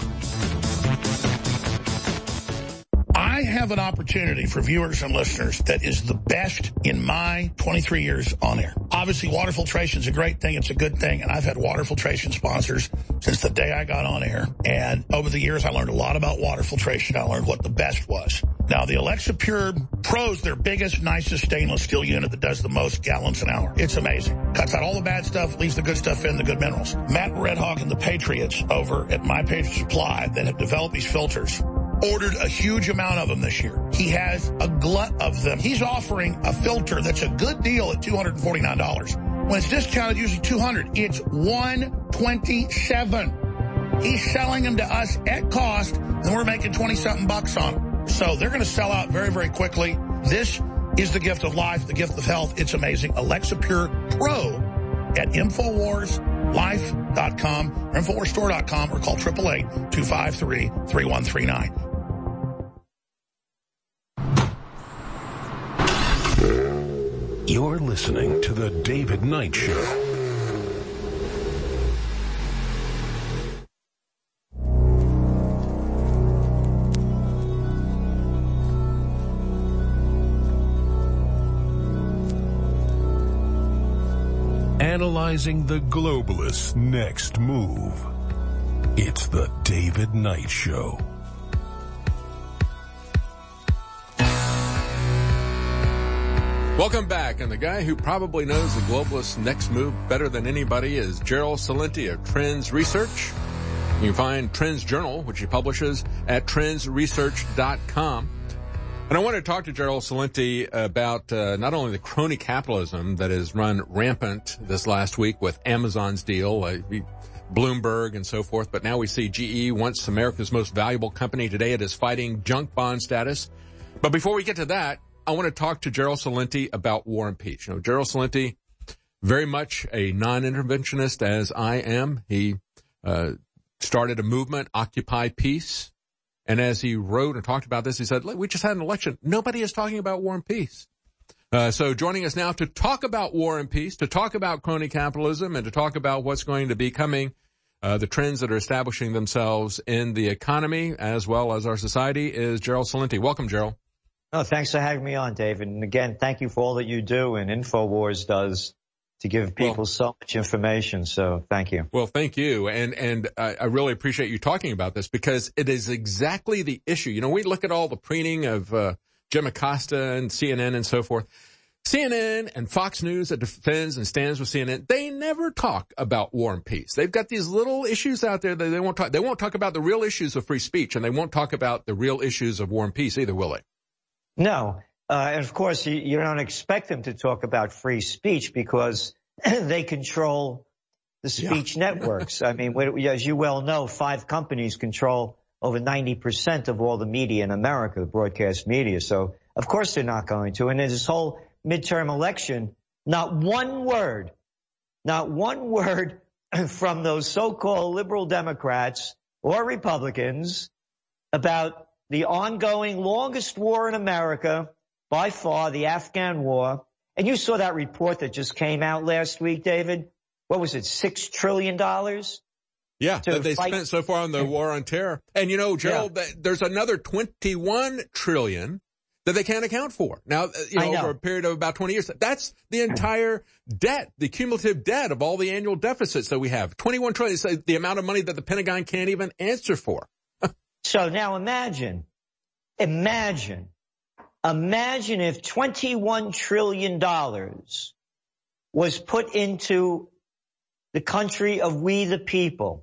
I have an opportunity for viewers and listeners that is the best in my twenty-three years on air. Obviously, water filtration is a great thing. It's a good thing. And I've had water filtration sponsors since the day I got on air. And over the years, I learned a lot about water filtration. I learned what the best was. Now, the Alexa Pure Pro is their biggest, nicest stainless steel unit that does the most gallons an hour. It's amazing. Cuts out all the bad stuff, leaves the good stuff in, the good minerals. Matt Redhawk and the Patriots over at My Patriot Supply that have developed these filters ordered a huge amount of them this year. He has a glut of them. He's offering a filter that's a good deal at two hundred forty-nine dollars. When it's discounted, usually two hundred dollars. It's one hundred twenty-seven dollars. He's selling them to us at cost, and we're making twenty-something bucks on them. So they're going to sell out very, very quickly. This is the gift of life, the gift of health. It's amazing. Alexa Pure Pro at Infowars Life dot com or Infowars Store dot com or call eight eight eight, two five three, three one three nine. You're listening to The David Knight Show. Analyzing the globalists' next move. It's The David Knight Show. Welcome back, and the guy who probably knows the globalists' next move better than anybody is Gerald Celente of Trends Research. You can find Trends Journal, which he publishes, at trends research dot com. And I want to talk to Gerald Celente about uh, not only the crony capitalism that has run rampant this last week with Amazon's deal, uh, Bloomberg and so forth, but now we see G E, once America's most valuable company, today it is fighting junk bond status. But before we get to that, I want to talk to Gerald Celente about War and Peace. You know, Gerald Celente, very much a non-interventionist as I am. He uh, started a movement, Occupy Peace. And as he wrote and talked about this, he said, we just had an election. Nobody is talking about war and peace. Uh, so joining us now to talk about war and peace, to talk about crony capitalism, and to talk about what's going to be coming, uh, the trends that are establishing themselves in the economy as well as our society, is Gerald Celente. Welcome, Gerald. Oh, thanks for having me on, David. And again, thank you for all that you do and InfoWars does to give people well, so much information. So thank you. Well, thank you. And, and I, I really appreciate you talking about this because it is exactly the issue. You know, we look at all the preening of, uh, Jim Acosta and C N N and so forth. C N N and Fox News that defends and stands with C N N, they never talk about war and peace. They've got these little issues out there that they won't talk, they won't talk about the real issues of free speech, and they won't talk about the real issues of war and peace either, will they? No. Uh, and of course, you, you don't expect them to talk about free speech because they control the speech yeah. networks. I mean, as you well know, five companies control over ninety percent of all the media in America, the broadcast media. So, of course, they're not going to. And in this whole midterm election, not one word, not one word from those so-called liberal Democrats or Republicans about the ongoing longest war in America, by far, the Afghan war. And you saw that report that just came out last week, David. What was it, six trillion dollars? Yeah, that they fight. spent so far on the war on terror. And, you know, Gerald, yeah. there's another twenty-one trillion dollars that they can't account for. Now, you know, know, over a period of about twenty years. That's the entire debt, the cumulative debt of all the annual deficits that we have. twenty-one trillion dollars is the amount of money that the Pentagon can't even answer for. So now imagine, imagine. Imagine if twenty-one trillion dollars was put into the country of we the people.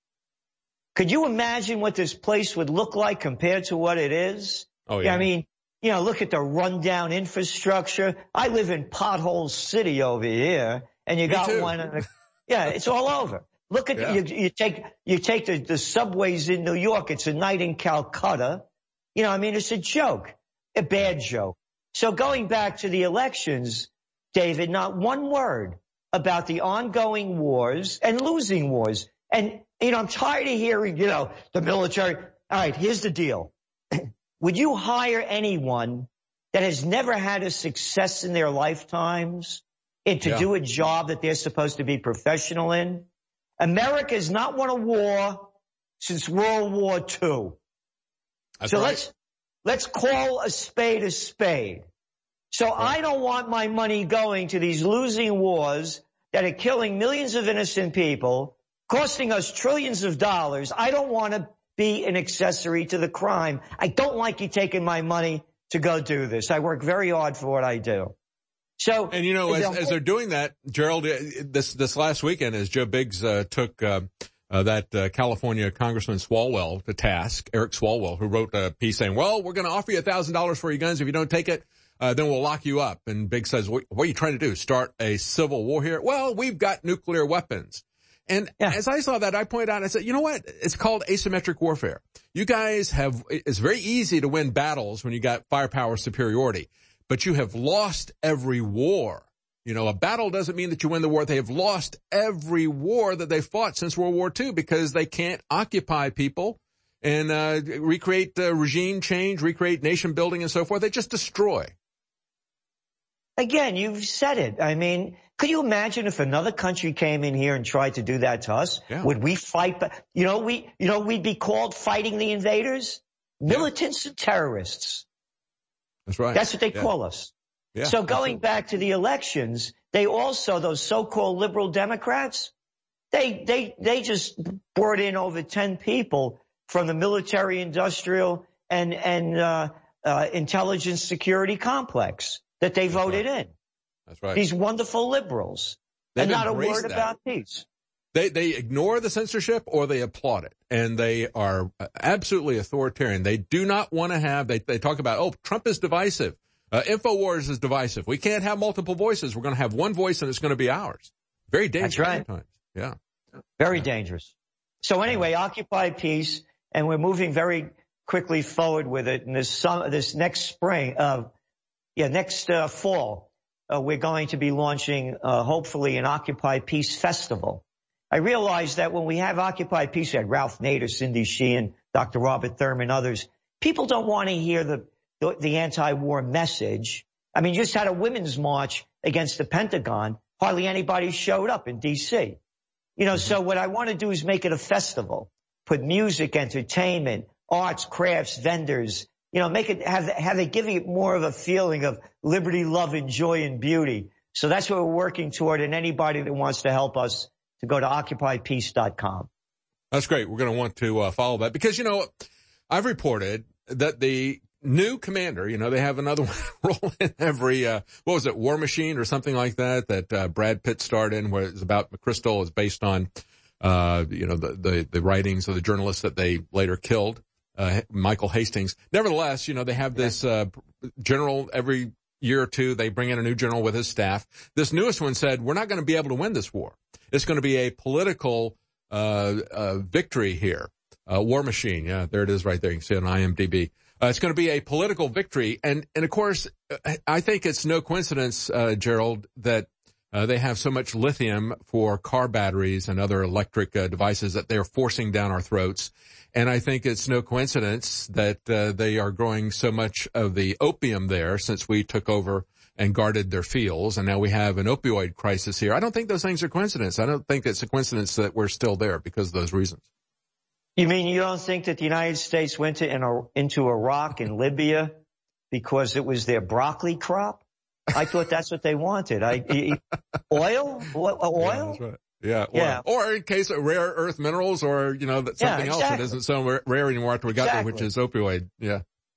Could you imagine what this place would look like compared to what it is? Oh, yeah. I mean, you know, look at the rundown infrastructure. I live in Pothole City over here, and you Me got too. one. In the, yeah, it's all over. Look at yeah. you, you take you take the, the subways in New York. It's a night in Calcutta. You know, I mean, it's a joke. A bad joke. So going back to the elections, David, not one word about the ongoing wars and losing wars. And, you know, I'm tired of hearing, you know, the military. All right, here's the deal. Would you hire anyone that has never had a success in their lifetimes and to yeah. do a job that they're supposed to be professional in? America has not won a war since World War Two. That's so right. let's Let's call a spade a spade. So I don't want my money going to these losing wars that are killing millions of innocent people, costing us trillions of dollars. I don't want to be an accessory to the crime. I don't like you taking my money to go do this. I work very hard for what I do. So, and you know, as, as they're doing that, Gerald, this this last weekend, as Joe Biggs uh, took uh, Uh, that uh, California Congressman Swalwell to task, Eric Swalwell, who wrote a piece saying, well, we're going to offer you one thousand dollars for your guns. If you don't take it, uh, then we'll lock you up. And Biggs says, what, what are you trying to do, start a civil war here? Well, we've got nuclear weapons. And yeah. as I saw that, I pointed out, I said, you know what? It's called asymmetric warfare. You guys have, it's very easy to win battles when you got firepower superiority, but you have lost every war. You know, a battle doesn't mean that you win the war. They have lost every war that they've fought since World War Two because they can't occupy people and uh, recreate uh, regime change, recreate nation building and so forth. They just destroy. Again, you've said it. I mean, could you imagine if another country came in here and tried to do that to us? Yeah. Would we fight? You know, we, you know, we'd be called fighting the invaders, militants yeah. and terrorists. That's right. That's what they yeah. call us. Yeah, so going absolutely. back to the elections, they also, those so-called liberal Democrats, they, they, they just brought in over ten people from the military industrial and, and, uh, uh, intelligence security complex that they That's voted right. in. That's right. These wonderful liberals. They've and not a word that. about peace. They, they ignore the censorship or they applaud it. And they are absolutely authoritarian. They do not want to have, they, they talk about, oh, Trump is divisive. Uh, InfoWars is divisive. We can't have multiple voices. We're going to have one voice and it's going to be ours. Very dangerous. That's right. Sometimes. Yeah. Very yeah. dangerous. So anyway, yeah. Occupy Peace, and we're moving very quickly forward with it. And this summer, this next spring, uh, yeah, next uh, fall, uh, we're going to be launching, uh, hopefully, an Occupy Peace festival. I realized that when we have Occupy Peace, we had Ralph Nader, Cindy Sheehan, Doctor Robert Thurman, others. People don't want to hear the The, the anti-war message. I mean, you just had a women's march against the Pentagon. Hardly anybody showed up in D C. You know, mm-hmm. so what I want to do is make it a festival. Put music, entertainment, arts, crafts, vendors. You know, make it, have, have it giving it more of a feeling of liberty, love, and joy and beauty. So that's what we're working toward, and anybody that wants to help us to go to occupy peace dot com. That's great. We're going to want to uh, follow that because, you know, I've reported that the new commander, you know, they have another one role in every, uh, what was it, War Machine or something like that, that uh, Brad Pitt starred in, where it's about McChrystal, is based on, uh, you know, the, the, the writings of the journalist that they later killed, uh, Michael Hastings. Nevertheless, you know, they have this uh, general every year or two, they bring in a new general with his staff. This newest one said, we're not going to be able to win this war. It's going to be a political uh, uh victory here. Uh, War Machine, yeah, there it is right there. You can see it on I M D B. Uh, it's going to be a political victory. And, and of course, I think it's no coincidence, uh, Gerald, that uh, they have so much lithium for car batteries and other electric uh, devices that they're forcing down our throats. And I think it's no coincidence that uh, they are growing so much of the opium there since we took over and guarded their fields. And now we have an opioid crisis here. I don't think those things are coincidence. I don't think it's a coincidence that we're still there because of those reasons. You mean you don't think that the United States went to, in a, into Iraq and Libya because it was their broccoli crop? I thought that's what they wanted. I, oil? Oil? Yeah, that's right. Yeah, yeah. Or, or in case of rare earth minerals or, you know, that something yeah, exactly. else that isn't so rare anymore after we got exactly. there, which is opioid. Yeah.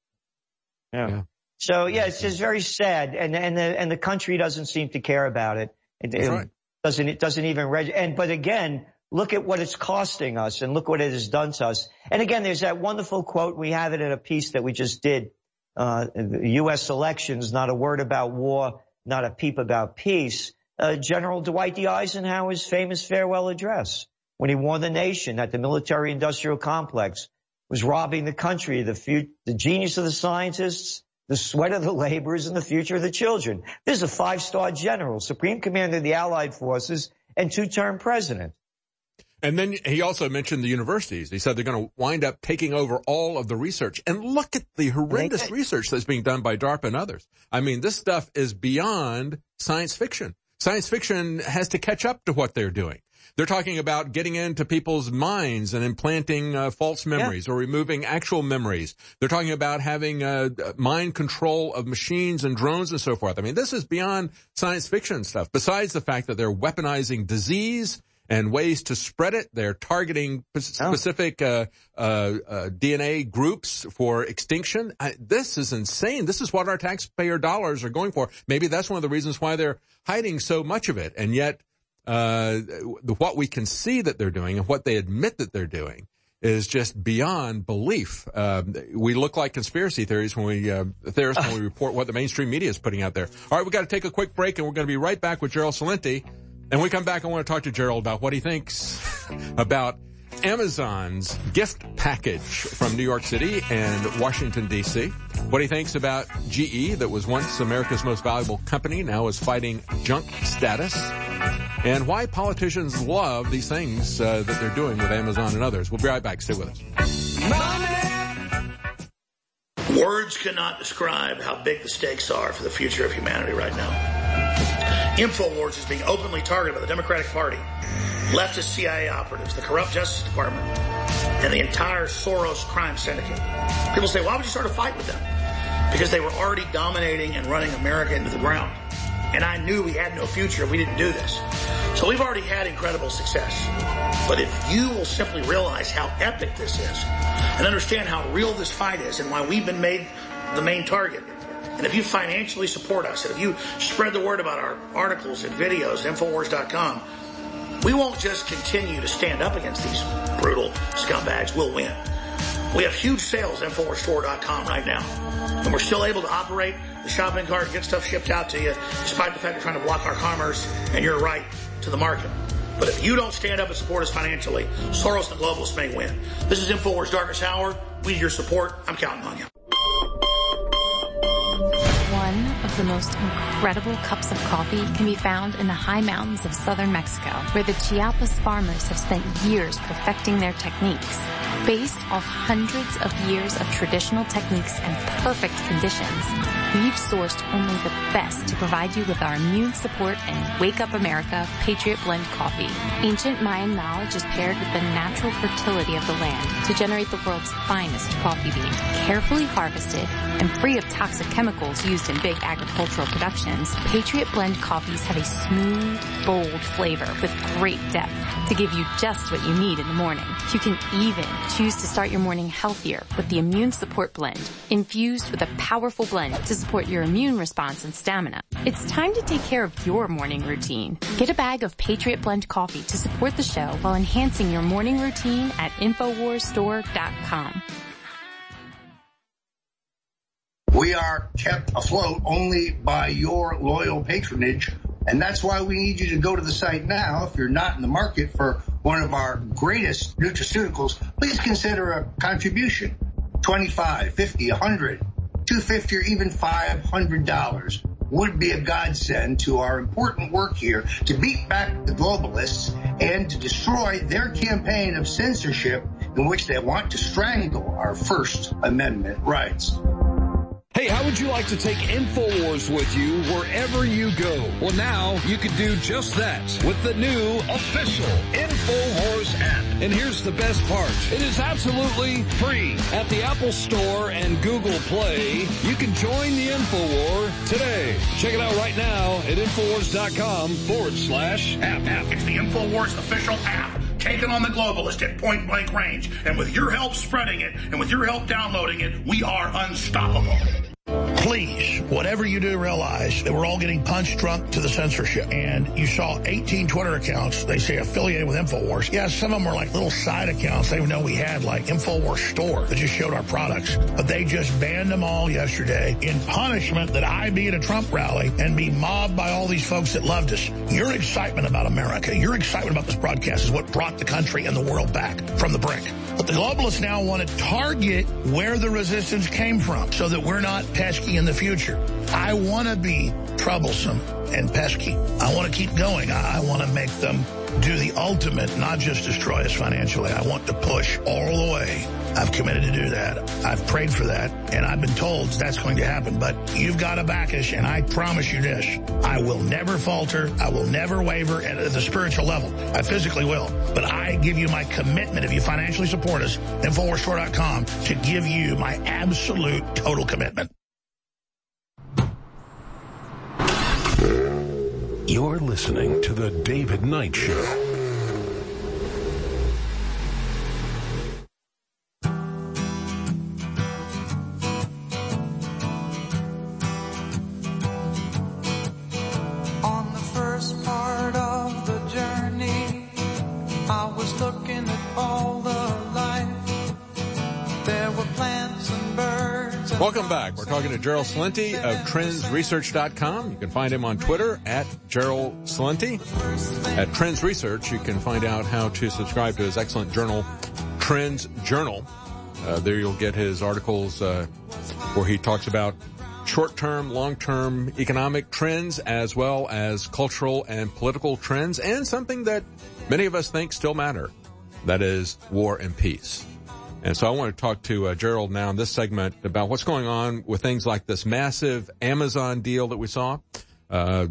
Yeah. yeah. So, yeah, it's just very sad. And, and the, and the country doesn't seem to care about it. It, That's it right. doesn't, it doesn't even reg- and, but again, look at what it's costing us and look what it has done to us. And again, there's that wonderful quote. We have it in a piece that we just did. Uh, U S elections, not a word about war, not a peep about peace. Uh, General Dwight D. Eisenhower's famous farewell address when he warned the nation that the military industrial complex was robbing the country, the, fu- the genius of the scientists, the sweat of the laborers, and the future of the children. This is a five-star general, supreme commander of the Allied forces, and two-term president. And then he also mentioned the universities. He said they're going to wind up taking over all of the research. And look at the horrendous research that's being done by DARPA and others. I mean, this stuff is beyond science fiction. Science fiction has to catch up to what they're doing. They're talking about getting into people's minds and implanting uh, false memories yeah. or removing actual memories. They're talking about having uh, mind control of machines and drones and so forth. I mean, this is beyond science fiction stuff. Besides the fact that they're weaponizing disease and ways to spread it, they're targeting specific uh, uh, uh, D N A groups for extinction. I, this is insane. This is what our taxpayer dollars are going for. Maybe that's one of the reasons why they're hiding so much of it. And yet, uh, the, what we can see that they're doing and what they admit that they're doing is just beyond belief. Um, we look like conspiracy theories when we, uh, theorists when we report what the mainstream media is putting out there. All right, we got to take a quick break, and we're going to be right back with Gerald Celente. And when we come back, I want to talk to Gerald about what he thinks about Amazon's gift package from New York City and Washington, D C, what he thinks about G E, that was once America's most valuable company, now is fighting junk status, and why politicians love these things uh, that they're doing with Amazon and others. We'll be right back. Stay with us. Money! Words cannot describe how big the stakes are for the future of humanity right now. InfoWars is being openly targeted by the Democratic Party, leftist C I A operatives, the corrupt Justice Department, and the entire Soros crime syndicate. People say, why would you start a fight with them? Because they were already dominating and running America into the ground. And I knew we had no future if we didn't do this. So we've already had incredible success. But if you will simply realize how epic this is and understand how real this fight is and why we've been made the main target, and if you financially support us, and if you spread the word about our articles and videos at Infowars dot com, we won't just continue to stand up against these brutal scumbags. We'll win. We have huge sales at Infowars Store dot com right now. And we're still able to operate the shopping cart and get stuff shipped out to you, despite the fact they're trying to block our commerce and your right to the market. But if you don't stand up and support us financially, Soros and the globalists may win. This is Infowars Darkest Hour. We need your support. I'm counting on you. One of the most incredible cups of coffee can be found in the high mountains of southern Mexico, where the Chiapas farmers have spent years perfecting their techniques. Based off hundreds of years of traditional techniques and perfect conditions, We've sourced only the best to provide you with our immune support and Wake Up America Patriot Blend coffee. Ancient Mayan knowledge is paired with the natural fertility of the land to generate the world's finest coffee bean. Carefully harvested and free of toxic chemicals used in big agricultural productions, Patriot Blend coffees have a smooth, bold flavor with great depth to give you just what you need in the morning. You can even choose to start your morning healthier with the Immune Support Blend, infused with a powerful blend to support your immune response and stamina. It's time to take care of your morning routine. Get a bag of Patriot Blend coffee to support the show while enhancing your morning routine at infowars store dot com. We are kept afloat only by your loyal patronage, and that's why we need you to go to the site now. If you're not in the market for one of our greatest nutraceuticals, please consider a contribution. twenty-five, fifty, one hundred, two hundred fifty, or even five hundred dollars would be a godsend to our important work here to beat back the globalists and to destroy their campaign of censorship in which they want to strangle our First Amendment rights. Hey, how would you like to take InfoWars with you wherever you go? Well, now you can do just that with the new official InfoWars app. And here's the best part. It is absolutely free. At the Apple Store and Google Play, you can join the InfoWar today. Check it out right now at InfoWars.com forward slash app. app. It's the InfoWars official app. Taking on the globalist at point blank range. And with your help spreading it, and with your help downloading it, we are unstoppable. Please, whatever you do, realize that we're all getting punched drunk to the censorship. And you saw eighteen Twitter accounts, they say affiliated with InfoWars. Yeah, some of them were like little side accounts they didn't know we had, like InfoWars Store, that just showed our products. But they just banned them all yesterday in punishment that I be at a Trump rally and be mobbed by all these folks that loved us. Your excitement about America, your excitement about this broadcast is what brought the country and the world back from the brink. But the globalists now want to target where the resistance came from so that we're not pesky in the future. I want to be troublesome and pesky. I want to keep going. I want to make them do the ultimate, not just destroy us financially. I want to push all the way. I've committed to do that. I've prayed for that, and I've been told that's going to happen. But you've got to back us, and I promise you this. I will never falter. I will never waver at the spiritual level. I physically will. But I give you my commitment, if you financially support us, InfoWars Store dot com, to give you my absolute total commitment. You're listening to The David Knight Show. On the first part of the journey, I was looking at all the life. There were plants and birds. And Welcome back. We're talking to Gerald Celente of Trends Research dot com. You can find him on Twitter at Gerald Celente. At Trends Research, you can find out how to subscribe to his excellent journal, Trends Journal. Uh, there you'll get his articles uh, where he talks about short-term, long-term economic trends as well as cultural and political trends, and something that many of us think still matter, that is war and peace. And so I want to talk to uh, Gerald now in this segment about what's going on with things like this massive Amazon deal that we saw. Uh,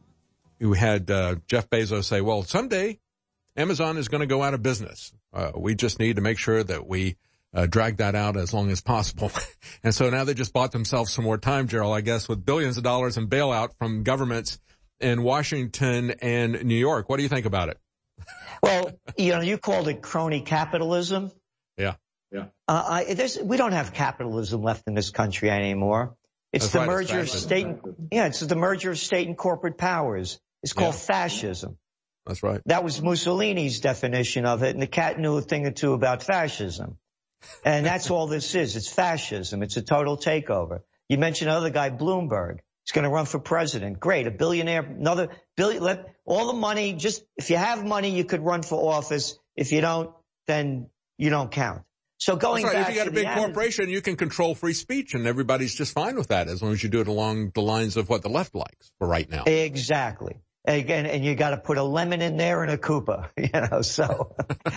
we had uh, Jeff Bezos say, well, someday Amazon is going to go out of business. Uh, we just need to make sure that we uh, drag that out as long as possible. And so now they just bought themselves some more time, Gerald, I guess, with billions of dollars in bailout from governments in Washington and New York. What do you think about it? Well, you know, you called it crony capitalism. Yeah. Yeah. Uh, I, there's, we don't have capitalism left in this country anymore. It's That's the right, merger it's of state. And, yeah, it's the merger of state and corporate powers. It's called Yeah. fascism. That's right. That was Mussolini's definition of it, and the cat knew a thing or two about fascism. And that's all this is. It's fascism. It's a total takeover. You mentioned another guy, Bloomberg. He's going to run for president. Great. A billionaire, another billion, let all the money, just, if you have money, you could run for office. If you don't, then you don't count. So going That's right. back If you got to a big the corporation, you can control free speech, and everybody's just fine with that as long as you do it along the lines of what the left likes for right now. Exactly. Again, and you got to put a lemon in there and a Koopa, you know, so.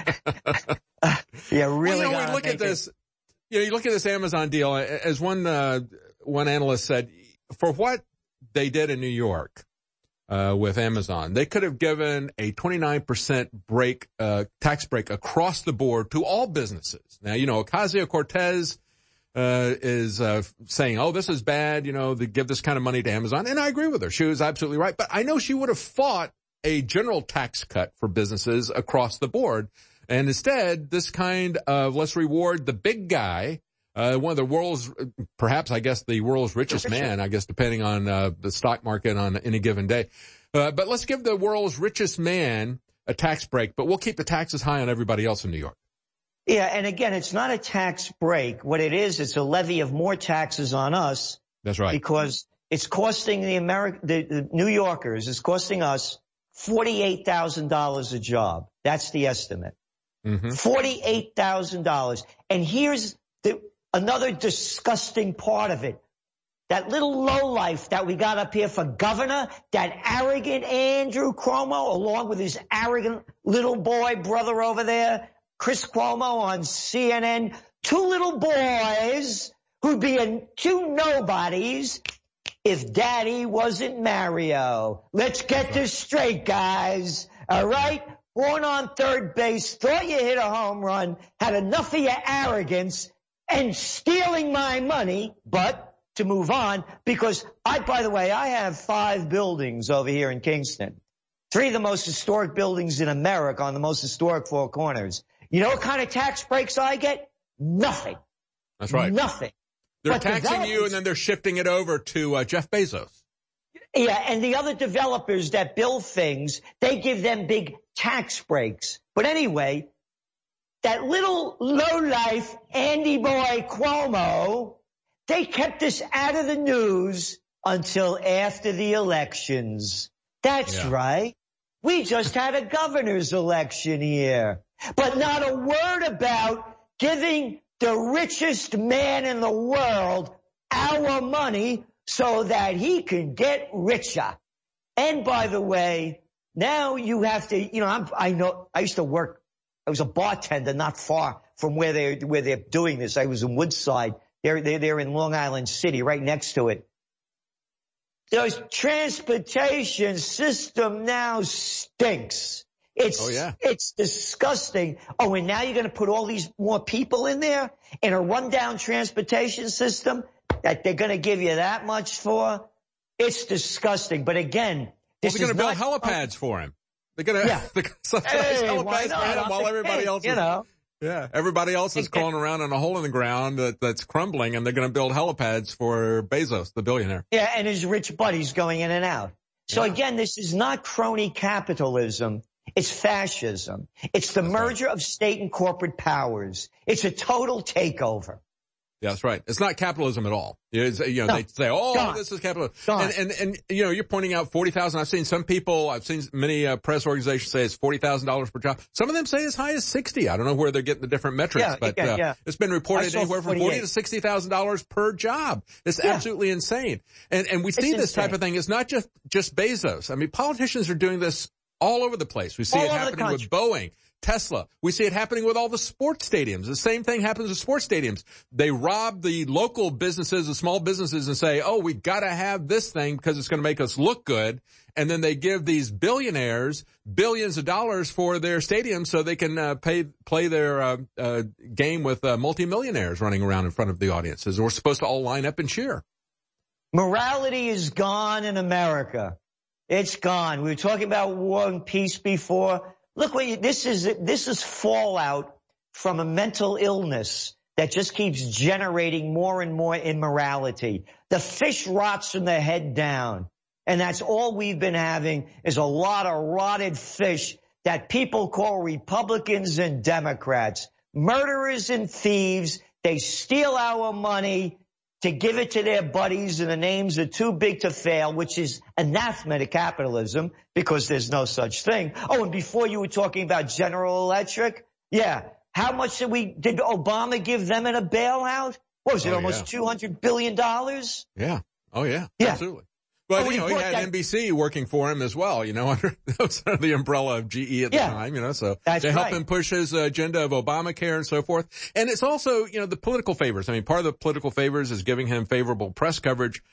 yeah, really. Well, you know, we look at this, you know, you look at this Amazon deal, as one, uh, one analyst said, for what they did in New York, uh, with Amazon, they could have given a twenty-nine percent break, uh, tax break across the board to all businesses. Now, you know, Ocasio-Cortez, uh, is, uh, saying, oh, this is bad, you know, they give this kind of money to Amazon. And I agree with her. She was absolutely right. But I know she would have fought a general tax cut for businesses across the board. And instead, this kind of let's reward the big guy, uh, one of the world's, perhaps, I guess, the world's richest man, I guess, depending on uh, the stock market on any given day. Uh, but let's give the world's richest man a tax break, but we'll keep the taxes high on everybody else in New York. Yeah, and again, it's not a tax break. What it is, it's a levy of more taxes on us. That's right. Because it's costing the Ameri- the, the New Yorkers, it's costing us forty-eight thousand dollars a job. That's the estimate. Mm-hmm. forty-eight thousand dollars. And here's the, another disgusting part of it. That little lowlife that we got up here for governor, that arrogant Andrew Cuomo, along with his arrogant little boy brother over there, Chris Cuomo on C N N. Two little boys who'd be in two nobodies if daddy wasn't Mario. Let's get this straight, guys. All right? Born on third base, thought you hit a home run, had enough of your arrogance and stealing my money, but to move on, because I, by the way, I have five buildings over here in Kingston. Three of the most historic buildings in America on the most historic Four Corners. You know what kind of tax breaks I get? Nothing. That's right. Nothing. They're but taxing you and then they're shifting it over to uh, Jeff Bezos. Yeah, and the other developers that build things, they give them big tax breaks. But anyway, that little lowlife Andy boy Cuomo, they kept us out of the news until after the elections. That's yeah. right. We just had a governor's election here. But not a word about giving the richest man in the world our money so that he can get richer. And by the way, now you have to, you know, I'm, I know, I used to work, I was a bartender not far from where they're, where they're doing this. I was in Woodside. They're, they're, they're in Long Island City, right next to it. The transportation system now stinks. It's, oh, yeah. it's disgusting. Oh, and now you're going to put all these more people in there in a rundown transportation system that they're going to give you that much for? It's disgusting. But again, this well, they're going to build not, helipads uh, for him. They're going to yeah. subsidize hey, helipads for him while everybody hey, else you is, know. yeah, everybody else is crawling around in a hole in the ground that, that's crumbling, and they're going to build helipads for Bezos, the billionaire. Yeah, and his rich buddies going in and out. So yeah. again, this is not crony capitalism. It's fascism. It's the that's merger right. of state and corporate powers. It's a total takeover. Yeah, that's right. It's not capitalism at all. It's, you know, no. they say, oh, Gone. this is capitalism. Gone. And, and, and, you know, you're pointing out forty thousand. I've seen some people, I've seen many uh, press organizations say it's forty thousand dollars per job. Some of them say as high as sixty. I don't know where they're getting the different metrics, yeah, but yeah, uh, yeah. it's been reported anywhere from forty to sixty thousand dollars per job. It's yeah. absolutely insane. And, and we see it's this insane. type of thing. It's not just, just Bezos. I mean, politicians are doing this all over the place. We see all it happening with Boeing, Tesla. We see it happening with all the sports stadiums. The same thing happens with sports stadiums. They rob the local businesses, the small businesses, and say, oh, we gotta have this thing because it's gonna make us look good. And then they give these billionaires billions of dollars for their stadiums so they can uh, pay, play their uh, uh, game with uh, multimillionaires running around in front of the audiences. And we're supposed to all line up and cheer. Morality is gone in America. It's gone. We were talking about war and peace before. Look what you, this is, this is fallout from a mental illness that just keeps generating more and more immorality. The fish rots from the head down. And that's all we've been having is a lot of rotted fish that people call Republicans and Democrats. Murderers and thieves. They steal our money to give it to their buddies, and the names are too big to fail, which is anathema to capitalism because there's no such thing. Oh, and before you were talking about General Electric, yeah, how much did we did Obama give them in a bailout? What was it, oh, almost yeah. two hundred billion dollars? Yeah. Oh, yeah. Yeah. Absolutely. But, oh, you know, he had that, N B C working for him as well, you know, under, under the umbrella of G E at the yeah, time, you know, so that's they help right. him push his agenda of Obamacare and so forth. And it's also, you know, the political favors. I mean, part of the political favors is giving him favorable press coverage.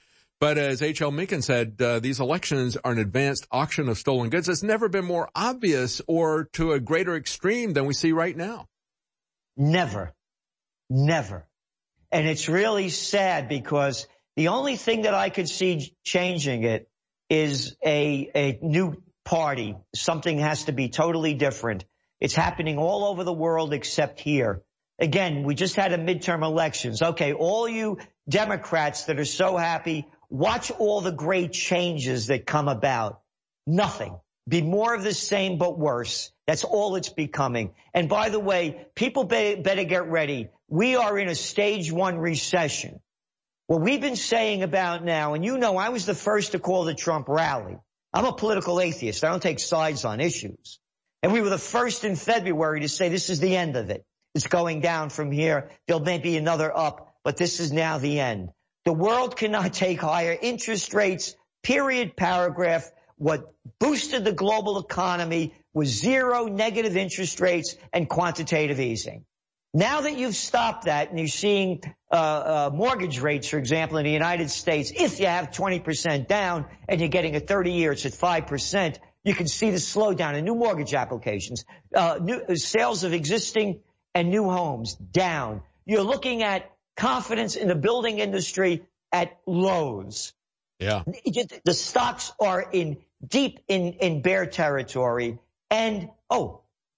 But as H L Mencken said, uh, these elections are an advanced auction of stolen goods. It's never been more obvious or to a greater extreme than we see right now. Never. Never. And it's really sad because the only thing that I could see changing it is a, a new party. Something has to be totally different. It's happening all over the world except here. Again, we just had a midterm elections. Okay, all you Democrats that are so happy, watch all the great changes that come about. Nothing. Be more of the same but worse. That's all it's becoming. And by the way, people be- better get ready. We are in a stage one recession. What we've been saying about now, and you know I was the first to call the Trump rally. I'm a political atheist. I don't take sides on issues. And we were the first in February to say this is the end of it. It's going down from here. There may be another up, but this is now the end. The world cannot take higher interest rates, period, paragraph. What boosted the global economy was zero negative interest rates and quantitative easing. Now that you've stopped that and you're seeing uh, uh mortgage rates, for example, in the United States, if you have twenty percent down and you're getting a thirty year, it's at five percent, you can see the slowdown in new mortgage applications, uh, new uh, sales of existing and new homes down. You're looking at confidence in the building industry at lows. Yeah. The stocks are in deep in, in bear territory. And, oh,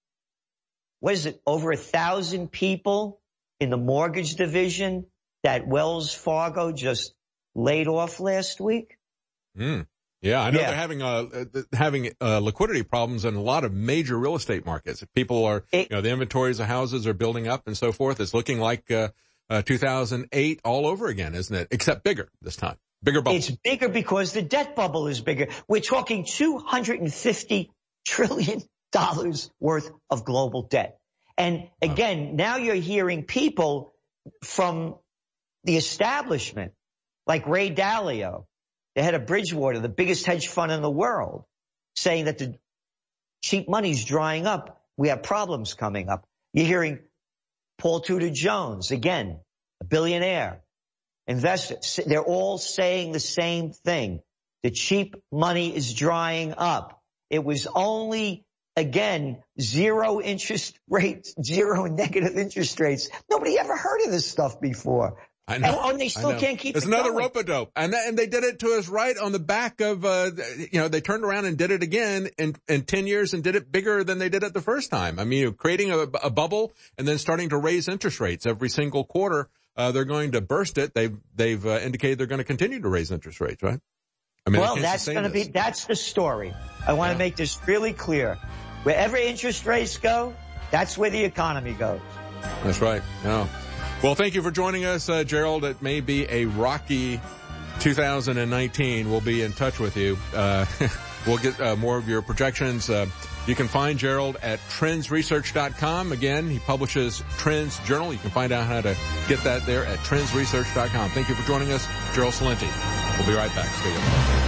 what is it? Over a thousand people in the mortgage division that Wells Fargo just laid off last week. Mm. Yeah, I know yeah. they're having uh, having uh, liquidity problems in a lot of major real estate markets. People are, it, you know, the inventories of houses are building up and so forth. It's looking like uh, uh, two thousand eight all over again, isn't it? Except bigger this time. Bigger bubble. It's bigger because the debt bubble is bigger. We're talking two hundred fifty trillion dollars worth of global debt. And again, wow. now you're hearing people from the establishment, like Ray Dalio, the head of Bridgewater, the biggest hedge fund in the world, saying that the cheap money's drying up. We have problems coming up. You're hearing Paul Tudor Jones, again, a billionaire, investor. They're all saying the same thing. The cheap money is drying up. It was only, again, zero interest rates, zero negative interest rates. Nobody ever heard of this stuff before. I know. And, and they still can't keep It's it another going. rope-a-dope. And, that, and they did it to us right on the back of, uh, you know, they turned around and did it again in, in ten years and did it bigger than they did it the first time. I mean, you know, creating a, a bubble and then starting to raise interest rates every single quarter. Uh, they're going to burst it. They've, they've uh, indicated they're going to continue to raise interest rates, right? I mean, well, that's going to be, that's the story. I want to yeah. make this really clear. Wherever interest rates go, that's where the economy goes. That's right. Yeah. Well, thank you for joining us, uh, Gerald. It may be a rocky two thousand nineteen. We'll be in touch with you. Uh, we'll get uh, more of your projections. Uh, you can find Gerald at trends research dot com. Again, he publishes Trends Journal. You can find out how to get that there at trends research dot com. Thank you for joining us, Gerald Celente. We'll be right back. See you.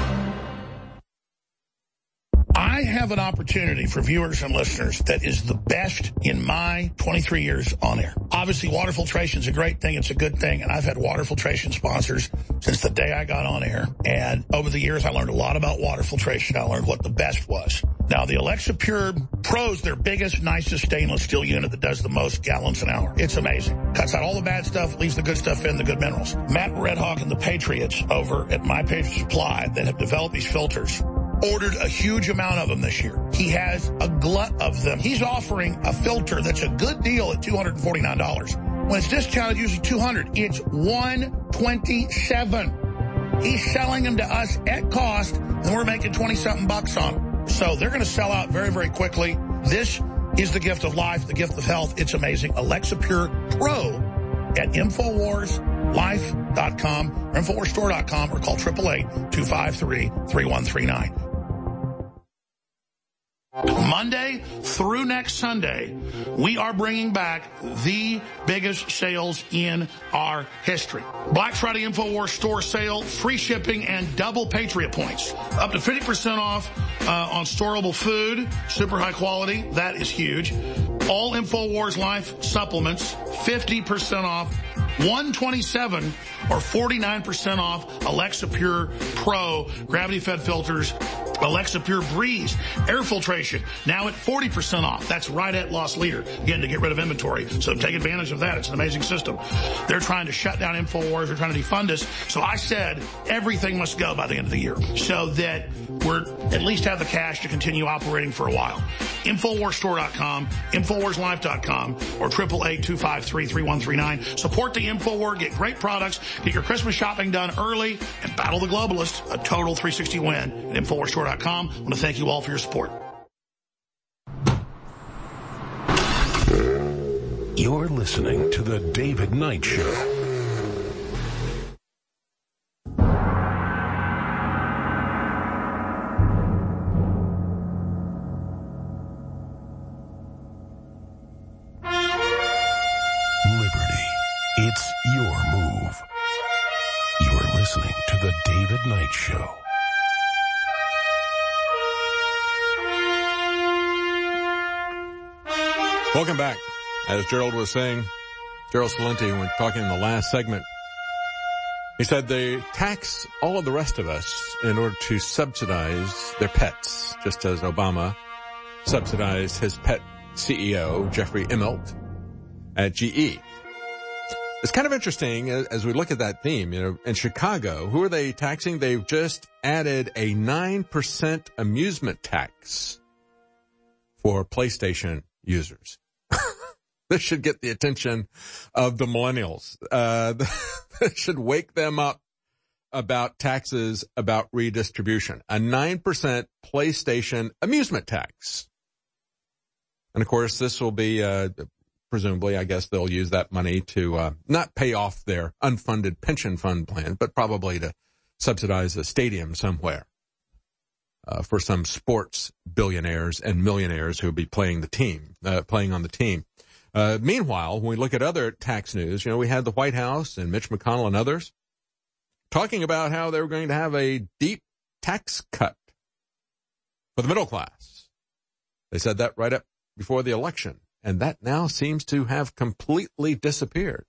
I have an opportunity for viewers and listeners that is the best in my twenty-three years on air. Obviously, water filtration is a great thing. It's a good thing. And I've had water filtration sponsors since the day I got on air. And over the years, I learned a lot about water filtration. I learned what the best was. Now, the Alexa Pure Pro is their biggest, nicest stainless steel unit that does the most gallons an hour. It's amazing. Cuts out all the bad stuff, leaves the good stuff in, the good minerals. Matt Redhawk and the Patriots over at My Patriot Supply that have developed these filters ordered a huge amount of them this year. He has a glut of them. He's offering a filter that's a good deal at two hundred forty-nine dollars. When it's discounted, usually two hundred dollars. It's one hundred twenty-seven dollars. He's selling them to us at cost, and we're making twenty-something bucks on them. So they're going to sell out very, very quickly. This is the gift of life, the gift of health. It's amazing. Alexa Pure Pro at Infowars Life dot com or Infowars Store dot com or call eight eight eight, two five three, three one three nine. Monday through next Sunday, we are bringing back the biggest sales in our history. Black Friday InfoWars store sale, free shipping, and double Patriot points. Up to fifty percent off uh, on storable food, super high quality. That is huge. All InfoWars Life supplements, fifty percent off. one twenty-seven or forty-nine percent off Alexa Pure Pro gravity fed filters, Alexa Pure Breeze air filtration, now at forty percent off. That's right at loss leader. Again, to get rid of inventory. So take advantage of that. It's an amazing system. They're trying to shut down InfoWars. They're trying to defund us. So I said everything must go by the end of the year so that we're at least have the cash to continue operating for a while. Infowars Store dot com, Infowars Life dot com, or triple eight two five three three one three nine. Support the InfoWar. Get great products. Get your Christmas shopping done early and battle the globalists. A total three sixty win at Infowars Store dot com. I want to thank you all for your support. You're listening to The David Knight Show. It's your move. You're listening to The David Knight Show. Welcome back. As Gerald was saying, Gerald Celente, when talking in the last segment, he said they tax all of the rest of us in order to subsidize their pets, just as Obama subsidized his pet C E O, Jeffrey Immelt, at G E. It's kind of interesting as we look at that theme. You know, in Chicago, who are they taxing? They've just added a nine percent amusement tax for PlayStation users. This should get the attention of the millennials. Uh, this should wake them up about taxes, about redistribution. A nine percent PlayStation amusement tax. And of course, this will be, uh, presumably, I guess they'll use that money to, uh, not pay off their unfunded pension fund plan, but probably to subsidize a stadium somewhere, uh, for some sports billionaires and millionaires who will be playing the team, uh, playing on the team. Uh, meanwhile, when we look at other tax news, you know, we had the White House and Mitch McConnell and others talking about how they were going to have a deep tax cut for the middle class. They said that right up before the election, and that now seems to have completely disappeared.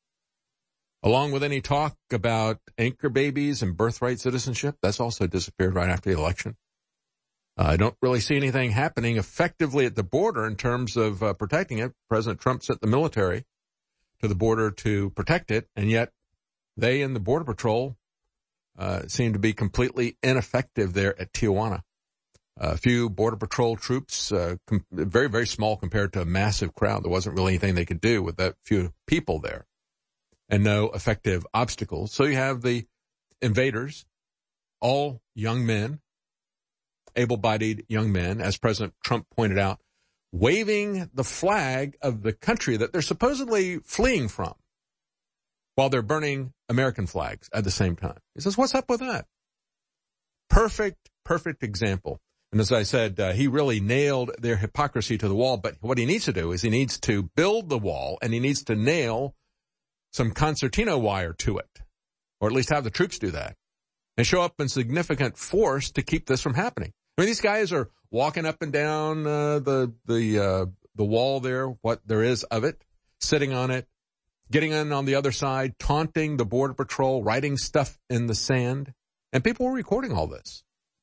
Along with any talk about anchor babies and birthright citizenship, that's also disappeared right after the election. Uh, I don't really see anything happening effectively at the border in terms of uh, protecting it. President Trump sent the military to the border to protect it, and yet they and the Border Patrol uh, seem to be completely ineffective there at Tijuana. A uh, few Border Patrol troops, uh, com- very, very small compared to a massive crowd. There wasn't really anything they could do with that few people there, and no effective obstacles. So you have the invaders, all young men, able-bodied young men, as President Trump pointed out, waving the flag of the country that they're supposedly fleeing from while they're burning American flags at the same time. He says, what's up with that? Perfect, perfect example. And as I said, uh, he really nailed their hypocrisy to the wall. But what he needs to do is he needs to build the wall, and he needs to nail some concertina wire to it, or at least have the troops do that, and show up in significant force to keep this from happening. I mean, these guys are walking up and down uh, the the uh, the wall there, what there is of it, sitting on it, getting in on the other side, taunting the Border Patrol, writing stuff in the sand, and people were recording all this.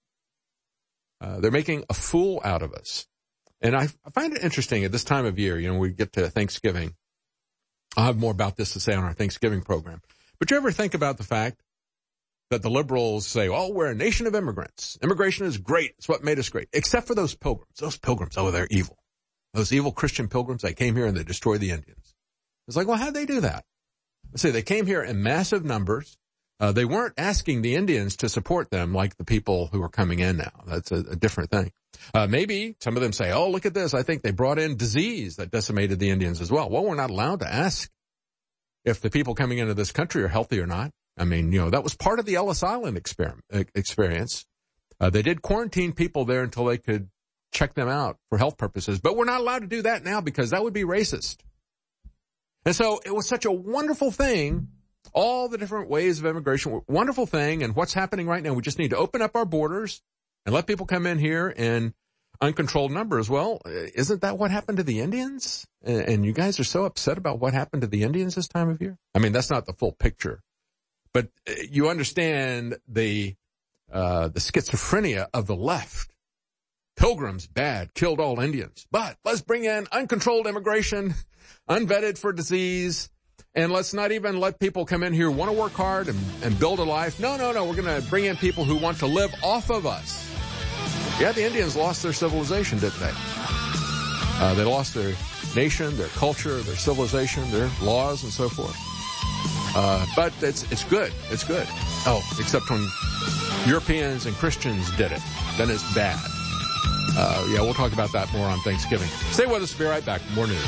Uh, they're making a fool out of us. And I, I find it interesting at this time of year, you know, we get to Thanksgiving. I'll have more about this to say on our Thanksgiving program. But you ever think about the fact that the liberals say, oh, we're a nation of immigrants. Immigration is great. It's what made us great. Except for those pilgrims. Those pilgrims, oh, they're evil. Those evil Christian pilgrims, they came here and they destroyed the Indians. It's like, well, how'd they do that? Let's say they came here in massive numbers. Uh, they weren't asking the Indians to support them like the people who are coming in now. That's a, a different thing. Uh, maybe some of them say, oh, look at this. I think they brought in disease that decimated the Indians as well. Well, we're not allowed to ask if the people coming into this country are healthy or not. I mean, you know, that was part of the Ellis Island experiment, experience. Uh, they did quarantine people there until they could check them out for health purposes. But we're not allowed to do that now because that would be racist. And so it was such a wonderful thing. All the different ways of immigration, wonderful thing. And what's happening right now, we just need to open up our borders and let people come in here and uncontrolled numbers. Well, isn't that what happened to the Indians? And you guys are so upset about what happened to the Indians this time of year? I mean, that's not the full picture. But you understand the uh the schizophrenia of the left. Pilgrims, bad, killed all Indians. But let's bring in uncontrolled immigration, unvetted for disease, and let's not even let people come in here who want to work hard and, and build a life. No, no, no, we're going to bring in people who want to live off of us. Yeah, the Indians lost their civilization, didn't they? Uh, they lost their nation, their culture, their civilization, their laws, and so forth. Uh, but it's it's good. It's good. Oh, except when Europeans and Christians did it. Then it's bad. Uh, yeah, we'll talk about that more on Thanksgiving. Stay with us. We'll be right back. More news.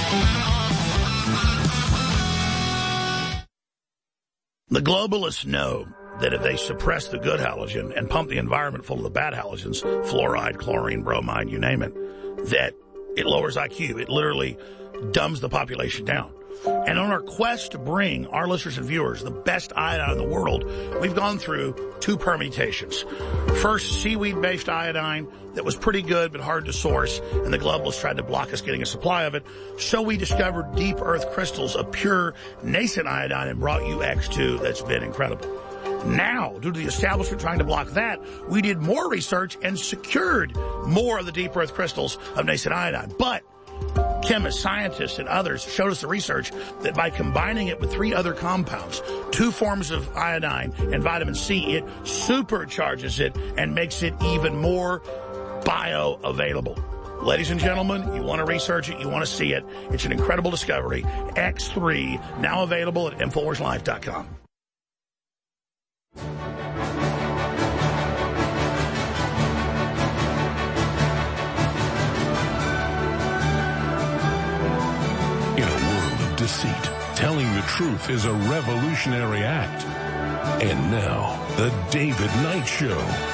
The globalists know that if they suppress the good halogen and pump the environment full of the bad halogens, fluoride, chlorine, bromide, you name it, that it lowers I Q. It literally dumbs the population down. And on our quest to bring our listeners and viewers the best iodine in the world, we've gone through two permutations. First, seaweed-based iodine that was pretty good but hard to source, and the globalists tried to block us getting a supply of it. So we discovered deep earth crystals of pure nascent iodine and brought you X two. That's been incredible. Now, due to the establishment trying to block that, we did more research and secured more of the deep earth crystals of nascent iodine. But chemists, scientists, and others showed us the research that by combining it with three other compounds, two forms of iodine and vitamin C, it supercharges it and makes it even more bioavailable. Ladies and gentlemen, you want to research it, you want to see it. It's an incredible discovery. X three, now available at Infowars Life dot com. Deceit. Telling the truth is a revolutionary act. And now, the David Knight Show.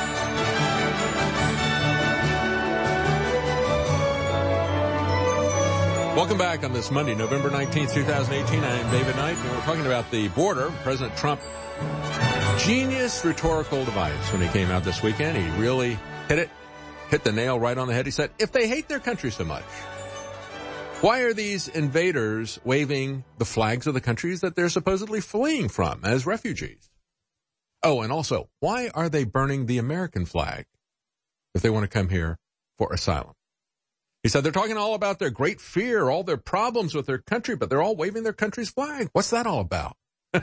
Welcome back on this Monday, November nineteenth, twenty eighteen. I am David Knight, and we're talking about the border. President Trump, genius rhetorical device when he came out this weekend. He really hit it, hit the nail right on the head. He said, if they hate their country so much, why are these invaders waving the flags of the countries that they're supposedly fleeing from as refugees? Oh, and also, why are they burning the American flag if they want to come here for asylum? He said they're talking all about their great fear, all their problems with their country, but they're all waving their country's flag. What's that all about?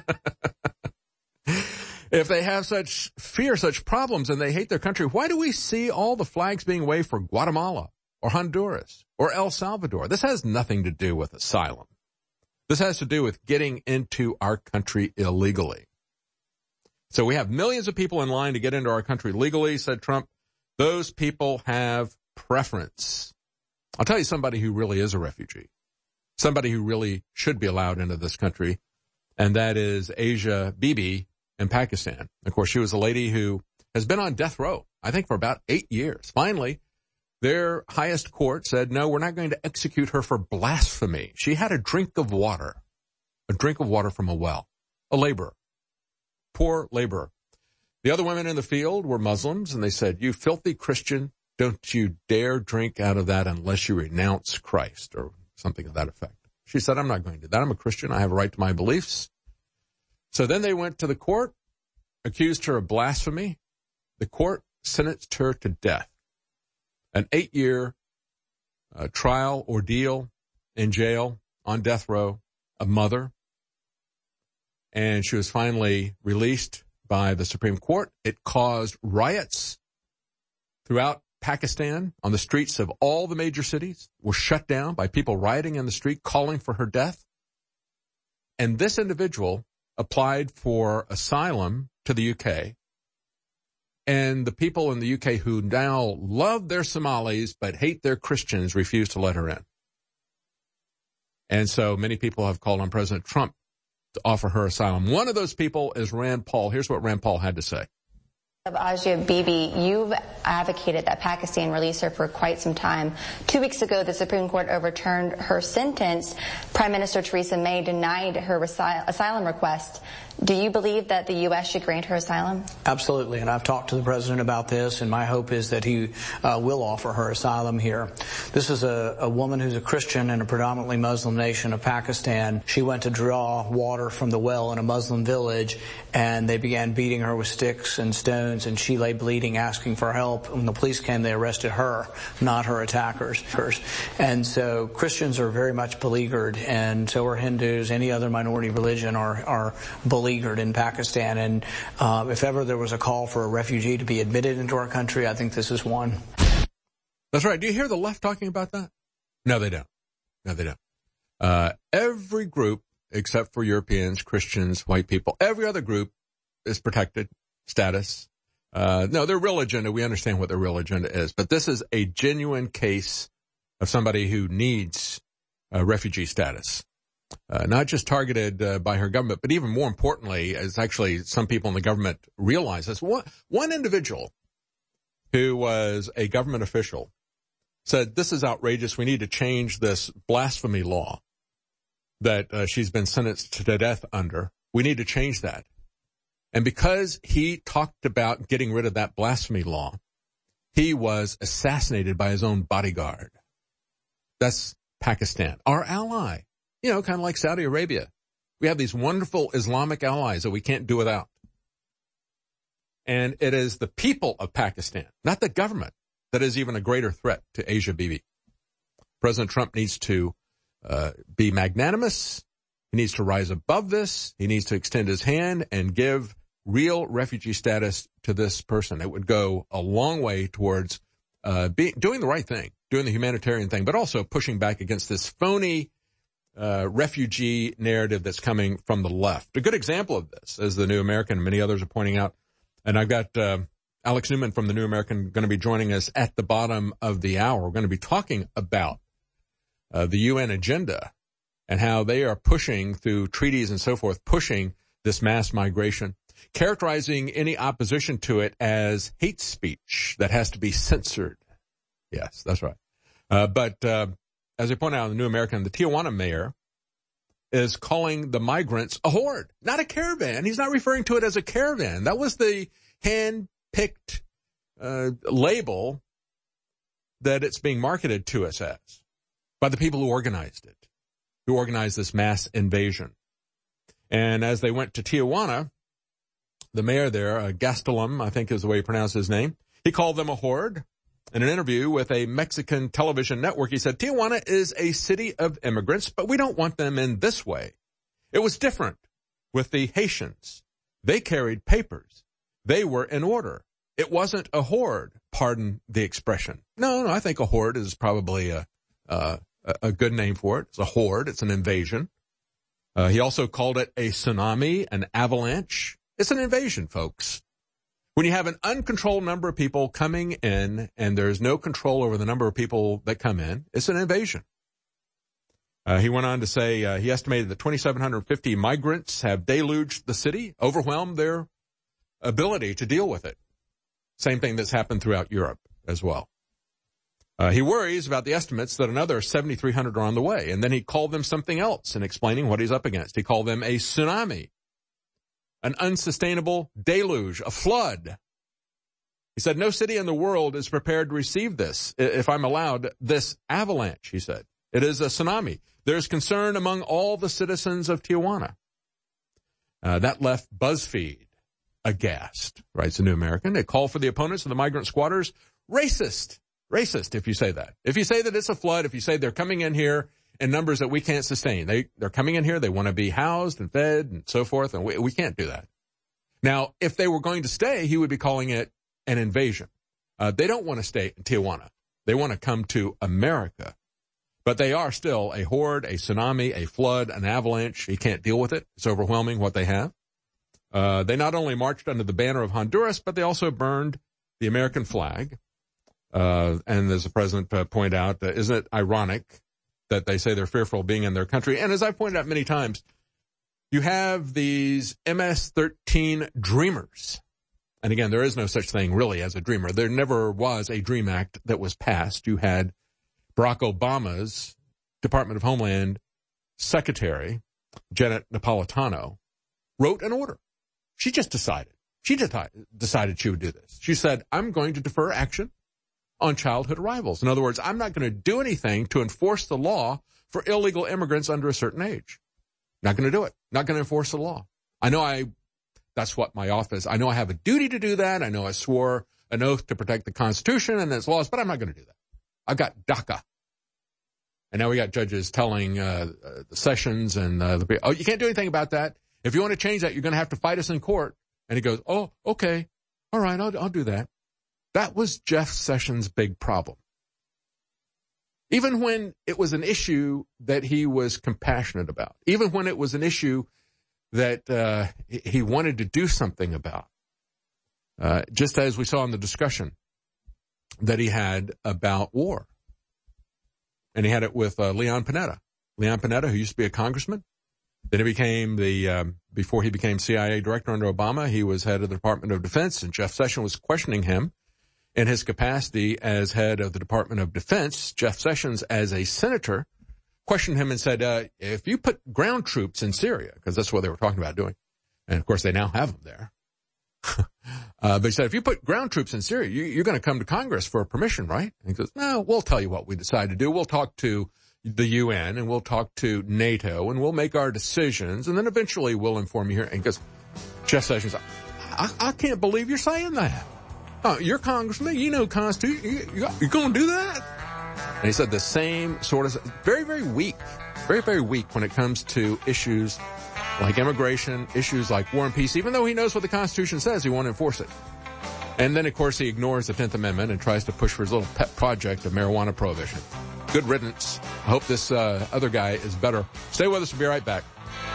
If they have such fear, such problems, and they hate their country, why do we see all the flags being waved for Guatemala or Honduras or El Salvador? This has nothing to do with asylum. This has to do with getting into our country illegally. So we have millions of people in line to get into our country legally, said Trump. Those people have preference. I'll tell you somebody who really is a refugee, somebody who really should be allowed into this country, and that is Asia Bibi in Pakistan. Of course, she was a lady who has been on death row, I think, for about eight years. Finally, their highest court said, no, we're not going to execute her for blasphemy. She had a drink of water, a drink of water from a well, a laborer, poor laborer. The other women in the field were Muslims, and they said, you filthy Christian, don't you dare drink out of that unless you renounce Christ, or something of that effect. She said, I'm not going to do that. I'm a Christian. I have a right to my beliefs. So then they went to the court, accused her of blasphemy. The court sentenced her to death. An eight-year uh, trial ordeal in jail on death row, a mother. And she was finally released by the Supreme Court. It caused riots throughout Pakistan on the streets of all the major cities, were shut down by people rioting in the street calling for her death. And this individual applied for asylum to the U K. And the people in the U K who now love their Somalis but hate their Christians refuse to let her in. And so many people have called on President Trump to offer her asylum. One of those people is Rand Paul. Here's what Rand Paul had to say. Of Asia Bibi, you've advocated that Pakistan release her for quite some time. Two weeks ago, the Supreme Court overturned her sentence. Prime Minister Theresa May denied her resi- asylum request. Do you believe that the U S should grant her asylum? Absolutely, and I've talked to the president about this, and my hope is that he uh, will offer her asylum here. This is a, a woman who's a Christian in a predominantly Muslim nation of Pakistan. She went to draw water from the well in a Muslim village, and they began beating her with sticks and stones, and she lay bleeding, asking for help. When the police came, they arrested her, not her attackers. And so Christians are very much beleaguered, and so are Hindus. Any other minority religion are, are beleaguered in Pakistan, and uh, if ever there was a call for a refugee to be admitted into our country, I think this is one. That's right. Do you hear the left talking about that? No, they don't. No, they don't. Uh, every group, except for Europeans, Christians, white people, every other group is protected status. Uh, no, their real agenda, we understand what their real agenda is, but this is a genuine case of somebody who needs uh, refugee status. Uh, not just targeted uh, by her government, but even more importantly, as actually some people in the government realize this, one, one individual who was a government official said, this is outrageous. We need to change this blasphemy law that uh, she's been sentenced to death under. We need to change that. And because he talked about getting rid of that blasphemy law, he was assassinated by his own bodyguard. That's Pakistan, our ally. You know, kind of like Saudi Arabia. We have these wonderful Islamic allies that we can't do without. And it is the people of Pakistan, not the government, that is even a greater threat to Asia Bibi. President Trump needs to uh, be magnanimous. He needs to rise above this. He needs to extend his hand and give real refugee status to this person. It would go a long way towards uh, be, doing the right thing, doing the humanitarian thing, but also pushing back against this phony Uh, refugee narrative that's coming from the left. A good example of this, as the New American and many others are pointing out, and I've got uh, Alex Newman from the New American going to be joining us at the bottom of the hour. We're going to be talking about uh, the U N agenda and how they are pushing through treaties and so forth, pushing this mass migration, characterizing any opposition to it as hate speech that has to be censored. Yes, that's right. Uh, but uh as I point out in the New American, the Tijuana mayor is calling the migrants a horde, not a caravan. He's not referring to it as a caravan. That was the hand-picked uh, label that it's being marketed to us as by the people who organized it, who organized this mass invasion. And as they went to Tijuana, the mayor there, uh, Gastelum, I think is the way you pronounce his name, he called them a horde. In an interview with a Mexican television network, he said, Tijuana is a city of immigrants, but we don't want them in this way. It was different with the Haitians. They carried papers. They were in order. It wasn't a horde, pardon the expression. No, no, I think a horde is probably a, uh, a good name for it. It's a horde. It's an invasion. Uh, he also called it a tsunami, an avalanche. It's an invasion, folks. When you have an uncontrolled number of people coming in and there's no control over the number of people that come in, it's an invasion. Uh, he went on to say uh, he estimated that two thousand seven hundred fifty migrants have deluged the city, overwhelmed their ability to deal with it. Same thing that's happened throughout Europe as well. Uh, he worries about the estimates that another seventy-three hundred are on the way. And then he called them something else in explaining what he's up against. He called them a tsunami. An unsustainable deluge, a flood. He said, no city in the world is prepared to receive this, if I'm allowed, this avalanche, he said. It is a tsunami. There's concern among all the citizens of Tijuana. Uh, that left BuzzFeed aghast, writes the New American. They call for the opponents of the migrant squatters racist. Racist, if you say that. If you say that it's a flood, if you say they're coming in here in numbers that we can't sustain. They, they're coming in here, they want to be housed and fed and so forth, and we, we can't do that. Now, if they were going to stay, he would be calling it an invasion. Uh, they don't want to stay in Tijuana. They want to come to America. But they are still a horde, a tsunami, a flood, an avalanche. He can't deal with it. It's overwhelming what they have. Uh, they not only marched under the banner of Honduras, but they also burned the American flag. Uh, and as the president uh, pointed out, uh, isn't it ironic that they say they're fearful of being in their country? And as I've pointed out many times, you have these M S thirteen dreamers And again, there is no such thing really as a dreamer. There never was a DREAM Act that was passed. You had Barack Obama's Department of Homeland Secretary, Janet Napolitano, wrote an order. She just decided. She decided she would do this. She said, I'm going to defer action on childhood arrivals. In other words, I'm not going to do anything to enforce the law for illegal immigrants under a certain age. Not going to do it. Not going to enforce the law. I know I, that's what my office, I know I have a duty to do that. I know I swore an oath to protect the Constitution and its laws, but I'm not going to do that. I've got DACA. And now we got judges telling uh, uh, the Sessions and uh, the oh, you can't do anything about that. If you want to change that, you're going to have to fight us in court. And he goes, oh, okay. All right, I'll, I'll do that. That was Jeff Sessions' big problem. Even when it was an issue that he was compassionate about, even when it was an issue that uh, he wanted to do something about, uh, just as we saw in the discussion that he had about war. And he had it with uh, Leon Panetta. Leon Panetta, who used to be a congressman. Then he became the, um, before he became C I A director under Obama, he was head of the Department of Defense, and Jeff Sessions was questioning him in his capacity as head of the Department of Defense. Jeff Sessions, as a senator, questioned him and said, uh, if you put ground troops in Syria, because that's what they were talking about doing, and of course they now have them there. uh, but he said, if you put ground troops in Syria, you, you're going to come to Congress for permission, right? And he goes, no, we'll tell you what we decide to do. We'll talk to the U N and we'll talk to NATO and we'll make our decisions and then eventually we'll inform you here. And he goes, Jeff Sessions, I, I can't believe you're saying that. Oh, you're congressman, you know Constitution, you, you, you're going to do that? And he said the same sort of, very, very weak, very, very weak when it comes to issues like immigration, issues like war and peace, even though he knows what the Constitution says, he won't enforce it. And then, of course, he ignores the tenth Amendment and tries to push for his little pet project of marijuana prohibition. Good riddance. I hope this uh, other guy is better. Stay with us. We'll be right back.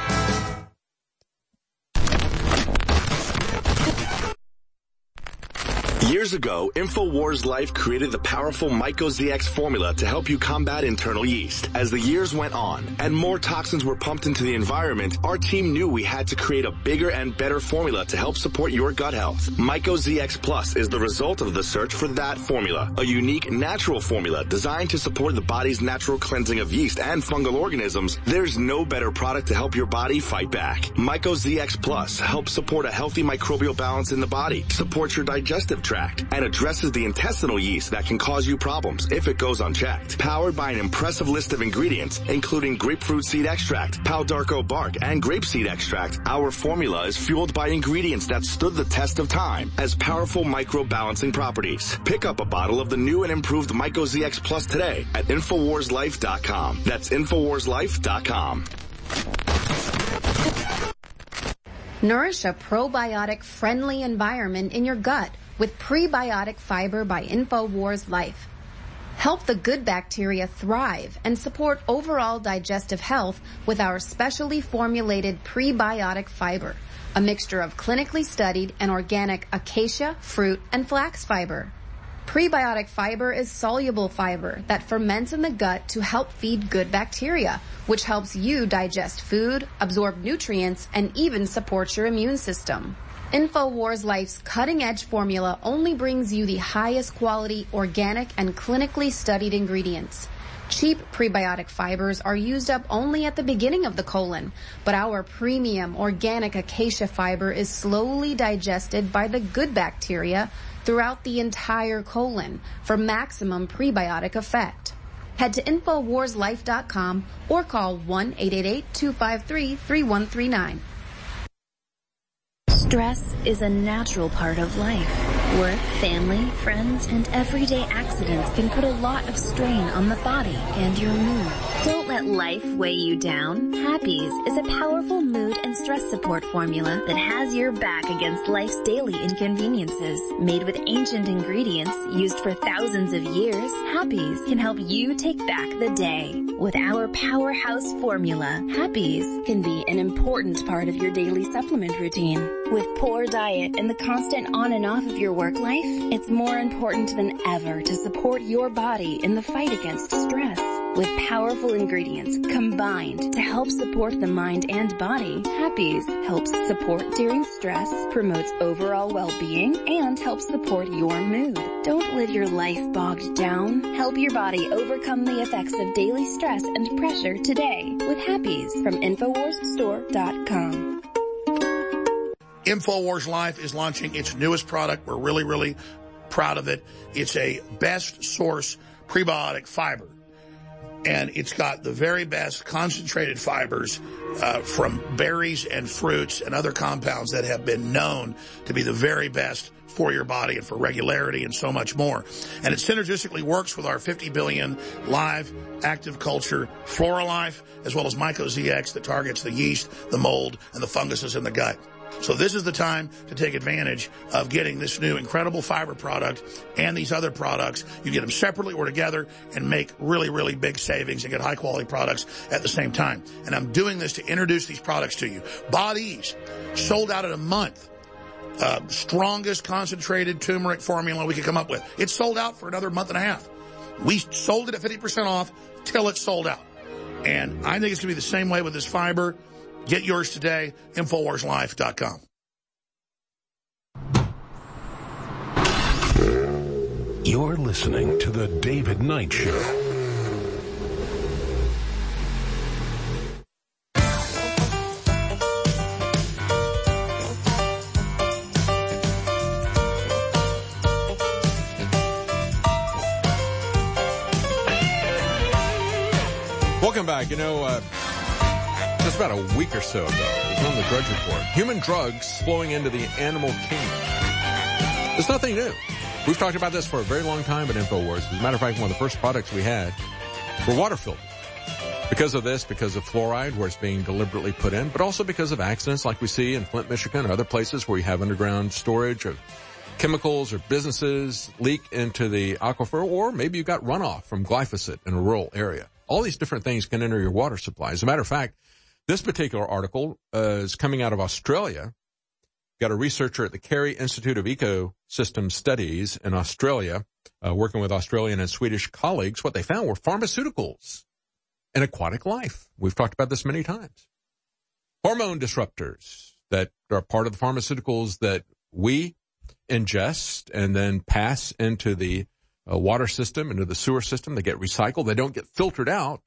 Years ago, InfoWars Life created the powerful MycoZX formula to help you combat internal yeast. As the years went on and more toxins were pumped into the environment, our team knew we had to create a bigger and better formula to help support your gut health. MycoZX Plus is the result of the search for that formula, a unique natural formula designed to support the body's natural cleansing of yeast and fungal organisms. There's no better product to help your body fight back. MycoZX Plus helps support a healthy microbial balance in the body, supports your digestive tract, and addresses the intestinal yeast that can cause you problems if it goes unchecked. Powered by an impressive list of ingredients, including grapefruit seed extract, Pau d'Arco bark, and grapeseed extract, our formula is fueled by ingredients that stood the test of time as powerful microbalancing properties. Pick up a bottle of the new and improved MycoZX Plus today at Infowars Life dot com. That's Infowars Life dot com. Nourish a probiotic-friendly environment in your gut with Prebiotic Fiber by InfoWars Life. Help the good bacteria thrive and support overall digestive health with our specially formulated prebiotic fiber, a mixture of clinically studied and organic acacia, fruit, and flax fiber. Prebiotic fiber is soluble fiber that ferments in the gut to help feed good bacteria, which helps you digest food, absorb nutrients, and even support your immune system. InfoWars Life's cutting-edge formula only brings you the highest quality, organic, and clinically studied ingredients. Cheap prebiotic fibers are used up only at the beginning of the colon, but our premium organic acacia fiber is slowly digested by the good bacteria throughout the entire colon for maximum prebiotic effect. Head to Infowars Life dot com or call one eight eight eight, two five three, three one three nine. Stress is a natural part of life. Work, family, friends, and everyday accidents can put a lot of strain on the body and your mood. Don't let life weigh you down. Happies is a powerful mood and stress support formula that has your back against life's daily inconveniences. Made with ancient ingredients used for thousands of years, Happies can help you take back the day. With our powerhouse formula, Happies can be an important part of your daily supplement routine. With poor diet and the constant on and off of your work life, it's more important than ever to support your body in the fight against stress. With powerful ingredients combined to help support the mind and body, Happy's helps support during stress, promotes overall well-being, and helps support your mood. Don't live your life bogged down. Help your body overcome the effects of daily stress and pressure today with Happy's from Infowars Store dot com. InfoWars Life is launching its newest product. We're really, really proud of it. It's a best source prebiotic fiber. And it's got the very best concentrated fibers uh, from berries and fruits and other compounds that have been known to be the very best for your body and for regularity and so much more. And it synergistically works with our fifty billion live active culture Flora Life, as well as Myco Z X that targets the yeast, the mold, and the funguses in the gut. So this is the time to take advantage of getting this new incredible fiber product and these other products. You get them separately or together and make really, really big savings and get high quality products at the same time. And I'm doing this to introduce these products to you. Bodease, sold out in a month. Uh, strongest concentrated turmeric formula we could come up with. It's sold out for another month and a half. We sold it at fifty percent off till it's sold out. And I think it's going to be the same way with this fiber. Get yours today, Infowars Life dot com. You're listening to The David Knight Show. Welcome back. You know, uh, just about a week or so ago, it was on the Drudge Report. Human drugs flowing into the animal kingdom. It's nothing new. We've talked about this for a very long time at InfoWars. As a matter of fact, one of the first products we had were water filters. Because of this, because of fluoride, where it's being deliberately put in, but also because of accidents like we see in Flint, Michigan, or other places where you have underground storage of chemicals or businesses leak into the aquifer, or maybe you got runoff from glyphosate in a rural area. All these different things can enter your water supply. As a matter of fact, this particular article uh, is coming out of Australia. Got a researcher at the Carey Institute of Ecosystem Studies in Australia, uh, working with Australian and Swedish colleagues. What they found were pharmaceuticals in aquatic life. We've talked about this many times. Hormone disruptors that are part of the pharmaceuticals that we ingest and then pass into the uh, water system, into the sewer system. They get recycled. They don't get filtered out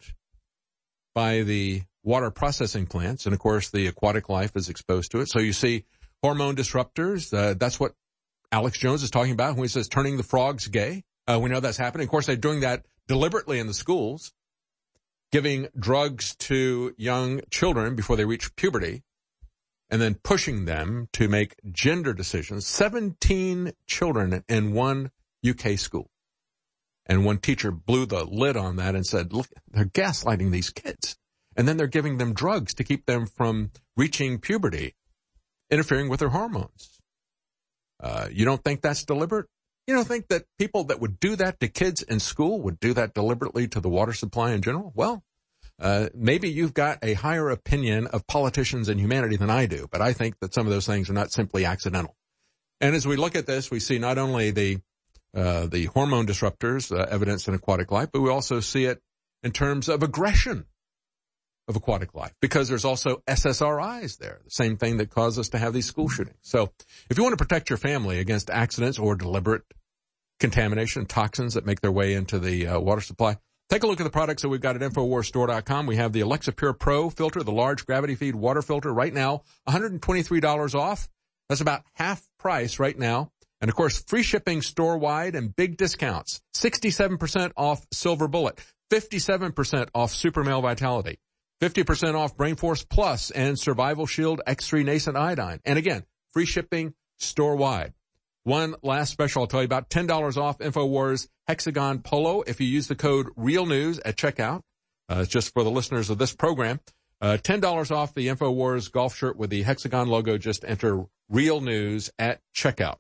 by the water processing plants. And, of course, the aquatic life is exposed to it. So you see hormone disruptors. Uh, that's what Alex Jones is talking about when he says turning the frogs gay. Uh, we know that's happening. Of course, they're doing that deliberately in the schools, giving drugs to young children before they reach puberty, and then pushing them to make gender decisions. seventeen children in one U K school. And one teacher blew the lid on that and said, look, they're gaslighting these kids. And then they're giving them drugs to keep them from reaching puberty, interfering with their hormones. Uh, you don't think that's deliberate? You don't think that people that would do that to kids in school would do that deliberately to the water supply in general? Well, uh, maybe you've got a higher opinion of politicians and humanity than I do, but I think that some of those things are not simply accidental. And as we look at this, we see not only the uh, the hormone disruptors, uh, evidence in aquatic life, but we also see it in terms of aggression of aquatic life, because there's also S S R Is there, the same thing that caused us to have these school shootings. So if you want to protect your family against accidents or deliberate contamination, toxins that make their way into the uh, water supply, take a look at the products that we've got at Infowars Store dot com. We have the Alexa Pure Pro filter, the large gravity feed water filter right now, one hundred twenty-three dollars off. That's about half price right now. And of course, free shipping store-wide and big discounts. sixty-seven percent off Silver Bullet, fifty-seven percent off Super Male Vitality, fifty percent off Brain Force Plus and Survival Shield X three Nascent Iodine. And again, free shipping store-wide. One last special I'll tell you about, ten dollars off InfoWars Hexagon Polo if you use the code REALNEWS at checkout. Uh, it's just for the listeners of this program. Uh, ten dollars off the InfoWars golf shirt with the Hexagon logo. Just enter REALNEWS at checkout.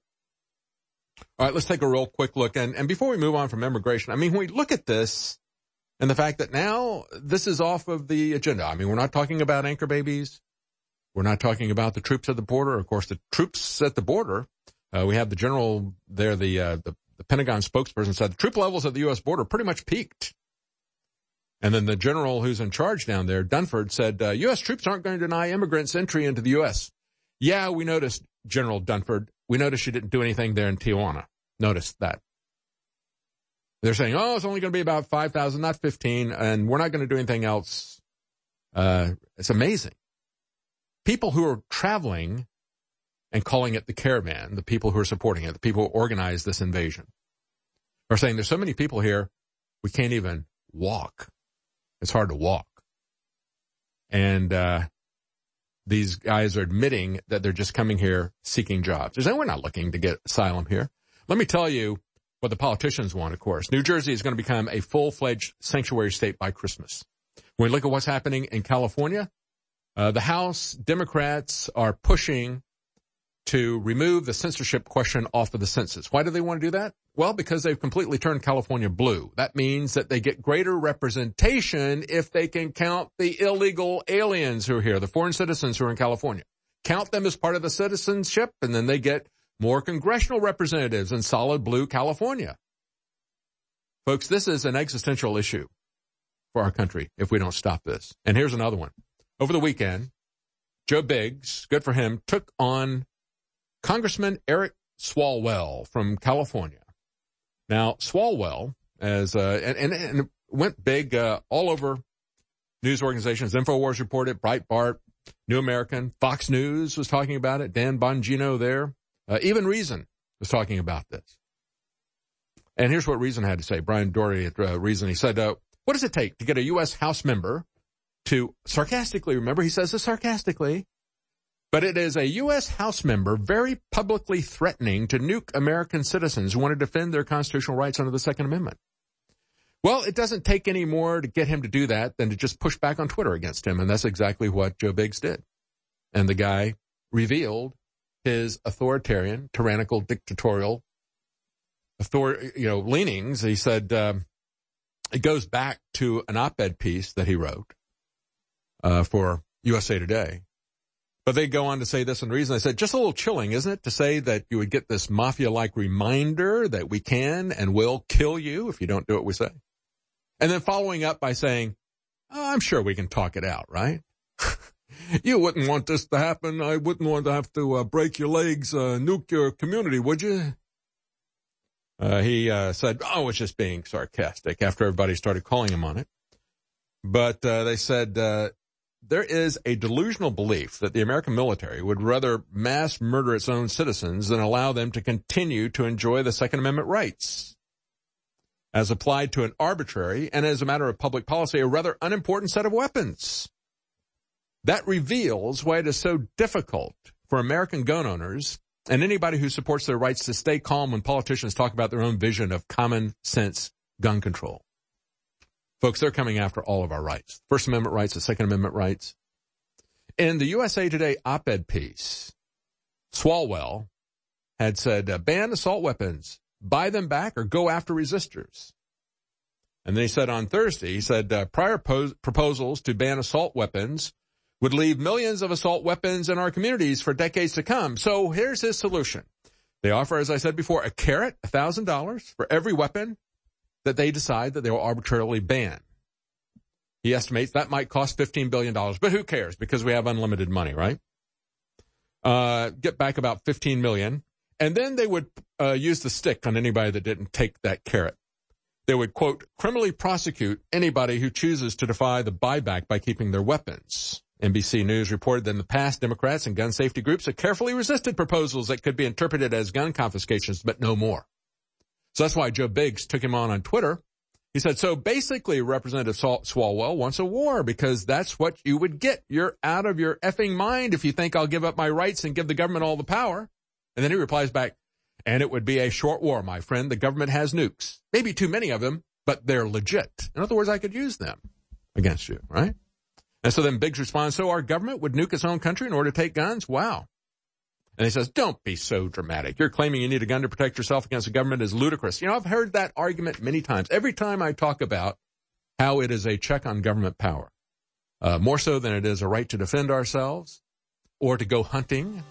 All right, let's take a real quick look. And, and before we move on from immigration, I mean, when we look at this and the fact that now this is off of the agenda, I mean, we're not talking about anchor babies. We're not talking about the troops at the border. Of course, the troops at the border Uh, we have the general there, the, uh, the, the Pentagon spokesperson said the troop levels at the U S border pretty much peaked. And then the general who's in charge down there, Dunford, said, uh, U S troops aren't going to deny immigrants entry into the U S. Yeah, we noticed, General Dunford. We noticed you didn't do anything there in Tijuana. Noticed that. They're saying, oh, it's only going to be about five thousand, not fifteen, and we're not going to do anything else. Uh, it's amazing. People who are traveling and calling it the caravan, the people who are supporting it, the people who organized this invasion, are saying there's so many people here, we can't even walk. It's hard to walk. And uh these guys are admitting that they're just coming here seeking jobs. They're saying we're not looking to get asylum here. Let me tell you what the politicians want, of course. New Jersey is going to become a full-fledged sanctuary state by Christmas. When we look at what's happening in California, uh, the House Democrats are pushing to remove the censorship question off of the census. Why do they want to do that? Well, because they've completely turned California blue. That means that they get greater representation if they can count the illegal aliens who are here, the foreign citizens who are in California. Count them as part of the citizenship, and then they get more congressional representatives in solid blue California. Folks, this is an existential issue for our country if we don't stop this. And here's another one. Over the weekend, Joe Biggs, good for him, took on Congressman Eric Swalwell from California. Now, Swalwell, as uh, and, and, and went big uh, all over news organizations. InfoWars reported, Breitbart, New American, Fox News was talking about it, Dan Bongino there. Uh, even Reason was talking about this. And here's what Reason had to say. Brian Dory at uh, Reason, he said, uh, what does it take to get a U S House member to, sarcastically, remember, he says this sarcastically, but it is a U S House member very publicly threatening to nuke American citizens who want to defend their constitutional rights under the Second Amendment. Well, it doesn't take any more to get him to do that than to just push back on Twitter against him, and that's exactly what Joe Biggs did. And the guy revealed his authoritarian, tyrannical, dictatorial, author, you know, leanings. He said um, it goes back to an op-ed piece that he wrote uh, for U S A Today. But they go on to say this in Reason. They said, just a little chilling, isn't it, to say that you would get this mafia-like reminder that we can and will kill you if you don't do what we say. And then following up by saying, oh, I'm sure we can talk it out, right? You wouldn't want this to happen. I wouldn't want to have to uh, break your legs, uh, nuke your community, would you? Uh, he uh, said, oh, it's just being sarcastic after everybody started calling him on it. But uh, they said, uh, there is a delusional belief that the American military would rather mass murder its own citizens than allow them to continue to enjoy the Second Amendment rights, as applied to an arbitrary and, as a matter of public policy, a rather unimportant set of weapons. That reveals why it is so difficult for American gun owners and anybody who supports their rights to stay calm when politicians talk about their own vision of common sense gun control. Folks, they're coming after all of our rights. First Amendment rights, the Second Amendment rights. In the U S A Today op-ed piece, Swalwell had said, uh, ban assault weapons, buy them back, or go after resistors. And then he said on Thursday, he said, uh, prior pos- proposals to ban assault weapons would leave millions of assault weapons in our communities for decades to come. So here's his solution. They offer, as I said before, a carrot, one thousand dollars for every weapon that they decide that they will arbitrarily ban. He estimates that might cost fifteen billion dollars, but who cares, because we have unlimited money, right? Uh, get back about fifteen million dollars, and then they would uh, use the stick on anybody that didn't take that carrot. They would, quote, criminally prosecute anybody who chooses to defy the buyback by keeping their weapons. N B C News reported that in the past, Democrats and gun safety groups have carefully resisted proposals that could be interpreted as gun confiscations, but no more. So that's why Joe Biggs took him on on Twitter. He said, so basically Representative Swalwell wants a war because that's what you would get. You're out of your effing mind if you think I'll give up my rights and give the government all the power. And then he replies back, and it would be a short war, my friend. The government has nukes. Maybe too many of them, but they're legit. In other words, I could use them against you, right? And so then Biggs responds, so our government would nuke its own country in order to take guns? Wow. And he says, don't be so dramatic. You're claiming you need a gun to protect yourself against the government is ludicrous. You know, I've heard that argument many times. Every time I talk about how it is a check on government power, uh, more so than it is a right to defend ourselves or to go hunting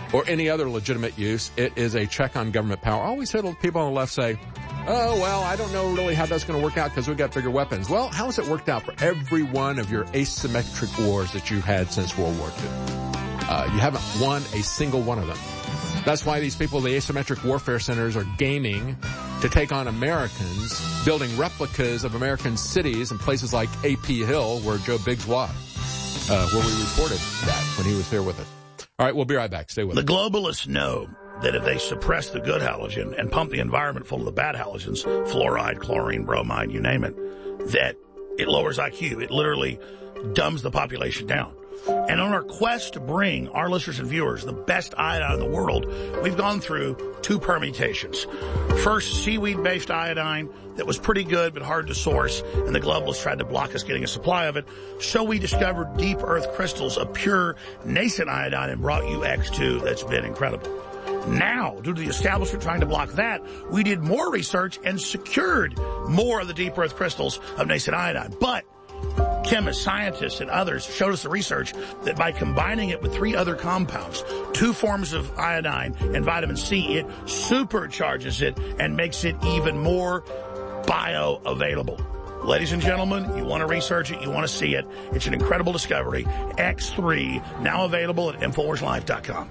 or any other legitimate use. It is a check on government power. I always hear people on the left say, oh, well, I don't know really how that's going to work out because we've got bigger weapons. Well, how has it worked out for every one of your asymmetric wars that you've had since World War Two? Uh, you haven't won a single one of them. That's why these people, the asymmetric warfare centers, are gaming to take on Americans, building replicas of American cities in places like A P Hill, where Joe Biggs was, uh, where we reported that when he was here with us. All right, we'll be right back. Stay with us. The globalists know that if they suppress the good halogen and pump the environment full of the bad halogens, fluoride, chlorine, bromide, you name it, that it lowers I Q. It literally dumbs the population down. And on our quest to bring our listeners and viewers the best iodine in the world, we've gone through two permutations. First, seaweed-based iodine that was pretty good but hard to source, and the globalists tried to block us getting a supply of it. So we discovered deep earth crystals of pure nascent iodine and brought you X two. That's been incredible. Now, due to the establishment trying to block that, we did more research and secured more of the deep earth crystals of nascent iodine. But chemists, scientists, and others showed us the research that by combining it with three other compounds, two forms of iodine and vitamin C, it supercharges it and makes it even more bioavailable. Ladies and gentlemen, you want to research it, you want to see it. It's an incredible discovery. X three, now available at Infowars Life dot com.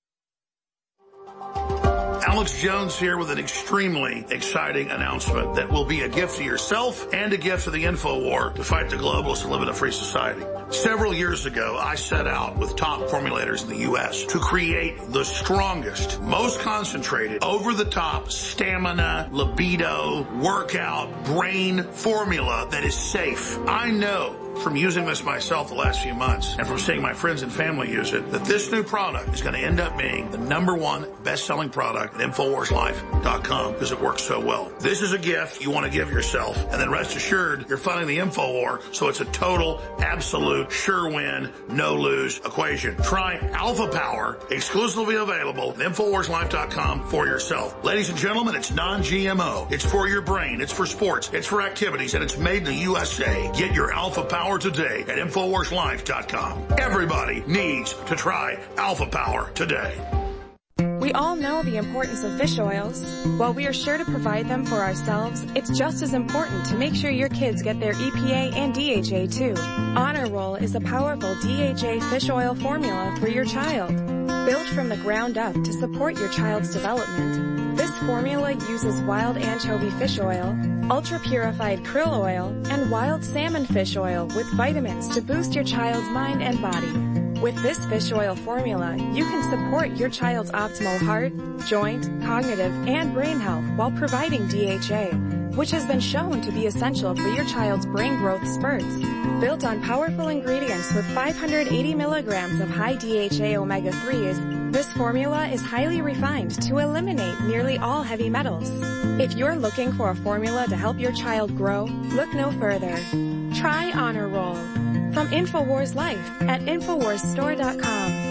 Alex Jones here with an extremely exciting announcement that will be a gift to yourself and a gift to the InfoWar to fight the globalists and live in a free society. Several years ago, I set out with top formulators in the U S to create the strongest, most concentrated, over-the-top stamina, libido, workout, brain formula that is safe. I know from using this myself the last few months and from seeing my friends and family use it, that this new product is going to end up being the number one best-selling product at Infowars Life dot com because it works so well. This is a gift you want to give yourself, and then rest assured you're funding the InfoWar, so it's a total, absolute, sure-win, no-lose equation. Try Alpha Power, exclusively available at Infowars Life dot com for yourself. Ladies and gentlemen, it's non-G M O. It's for your brain. It's for sports. It's for activities, and it's made in the U S A. Get your Alpha Power today at Infowars Life dot com. Everybody needs to try Alpha Power today. We all know the importance of fish oils. While we are sure to provide them for ourselves, it's just as important to make sure your kids get their E P A and D H A too. Honor Roll is a powerful D H A fish oil formula for your child. Built from the ground up to support your child's development, this formula uses wild anchovy fish oil, ultra-purified krill oil, and wild salmon fish oil with vitamins to boost your child's mind and body. With this fish oil formula, you can support your child's optimal heart, joint, cognitive, and brain health while providing D H A, which has been shown to be essential for your child's brain growth spurts. Built on powerful ingredients with five hundred eighty milligrams of high D H A omega threes, this formula is highly refined to eliminate nearly all heavy metals. If you're looking for a formula to help your child grow, look no further. Try Honor Roll from InfoWars Life at Infowars Store dot com.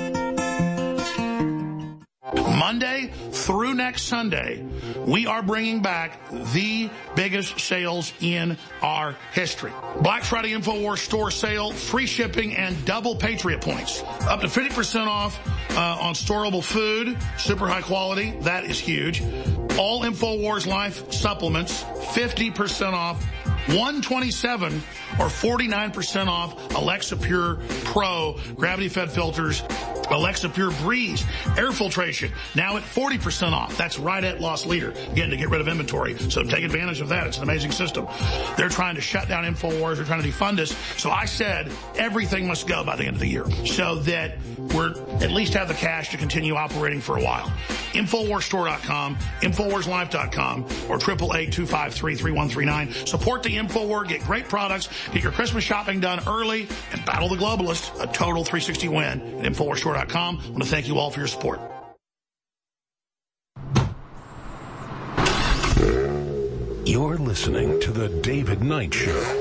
Monday through next Sunday, we are bringing back the biggest sales in our history. Black Friday InfoWars store sale, free shipping, and double Patriot points. Up to fifty percent off uh, on storable food, super high quality. That is huge. All InfoWars Life supplements, fifty percent off. one twenty-seven or forty-nine percent off Alexa Pure Pro gravity fed filters, Alexa Pure Breeze air filtration, now at forty percent off. That's right at loss leader. Again, to get rid of inventory. So take advantage of that. It's an amazing system. They're trying to shut down InfoWars. They're trying to defund us. So I said everything must go by the end of the year so that we're at least have the cash to continue operating for a while. Infowars Store dot com, Infowars Life dot com, or eight eight eight, two five three, three one three nine. Support the InfoWar. Get great products. Get your Christmas shopping done early and battle the globalists. A total three sixty win at Infowars Store dot com. I want to thank you all for your support. You're listening to The David Knight Show.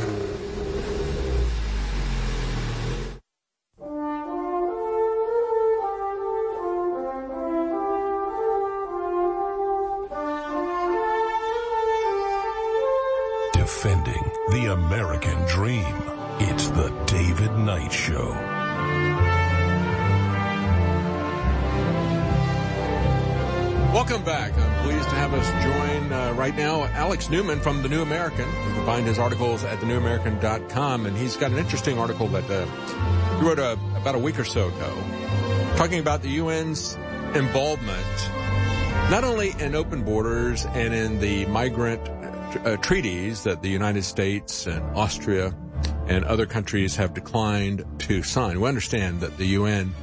Defending the American dream. It's The David Knight Show. Welcome back. I'm pleased to have us join uh, right now Alex Newman from The New American. You can find his articles at the new american dot com, and he's got an interesting article that uh, he wrote a, about a week or so ago, talking about the U N's involvement, not only in open borders and in the migrant uh, treaties that the United States and Austria and other countries have declined to sign. We understand that the U N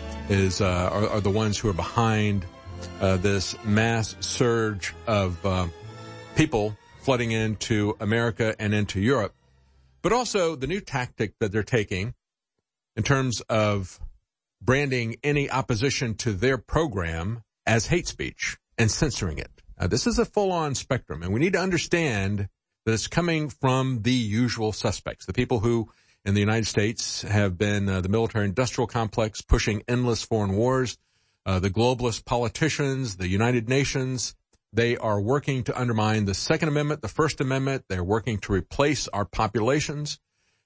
is uh, are, are the ones who are behind Uh, this mass surge of uh, people flooding into America and into Europe, but also the new tactic that they're taking in terms of branding any opposition to their program as hate speech and censoring it. Now, this is a full-on spectrum, and we need to understand that it's coming from the usual suspects, the people who in the United States have been uh, the military-industrial complex pushing endless foreign wars. Uh, the globalist politicians, the United Nations, they are working to undermine the Second Amendment, the First Amendment. They're working to replace our populations,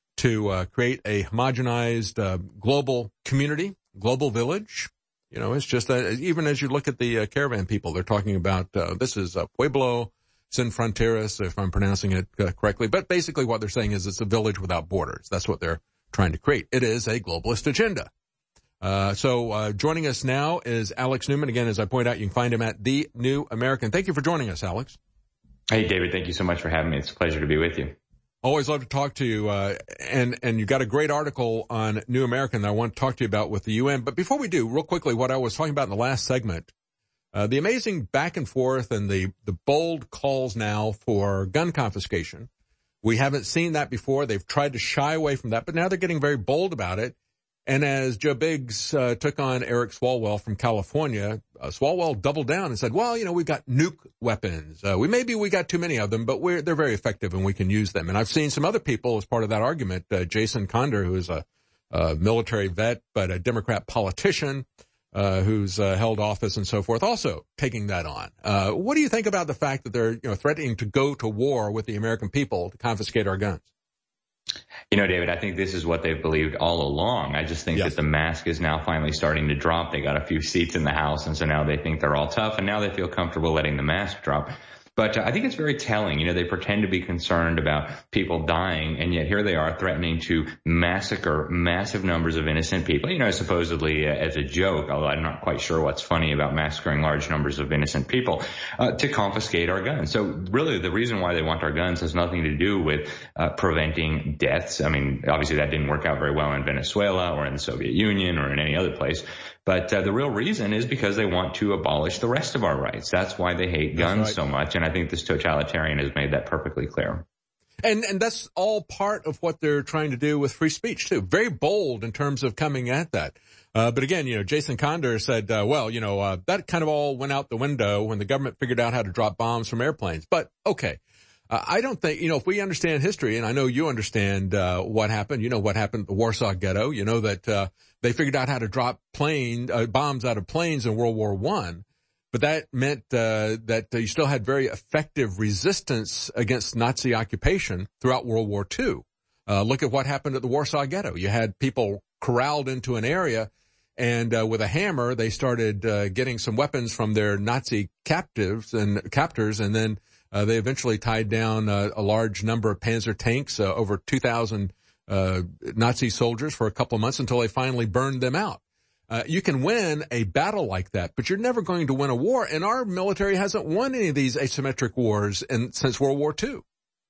to uh, create a homogenized uh, global community, global village. You know, it's just that even as you look at the uh, caravan people, they're talking about, uh, this is uh, Pueblo Sin Fronteras, if I'm pronouncing it uh, correctly. But basically what they're saying is it's a village without borders. That's what they're trying to create. It is a globalist agenda. Uh, so, uh, joining us now is Alex Newman. Again, as I point out, you can find him at The New American. Thank you for joining us, Alex. Hey, David. Thank you so much for having me. It's a pleasure to be with you. Always love to talk to you. Uh, and, and you've got a great article on New American that I want to talk to you about with the U N. But before we do, real quickly, what I was talking about in the last segment, uh, the amazing back and forth and the, the bold calls now for gun confiscation. We haven't seen that before. They've tried to shy away from that, but now they're getting very bold about it. And as Joe Biggs uh, took on Eric Swalwell from California, uh, Swalwell doubled down and said, well, you know, we've got nuke weapons. Uh, we maybe we got too many of them, but we're, they're very effective and we can use them. And I've seen some other people as part of that argument, uh, Jason Conder, who is a, a military vet, but a Democrat politician, uh, who's uh, held office and so forth, also taking that on. Uh, what do you think about the fact that they're, you know, threatening to go to war with the American people to confiscate our guns? You know, David, I think this is what they've believed all along. I just think yes. that the mask is now finally starting to drop. They got a few seats in the House, and so now they think they're all tough, and now they feel comfortable letting the mask drop. But uh, I think it's very telling. You know, they pretend to be concerned about people dying, and yet here they are threatening to massacre massive numbers of innocent people, you know, supposedly uh, as a joke, although I'm not quite sure what's funny about massacring large numbers of innocent people, uh, to confiscate our guns. So really the reason why they want our guns has nothing to do with uh, preventing deaths. I mean, obviously that didn't work out very well in Venezuela or in the Soviet Union or in any other place. But uh, the real reason is because they want to abolish the rest of our rights. That's why they hate guns right. so much. And I think this totalitarian has made that perfectly clear. And and that's all part of what they're trying to do with free speech, too. Very bold in terms of coming at that. Uh, but again, you know, Jason Conder said, uh, well, you know, uh, that kind of all went out the window when the government figured out how to drop bombs from airplanes. But, okay. Uh, I don't think, you know, if we understand history, and I know you understand uh, what happened, you know what happened at the Warsaw Ghetto, you know that uh, they figured out how to drop plane uh, bombs out of planes in World War One, but that meant uh, that uh, you still had very effective resistance against Nazi occupation throughout World War Two. Uh, look at what happened at the Warsaw Ghetto. You had people corralled into an area, and uh, with a hammer, they started uh, getting some weapons from their Nazi captives and captors, and then Uh, they eventually tied down uh, a large number of Panzer tanks, uh, over two thousand uh, Nazi soldiers for a couple of months until they finally burned them out. Uh, you can win a battle like that, but you're never going to win a war. And our military hasn't won any of these asymmetric wars in, since World War Two.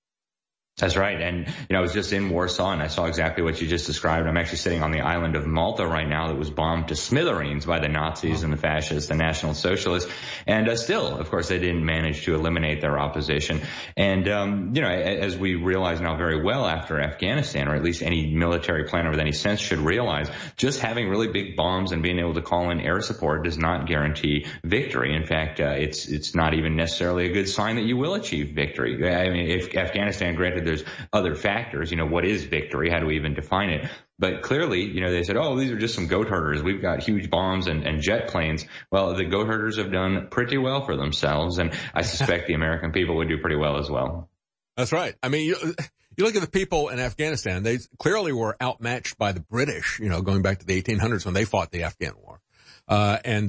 That's right. And, you know, I was just in Warsaw and I saw exactly what you just described. I'm actually sitting on the island of Malta right now that was bombed to smithereens by the Nazis and the fascists, the National Socialists. And uh, still, of course, they didn't manage to eliminate their opposition. And, um, you know, as we realize now very well after Afghanistan, or at least any military planner with any sense should realize, just having really big bombs and being able to call in air support does not guarantee victory. In fact, uh, it's it's not even necessarily a good sign that you will achieve victory. I mean, if Afghanistan, granted, there's other factors. You know, what is victory? How do we even define it? But clearly, you know, they said, oh, these are just some goat herders. We've got huge bombs and, and jet planes. Well, the goat herders have done pretty well for themselves, and I suspect the American people would do pretty well as well. That's right. I mean, you, you look at the people in Afghanistan, they clearly were outmatched by the British, you know, going back to the eighteen hundreds when they fought the Afghan war. Uh, and they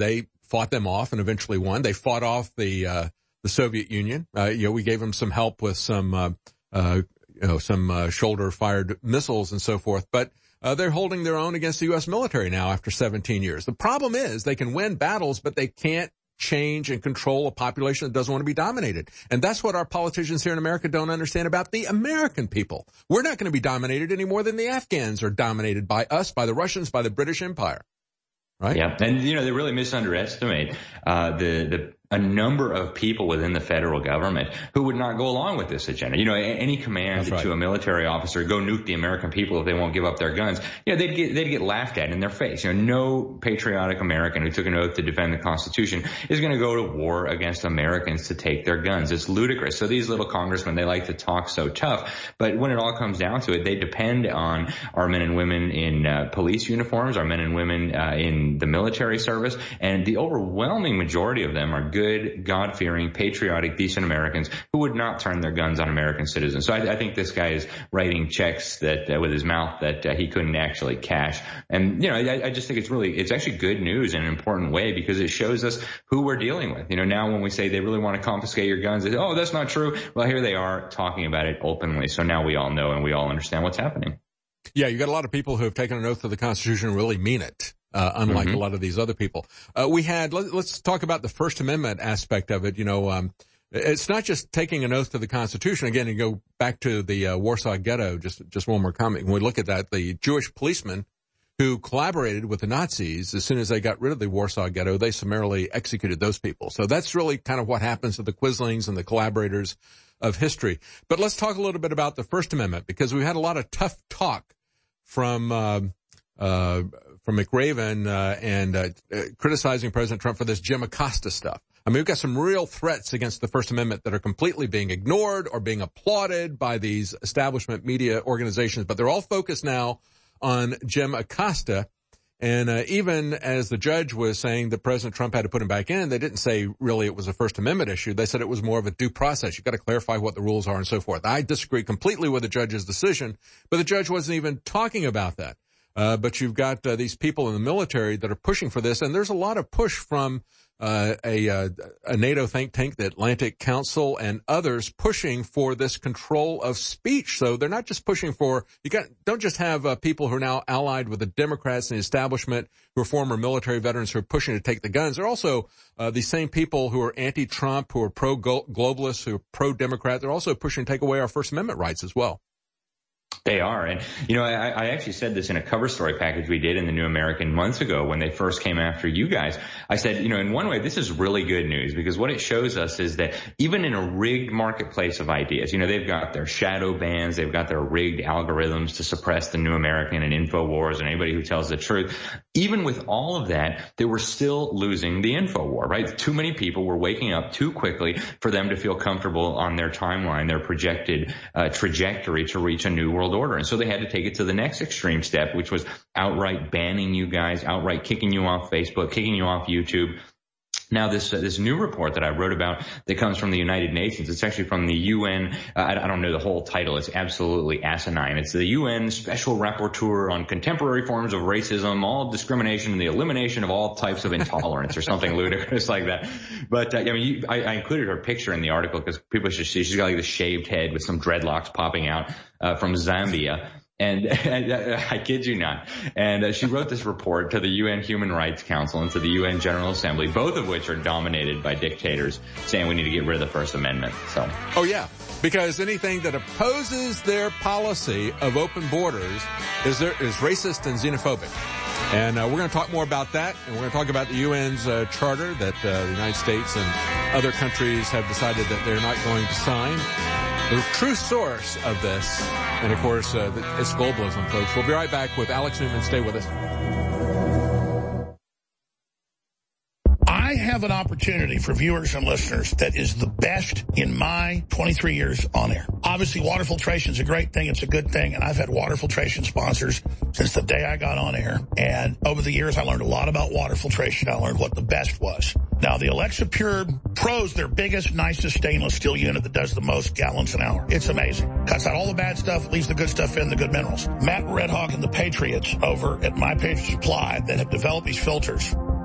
fought them off and eventually won. They fought off the uh, the Soviet Union. Uh, you know, we gave them some help with some uh, uh, you know some uh, shoulder-fired missiles and so forth. But uh, they're holding their own against the U S military now after seventeen years. The problem is they can win battles, but they can't change and control a population that doesn't want to be dominated. And that's what our politicians here in America don't understand about the American people. We're not going to be dominated any more than the Afghans are dominated by us, by the Russians, by the British Empire. Right? Yeah. And, you know, they really misunderestimate uh, the, the, a number of people within the federal government who would not go along with this agenda. You know, any command right. to a military officer, go nuke the American people if they won't give up their guns, you know, they'd get, they'd get laughed at in their face. You know, no patriotic American who took an oath to defend the Constitution is going to go to war against Americans to take their guns. It's ludicrous. So these little congressmen, they like to talk so tough, but when it all comes down to it, they depend on our men and women in uh, police uniforms, our men and women uh, in the military service, and the overwhelming majority of them are good, God-fearing, patriotic, decent Americans who would not turn their guns on American citizens. So I, I think this guy is writing checks that uh, with his mouth that uh, he couldn't actually cash. And, you know, I, I just think it's really, it's actually good news in an important way because it shows us who we're dealing with. You know, now when we say they really want to confiscate your guns, they say, oh, that's not true. Well, here they are talking about it openly. So now we all know and we all understand what's happening. Yeah, you got a lot of people who have taken an oath to the Constitution and really mean it. Uh, unlike mm-hmm. a lot of these other people. Uh, we had, let, let's talk about the First Amendment aspect of it. You know, um, it's not just taking an oath to the Constitution. Again, you go back to the uh, Warsaw Ghetto, just, just one more comment. When we look at that, the Jewish policemen who collaborated with the Nazis, as soon as they got rid of the Warsaw Ghetto, they summarily executed those people. So that's really kind of what happens to the Quislings and the collaborators of history. But let's talk a little bit about the First Amendment because we had a lot of tough talk from, uh, uh, from McRaven, uh, and, uh, uh, criticizing President Trump for this Jim Acosta stuff. I mean, we've got some real threats against the First Amendment that are completely being ignored or being applauded by these establishment media organizations, but they're all focused now on Jim Acosta. And, uh, even as the judge was saying that President Trump had to put him back in, they didn't say really it was a First Amendment issue. They said it was more of a due process. You've got to clarify what the rules are and so forth. I disagree completely with the judge's decision, but the judge wasn't even talking about that. Uh, but you've got uh, these people in the military that are pushing for this, and there's a lot of push from uh, a, uh, a NATO think tank, the Atlantic Council, and others pushing for this control of speech. So they're not just pushing for, you got, don't just have uh, people who are now allied with the Democrats and the establishment who are former military veterans who are pushing to take the guns. They're also uh, the same people who are anti-Trump, who are pro-globalists, who are pro-Democrat. They're also pushing to take away our First Amendment rights as well. They are. And, you know, I, I actually said this in a cover story package we did in the New American months ago when they first came after you guys. I said, you know, in one way, this is really good news because what it shows us is that even in a rigged marketplace of ideas, you know, they've got their shadow bans, they've got their rigged algorithms to suppress the New American and InfoWars and anybody who tells the truth. Even with all of that, they were still losing the info war, right? Too many people were waking up too quickly for them to feel comfortable on their timeline, their projected uh, trajectory to reach a new world order. And so they had to take it to the next extreme step, which was outright banning you guys, outright kicking you off Facebook, kicking you off YouTube. Now, this uh, this new report that I wrote about that comes from the United Nations, it's actually from the U N. Uh, I, I don't know the whole title. It's absolutely asinine. It's the U N Special Rapporteur on Contemporary Forms of Racism, All Discrimination, and the Elimination of All Types of Intolerance, or something ludicrous like that. But, uh, I mean, you, I, I included her picture in the article because people should see. She's got like this shaved head with some dreadlocks popping out uh, from Zambia. And, and uh, I kid you not. And uh, she wrote this report to the U N Human Rights Council and to the U N General Assembly, both of which are dominated by dictators, saying we need to get rid of the First Amendment. So. Oh, yeah. Because anything that opposes their policy of open borders is, there, is racist and xenophobic. And uh, we're going to talk more about that, and we're going to talk about the U N's uh, charter that uh, the United States and other countries have decided that they're not going to sign. The true source of this, and of course, uh, it's globalism, folks. We'll be right back with Alex Newman. Stay with us. I have an opportunity for viewers and listeners that is the best in my twenty-three years on air. Obviously, water filtration is a great thing. It's a good thing. And I've had water filtration sponsors since the day I got on air. And over the years, I learned a lot about water filtration. I learned what the best was. Now, the Alexa Pure Pro is their biggest, nicest stainless steel unit that does the most gallons an hour. It's amazing. Cuts out all the bad stuff, leaves the good stuff in, the good minerals. Matt Redhawk and the Patriots over at My Patriot Supply that have developed these filters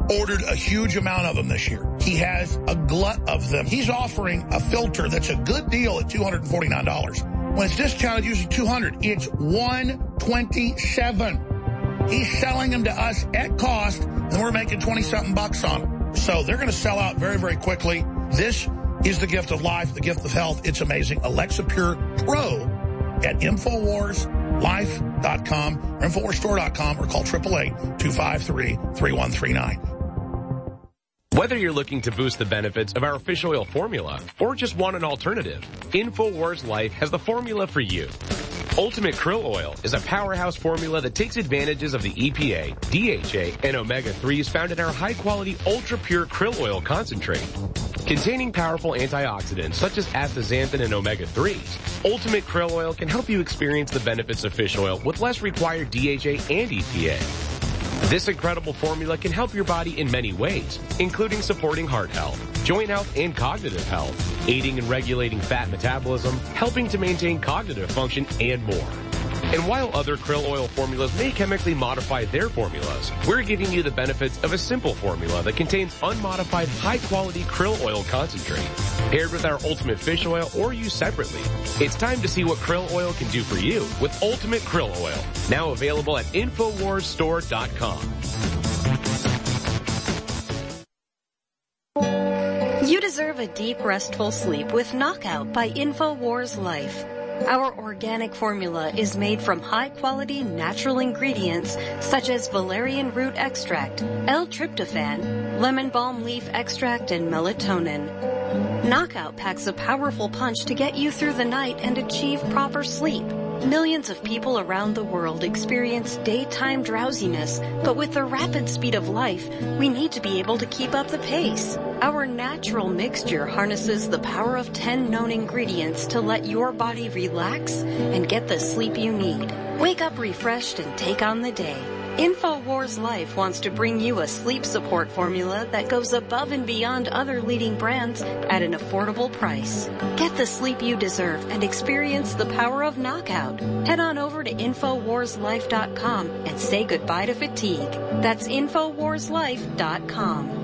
ordered a huge amount of them this year. He has a glut of them. He's offering a filter that's a good deal at two hundred forty-nine dollars. When it's discounted, usually two hundred dollars. It's one hundred twenty-seven dollars. He's selling them to us at cost, and we're making twenty-something bucks on them. So they're going to sell out very, very quickly. This is the gift of life, the gift of health. It's amazing. Alexa Pure Pro at Infowars Life dot com or Infowars Store dot com or call eight eight eight, two five three, three one three nine. Whether you're looking to boost the benefits of our fish oil formula or just want an alternative, InfoWars Life has the formula for you. Ultimate Krill Oil is a powerhouse formula that takes advantages of the E P A, D H A, and omega threes found in our high-quality ultra-pure krill oil concentrate. Containing powerful antioxidants such as astaxanthin and omega threes, Ultimate Krill Oil can help you experience the benefits of fish oil with less required D H A and E P A. This incredible formula can help your body in many ways, including supporting heart health, joint health, and cognitive health, aiding and regulating fat metabolism, helping to maintain cognitive function, and more. And while other krill oil formulas may chemically modify their formulas, we're giving you the benefits of a simple formula that contains unmodified high-quality krill oil concentrate, paired with our Ultimate Fish Oil or used separately. It's time to see what krill oil can do for you with Ultimate Krill Oil, now available at Infowars Store dot com. You deserve a deep, restful sleep with Knockout by InfoWars Life. Our organic formula is made from high-quality natural ingredients such as valerian root extract, L-tryptophan, lemon balm leaf extract, and melatonin. Knockout packs a powerful punch to get you through the night and achieve proper sleep. Millions of people around the world experience daytime drowsiness, but with the rapid speed of life, we need to be able to keep up the pace. Our natural mixture harnesses the power of ten known ingredients to let your body relax and get the sleep you need. Wake up refreshed and take on the day. InfoWars Life wants to bring you a sleep support formula that goes above and beyond other leading brands at an affordable price. Get the sleep you deserve and experience the power of Knockout. Head on over to Infowars Life dot com and say goodbye to fatigue. That's Infowars Life dot com.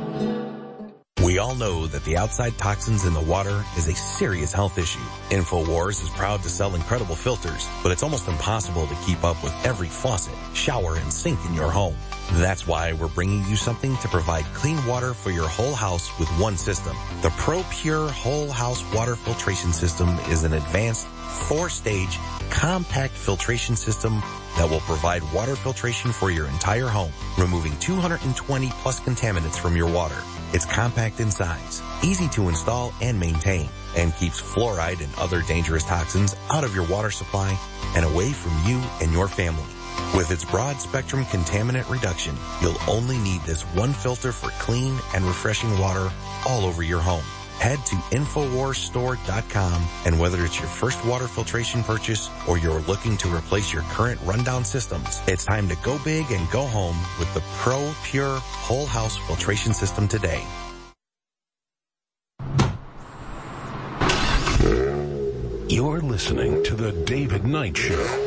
We all know that the outside toxins in the water is a serious health issue. InfoWars is proud to sell incredible filters, but it's almost impossible to keep up with every faucet, shower, and sink in your home. That's why we're bringing you something to provide clean water for your whole house with one system. The ProPure Whole House Water Filtration System is an advanced four-stage compact filtration system that will provide water filtration for your entire home, removing two hundred twenty plus contaminants from your water. It's compact in size, easy to install and maintain, and keeps fluoride and other dangerous toxins out of your water supply and away from you and your family. With its broad spectrum contaminant reduction, you'll only need this one filter for clean and refreshing water all over your home. Head to Infowars Store dot com, and whether it's your first water filtration purchase or you're looking to replace your current rundown systems, it's time to go big and go home with the ProPure Whole House Filtration System today. You're listening to The David Knight Show.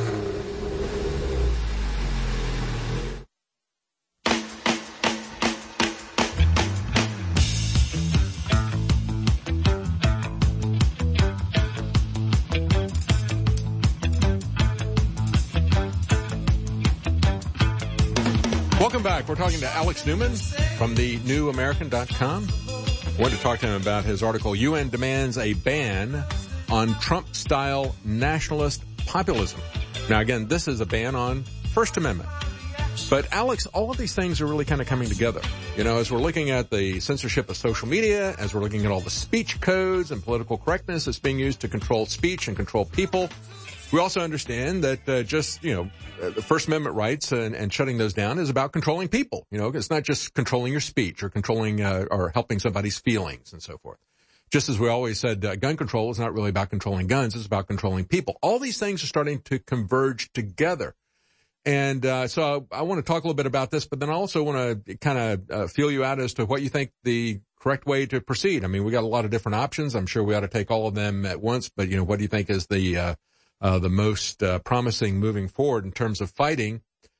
Welcome back. We're talking to Alex Newman from the new american dot com. I wanted to talk to him about his article, U N Demands a Ban on Trump-Style Nationalist Populism. Now, again, this is a ban on First Amendment. But, Alex, all of these things are really kind of coming together. You know, as we're looking at the censorship of social media, as we're looking at all the speech codes and political correctness that's being used to control speech and control people, we also understand that uh, just, you know, uh, the First Amendment rights and, and shutting those down is about controlling people. You know, it's not just controlling your speech or controlling uh, or helping somebody's feelings and so forth. Just as we always said, uh, gun control is not really about controlling guns. It's about controlling people. All these things are starting to converge together. And uh, so I, I want to talk a little bit about this, but then I also want to kind of uh, feel you out as to what you think the correct way to proceed. I mean, we got a lot of different options. I'm sure we ought to take all of them at once, but, you know, what do you think is the uh, uh, the most uh, promising moving forward in terms of fighting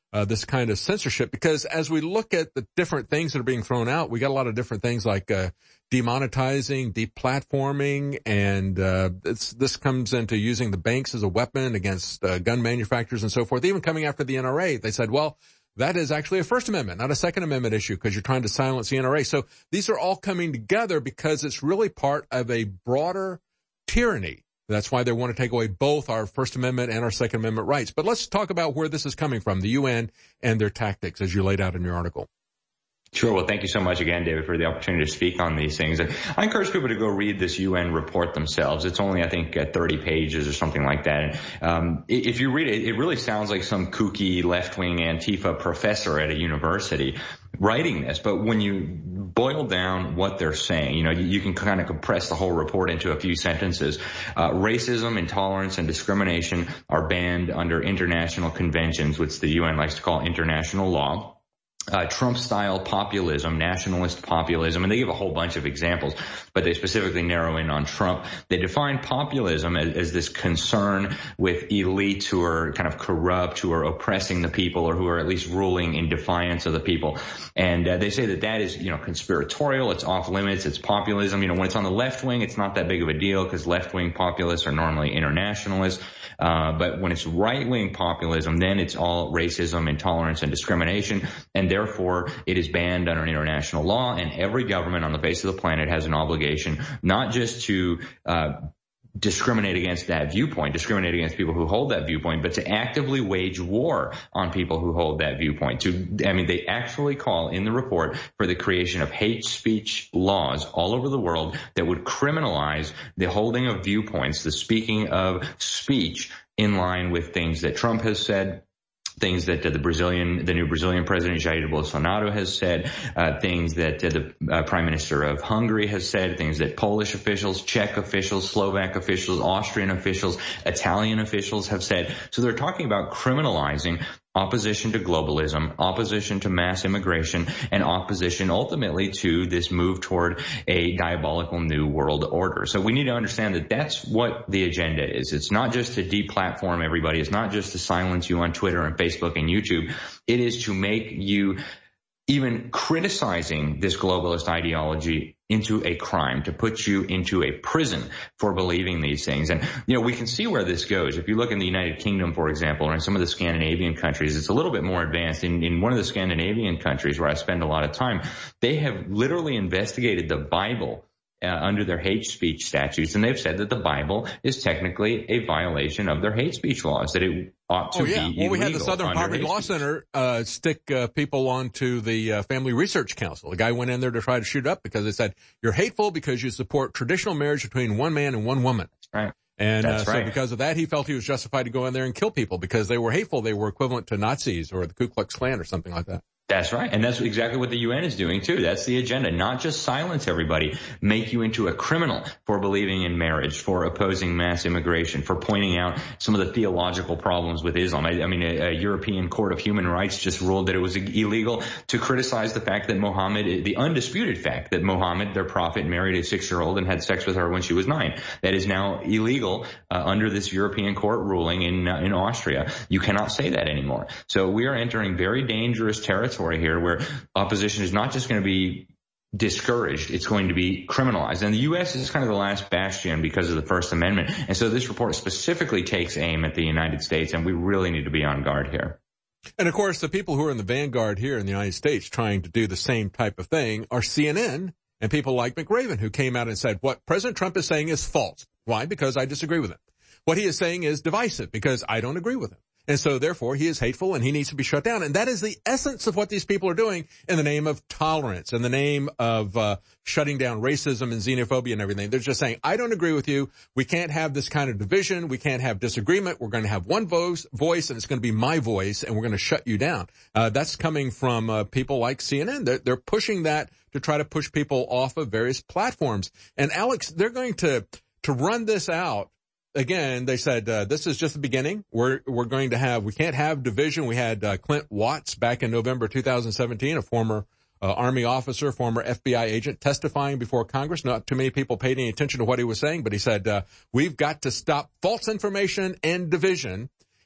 uh, this kind of censorship, because as we look at the different things that are being thrown out, we got a lot of different things like uh, demonetizing, deplatforming, and uh, it's, this comes into using the banks as a weapon against uh, gun manufacturers and so forth. Even coming after the N R A, they said, well, that is actually a First Amendment, not a Second Amendment issue, because you're trying to silence the N R A. So these are all coming together because it's really part of a broader tyranny. That's why they want to take away both our First Amendment and our Second Amendment rights. But let's talk about where this is coming from, the U N and their tactics, as you laid out in your article. Sure. Well, thank you so much again, David, for the opportunity to speak on these things. And I encourage people to go read this U N report themselves. It's only, I think, uh, thirty pages or something like that. And um, if you read it, it really sounds like some kooky left-wing Antifa professor at a university writing this. But when you boil down what they're saying, you know, you, you can kind of compress the whole report into a few sentences. Uh, racism, intolerance, and discrimination are banned under international conventions, which the U N likes to call international law. Uh, Trump-style populism, nationalist populism, and they give a whole bunch of examples, but they specifically narrow in on Trump. They define populism as, as this concern with elites who are kind of corrupt, who are oppressing the people, or who are at least ruling in defiance of the people. And uh, they say that that is, you know, conspiratorial, it's off limits, it's populism. You know, when it's on the left wing, it's not that big of a deal because left-wing populists are normally internationalists. Uh, but when it's right-wing populism, then it's all racism, intolerance, and discrimination. And therefore, it is banned under international law. And every government on the face of the planet has an obligation not just to uh discriminate against that viewpoint, discriminate against people who hold that viewpoint, but to actively wage war on people who hold that viewpoint. To, I mean, they actually call in the report for the creation of hate speech laws all over the world that would criminalize the holding of viewpoints, the speaking of speech in line with things that Trump has said, things that uh, the Brazilian, the new Brazilian president Jair Bolsonaro has said, uh, things that uh, the uh, prime minister of Hungary has said, things that Polish officials, Czech officials, Slovak officials, Austrian officials, Italian officials have said. So they're talking about criminalizing opposition to globalism, opposition to mass immigration, and opposition ultimately to this move toward a diabolical new world order. So we need to understand that that's what the agenda is. It's not just to deplatform everybody. It's not just to silence you on Twitter and Facebook and YouTube. It is to make you even criticizing this globalist ideology into a crime, to put you into a prison for believing these things. And, you know, we can see where this goes. If you look in the United Kingdom, for example, or in some of the Scandinavian countries, it's a little bit more advanced. In, in one of the Scandinavian countries where I spend a lot of time, they have literally investigated the Bible Uh, under their hate speech statutes, and they've said that the Bible is technically a violation of their hate speech laws, that it ought to oh, yeah. be Well, we had the illegal Southern under Poverty hate Law speech. Center uh, stick uh, people onto the uh, Family Research Council. The guy went in there to try to shoot up because they said, you're hateful because you support traditional marriage between one man and one woman. Right. And uh, That's so right. because of that, he felt he was justified to go in there and kill people because they were hateful. They were equivalent to Nazis or the Ku Klux Klan or something like that. That's right. And that's exactly what the U N is doing, too. That's the agenda. Not just silence everybody, make you into a criminal for believing in marriage, for opposing mass immigration, for pointing out some of the theological problems with Islam. I, I mean, a, a European Court of Human Rights just ruled that it was illegal to criticize the fact that Mohammed, the undisputed fact that Mohammed, their prophet, married a six-year-old and had sex with her when she was nine. That is now illegal uh, under this European court ruling in uh, in Austria. You cannot say that anymore. So we are entering very dangerous territory here where opposition is not just going to be discouraged, it's going to be criminalized. And the U S is kind of the last bastion because of the First Amendment. And so this report specifically takes aim at the United States, and we really need to be on guard here. And of course, the people who are in the vanguard here in the United States trying to do the same type of thing are C N N and people like McRaven, who came out and said, what President Trump is saying is false. Why? Because I disagree with him. What he is saying is divisive because I don't agree with him. And so, therefore, he is hateful and he needs to be shut down. And that is the essence of what these people are doing in the name of tolerance, in the name of uh shutting down racism and xenophobia and everything. They're just saying, I don't agree with you. We can't have this kind of division. We can't have disagreement. We're going to have one voice, voice, and it's going to be my voice, and we're going to shut you down. Uh That's coming from uh people like C N N. They're, they're pushing that to try to push people off of various platforms. And, Alex, they're going to to run this out. Again, they said, uh, this is just the beginning. We're, we're going to have, we can't have division. We had, uh, Clint Watts back in November two thousand seventeen, a former, uh, Army officer, former F B I agent testifying before Congress. Not too many people paid any attention to what he was saying, but he said, uh, we've got to stop false information and division.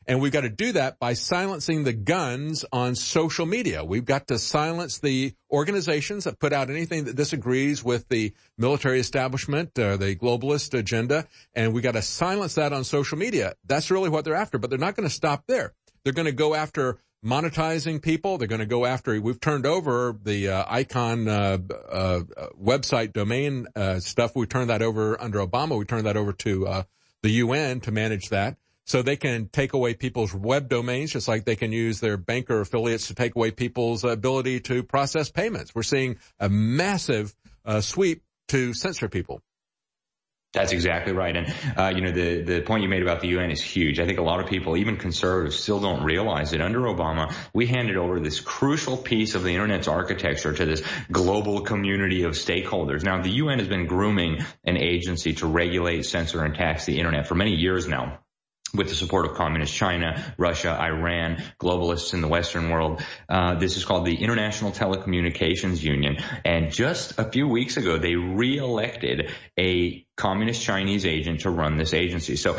And we've got to do that by silencing the guns on social media. We've got to silence the organizations that put out anything that disagrees with the military establishment, uh, the globalist agenda, and we got to silence that on social media. That's really what they're after, but they're not going to stop there. They're going to go after monetizing people. They're going to go after, we've turned over the uh, Icon uh, uh, website domain uh, stuff. We turned that over under Obama. We turned that over to uh, the U N to manage that. So they can take away people's web domains, just like they can use their banker affiliates to take away people's ability to process payments. We're seeing a massive uh, sweep to censor people. That's exactly right. And, uh, you know, the, the point you made about the U N is huge. I think a lot of people, even conservatives, still don't realize that under Obama, we handed over this crucial piece of the Internet's architecture to this global community of stakeholders. Now, the U N has been grooming an agency to regulate, censor, and tax the Internet for many years now, with the support of communist China, Russia, Iran, globalists in the Western world. Uh, this is called the International Telecommunications Union. And just a few weeks ago, they re-elected a communist Chinese agent to run this agency. So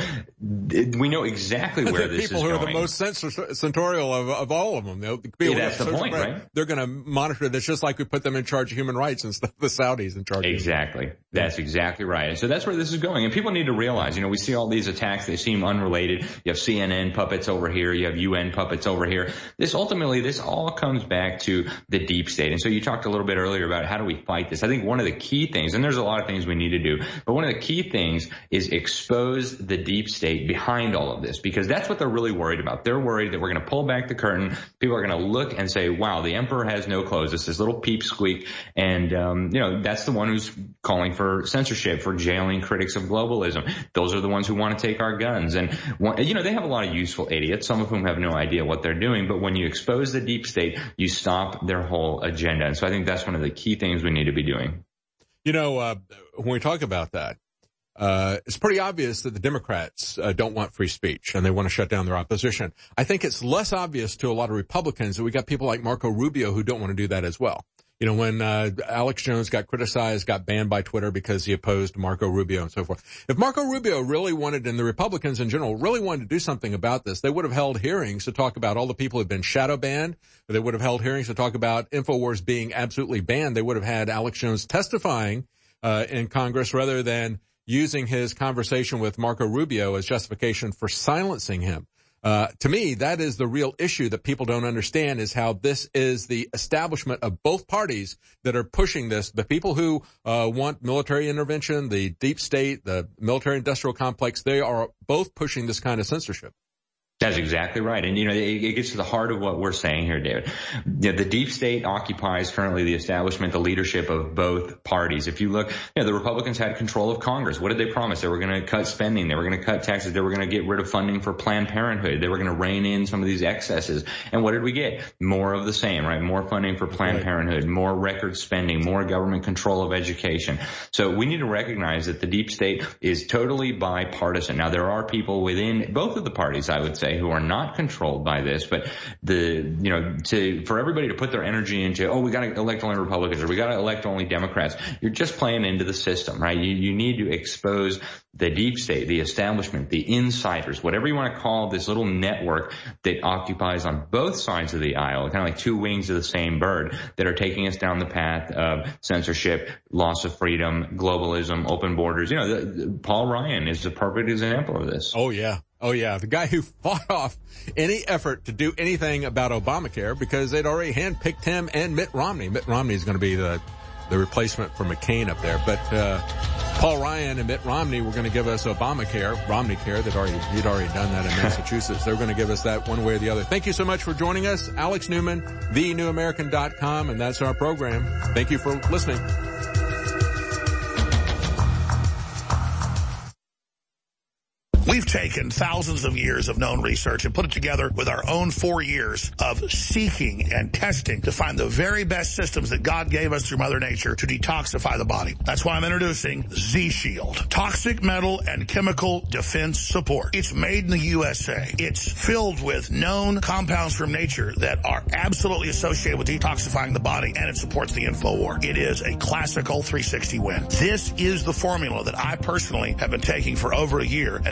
we know exactly where this is going. The people who are the most censorial of, of all of them. The people yeah, that's the point, right? right? They're going to monitor this just like we put them in charge of human rights and stuff, the Saudis in charge. Exactly. Of that's exactly right. And so that's where this is going. And people need to realize, you know, we see all these attacks. They seem unrelated. You have C N N puppets over here. You have U N puppets over here. This ultimately, this all comes back to the deep state. And so you talked a little bit earlier about how do we fight this? I think one of the key things, and there's a lot of things we need to do, but one of the key things is expose the deep state behind all of this, because that's what they're really worried about. They're worried that we're going to pull back the curtain. People are going to look and say, wow, the emperor has no clothes. It's this little peep squeak. And, um, you know, that's the one who's calling for censorship, for jailing critics of globalism. Those are the ones who want to take our guns. And, you know, they have a lot of useful idiots, some of whom have no idea what they're doing. But when you expose the deep state, you stop their whole agenda. And so I think that's one of the key things we need to be doing. You know, uh, when we talk about that, Uh, it's pretty obvious that the Democrats uh, don't want free speech and they want to shut down their opposition. I think it's less obvious to a lot of Republicans that we got people like Marco Rubio who don't want to do that as well. You know, when uh, Alex Jones got criticized, got banned by Twitter because he opposed Marco Rubio and so forth. If Marco Rubio really wanted, and the Republicans in general really wanted to do something about this, they would have held hearings to talk about all the people who had been shadow banned. They would have held hearings to talk about InfoWars being absolutely banned. They would have had Alex Jones testifying uh, in Congress rather than using his conversation with Marco Rubio as justification for silencing him. Uh, to me, that is the real issue that people don't understand, is how this is the establishment of both parties that are pushing this. The people who uh, want military intervention, the deep state, the military industrial complex, they are both pushing this kind of censorship. That's exactly right. And, you know, it, it gets to the heart of what we're saying here, David. You know, the deep state occupies currently the establishment, the leadership of both parties. If you look, you know, the Republicans had control of Congress. What did they promise? They were going to cut spending. They were going to cut taxes. They were going to get rid of funding for Planned Parenthood. They were going to rein in some of these excesses. And what did we get? More of the same, right? More funding for Planned right. Parenthood, more record spending, more government control of education. So we need to recognize that the deep state is totally bipartisan. Now, there are people within both of the parties, I would say, who are not controlled by this, but the, you know, to, for everybody to put their energy into, oh, we got to elect only Republicans or we got to elect only Democrats, you're just playing into the system, right? You, you need to expose the deep state, the establishment, the insiders, whatever you want to call this little network that occupies on both sides of the aisle, kind of like two wings of the same bird, that are taking us down the path of censorship, loss of freedom, globalism, open borders. You know, the, the, Paul Ryan is a perfect example of this. Oh, yeah. Oh, yeah. The guy who fought off any effort to do anything about Obamacare because they'd already handpicked him and Mitt Romney. Mitt Romney is going to be the, the replacement for McCain up there. But, uh, Paul Ryan and Mitt Romney were going to give us Obamacare, Romneycare. They'd already, he'd already done that in Massachusetts. They were going to give us that one way or the other. Thank you so much for joining us. Alex Newman, the new american dot com, and that's our program. Thank you for listening. We've taken thousands of years of known research and put it together with our own four years of seeking and testing to find the very best systems that God gave us through Mother Nature to detoxify the body. That's why I'm introducing Z-Shield, Toxic Metal and Chemical Defense Support. It's made in the U S A. It's filled with known compounds from nature that are absolutely associated with detoxifying the body, and it supports the InfoWar. It is a classical three sixty win. This is the formula that I personally have been taking for over a year, and now we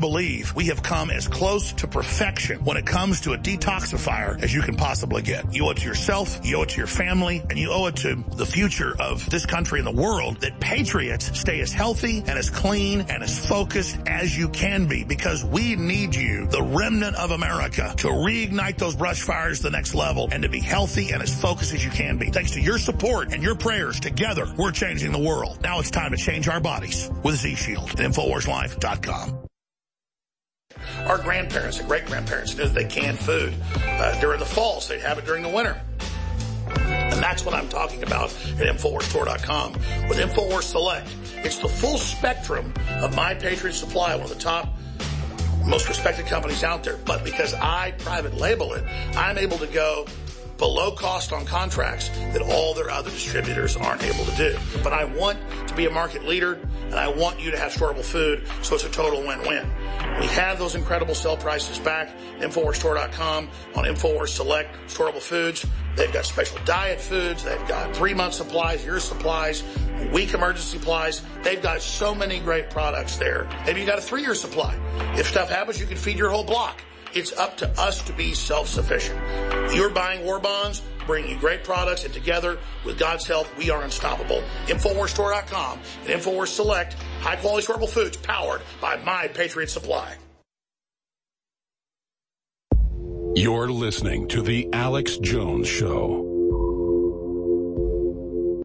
believe we have come as close to perfection when it comes to a detoxifier as you can possibly get. You owe it to yourself, you owe it to your family, and you owe it to the future of this country and the world that patriots stay as healthy and as clean and as focused as you can be, because we need you, the remnant of America, to reignite those brush fires to the next level and to be healthy and as focused as you can be. Thanks to your support and your prayers, together we're changing the world. Now it's time to change our bodies with Z-Shield at Infowars Life dot com. Our grandparents and great-grandparents knew that they canned food uh, during the fall, so they'd have it during the winter. And that's what I'm talking about at Infowars Store dot com with Infowars Select. It's the full spectrum of My Patriot Supply, one of the top, most respected companies out there. But because I private label it, I'm able to go below cost on contracts that all their other distributors aren't able to do. But I want to be a market leader, and I want you to have storeable food, so it's a total win-win. We have those incredible sale prices back at Infowars Store dot com on Infowars Select Storeable Foods. They've got special diet foods. They've got three-month supplies, year supplies, week emergency supplies. They've got so many great products there. Maybe you got a three-year supply. If stuff happens, you can feed your whole block. It's up to us to be self-sufficient. You're buying war bonds, bringing you great products, and together, with God's help, we are unstoppable. Infowars Store dot com and Infowars Select, high-quality storeable foods powered by My Patriot Supply. You're listening to The Alex Jones Show.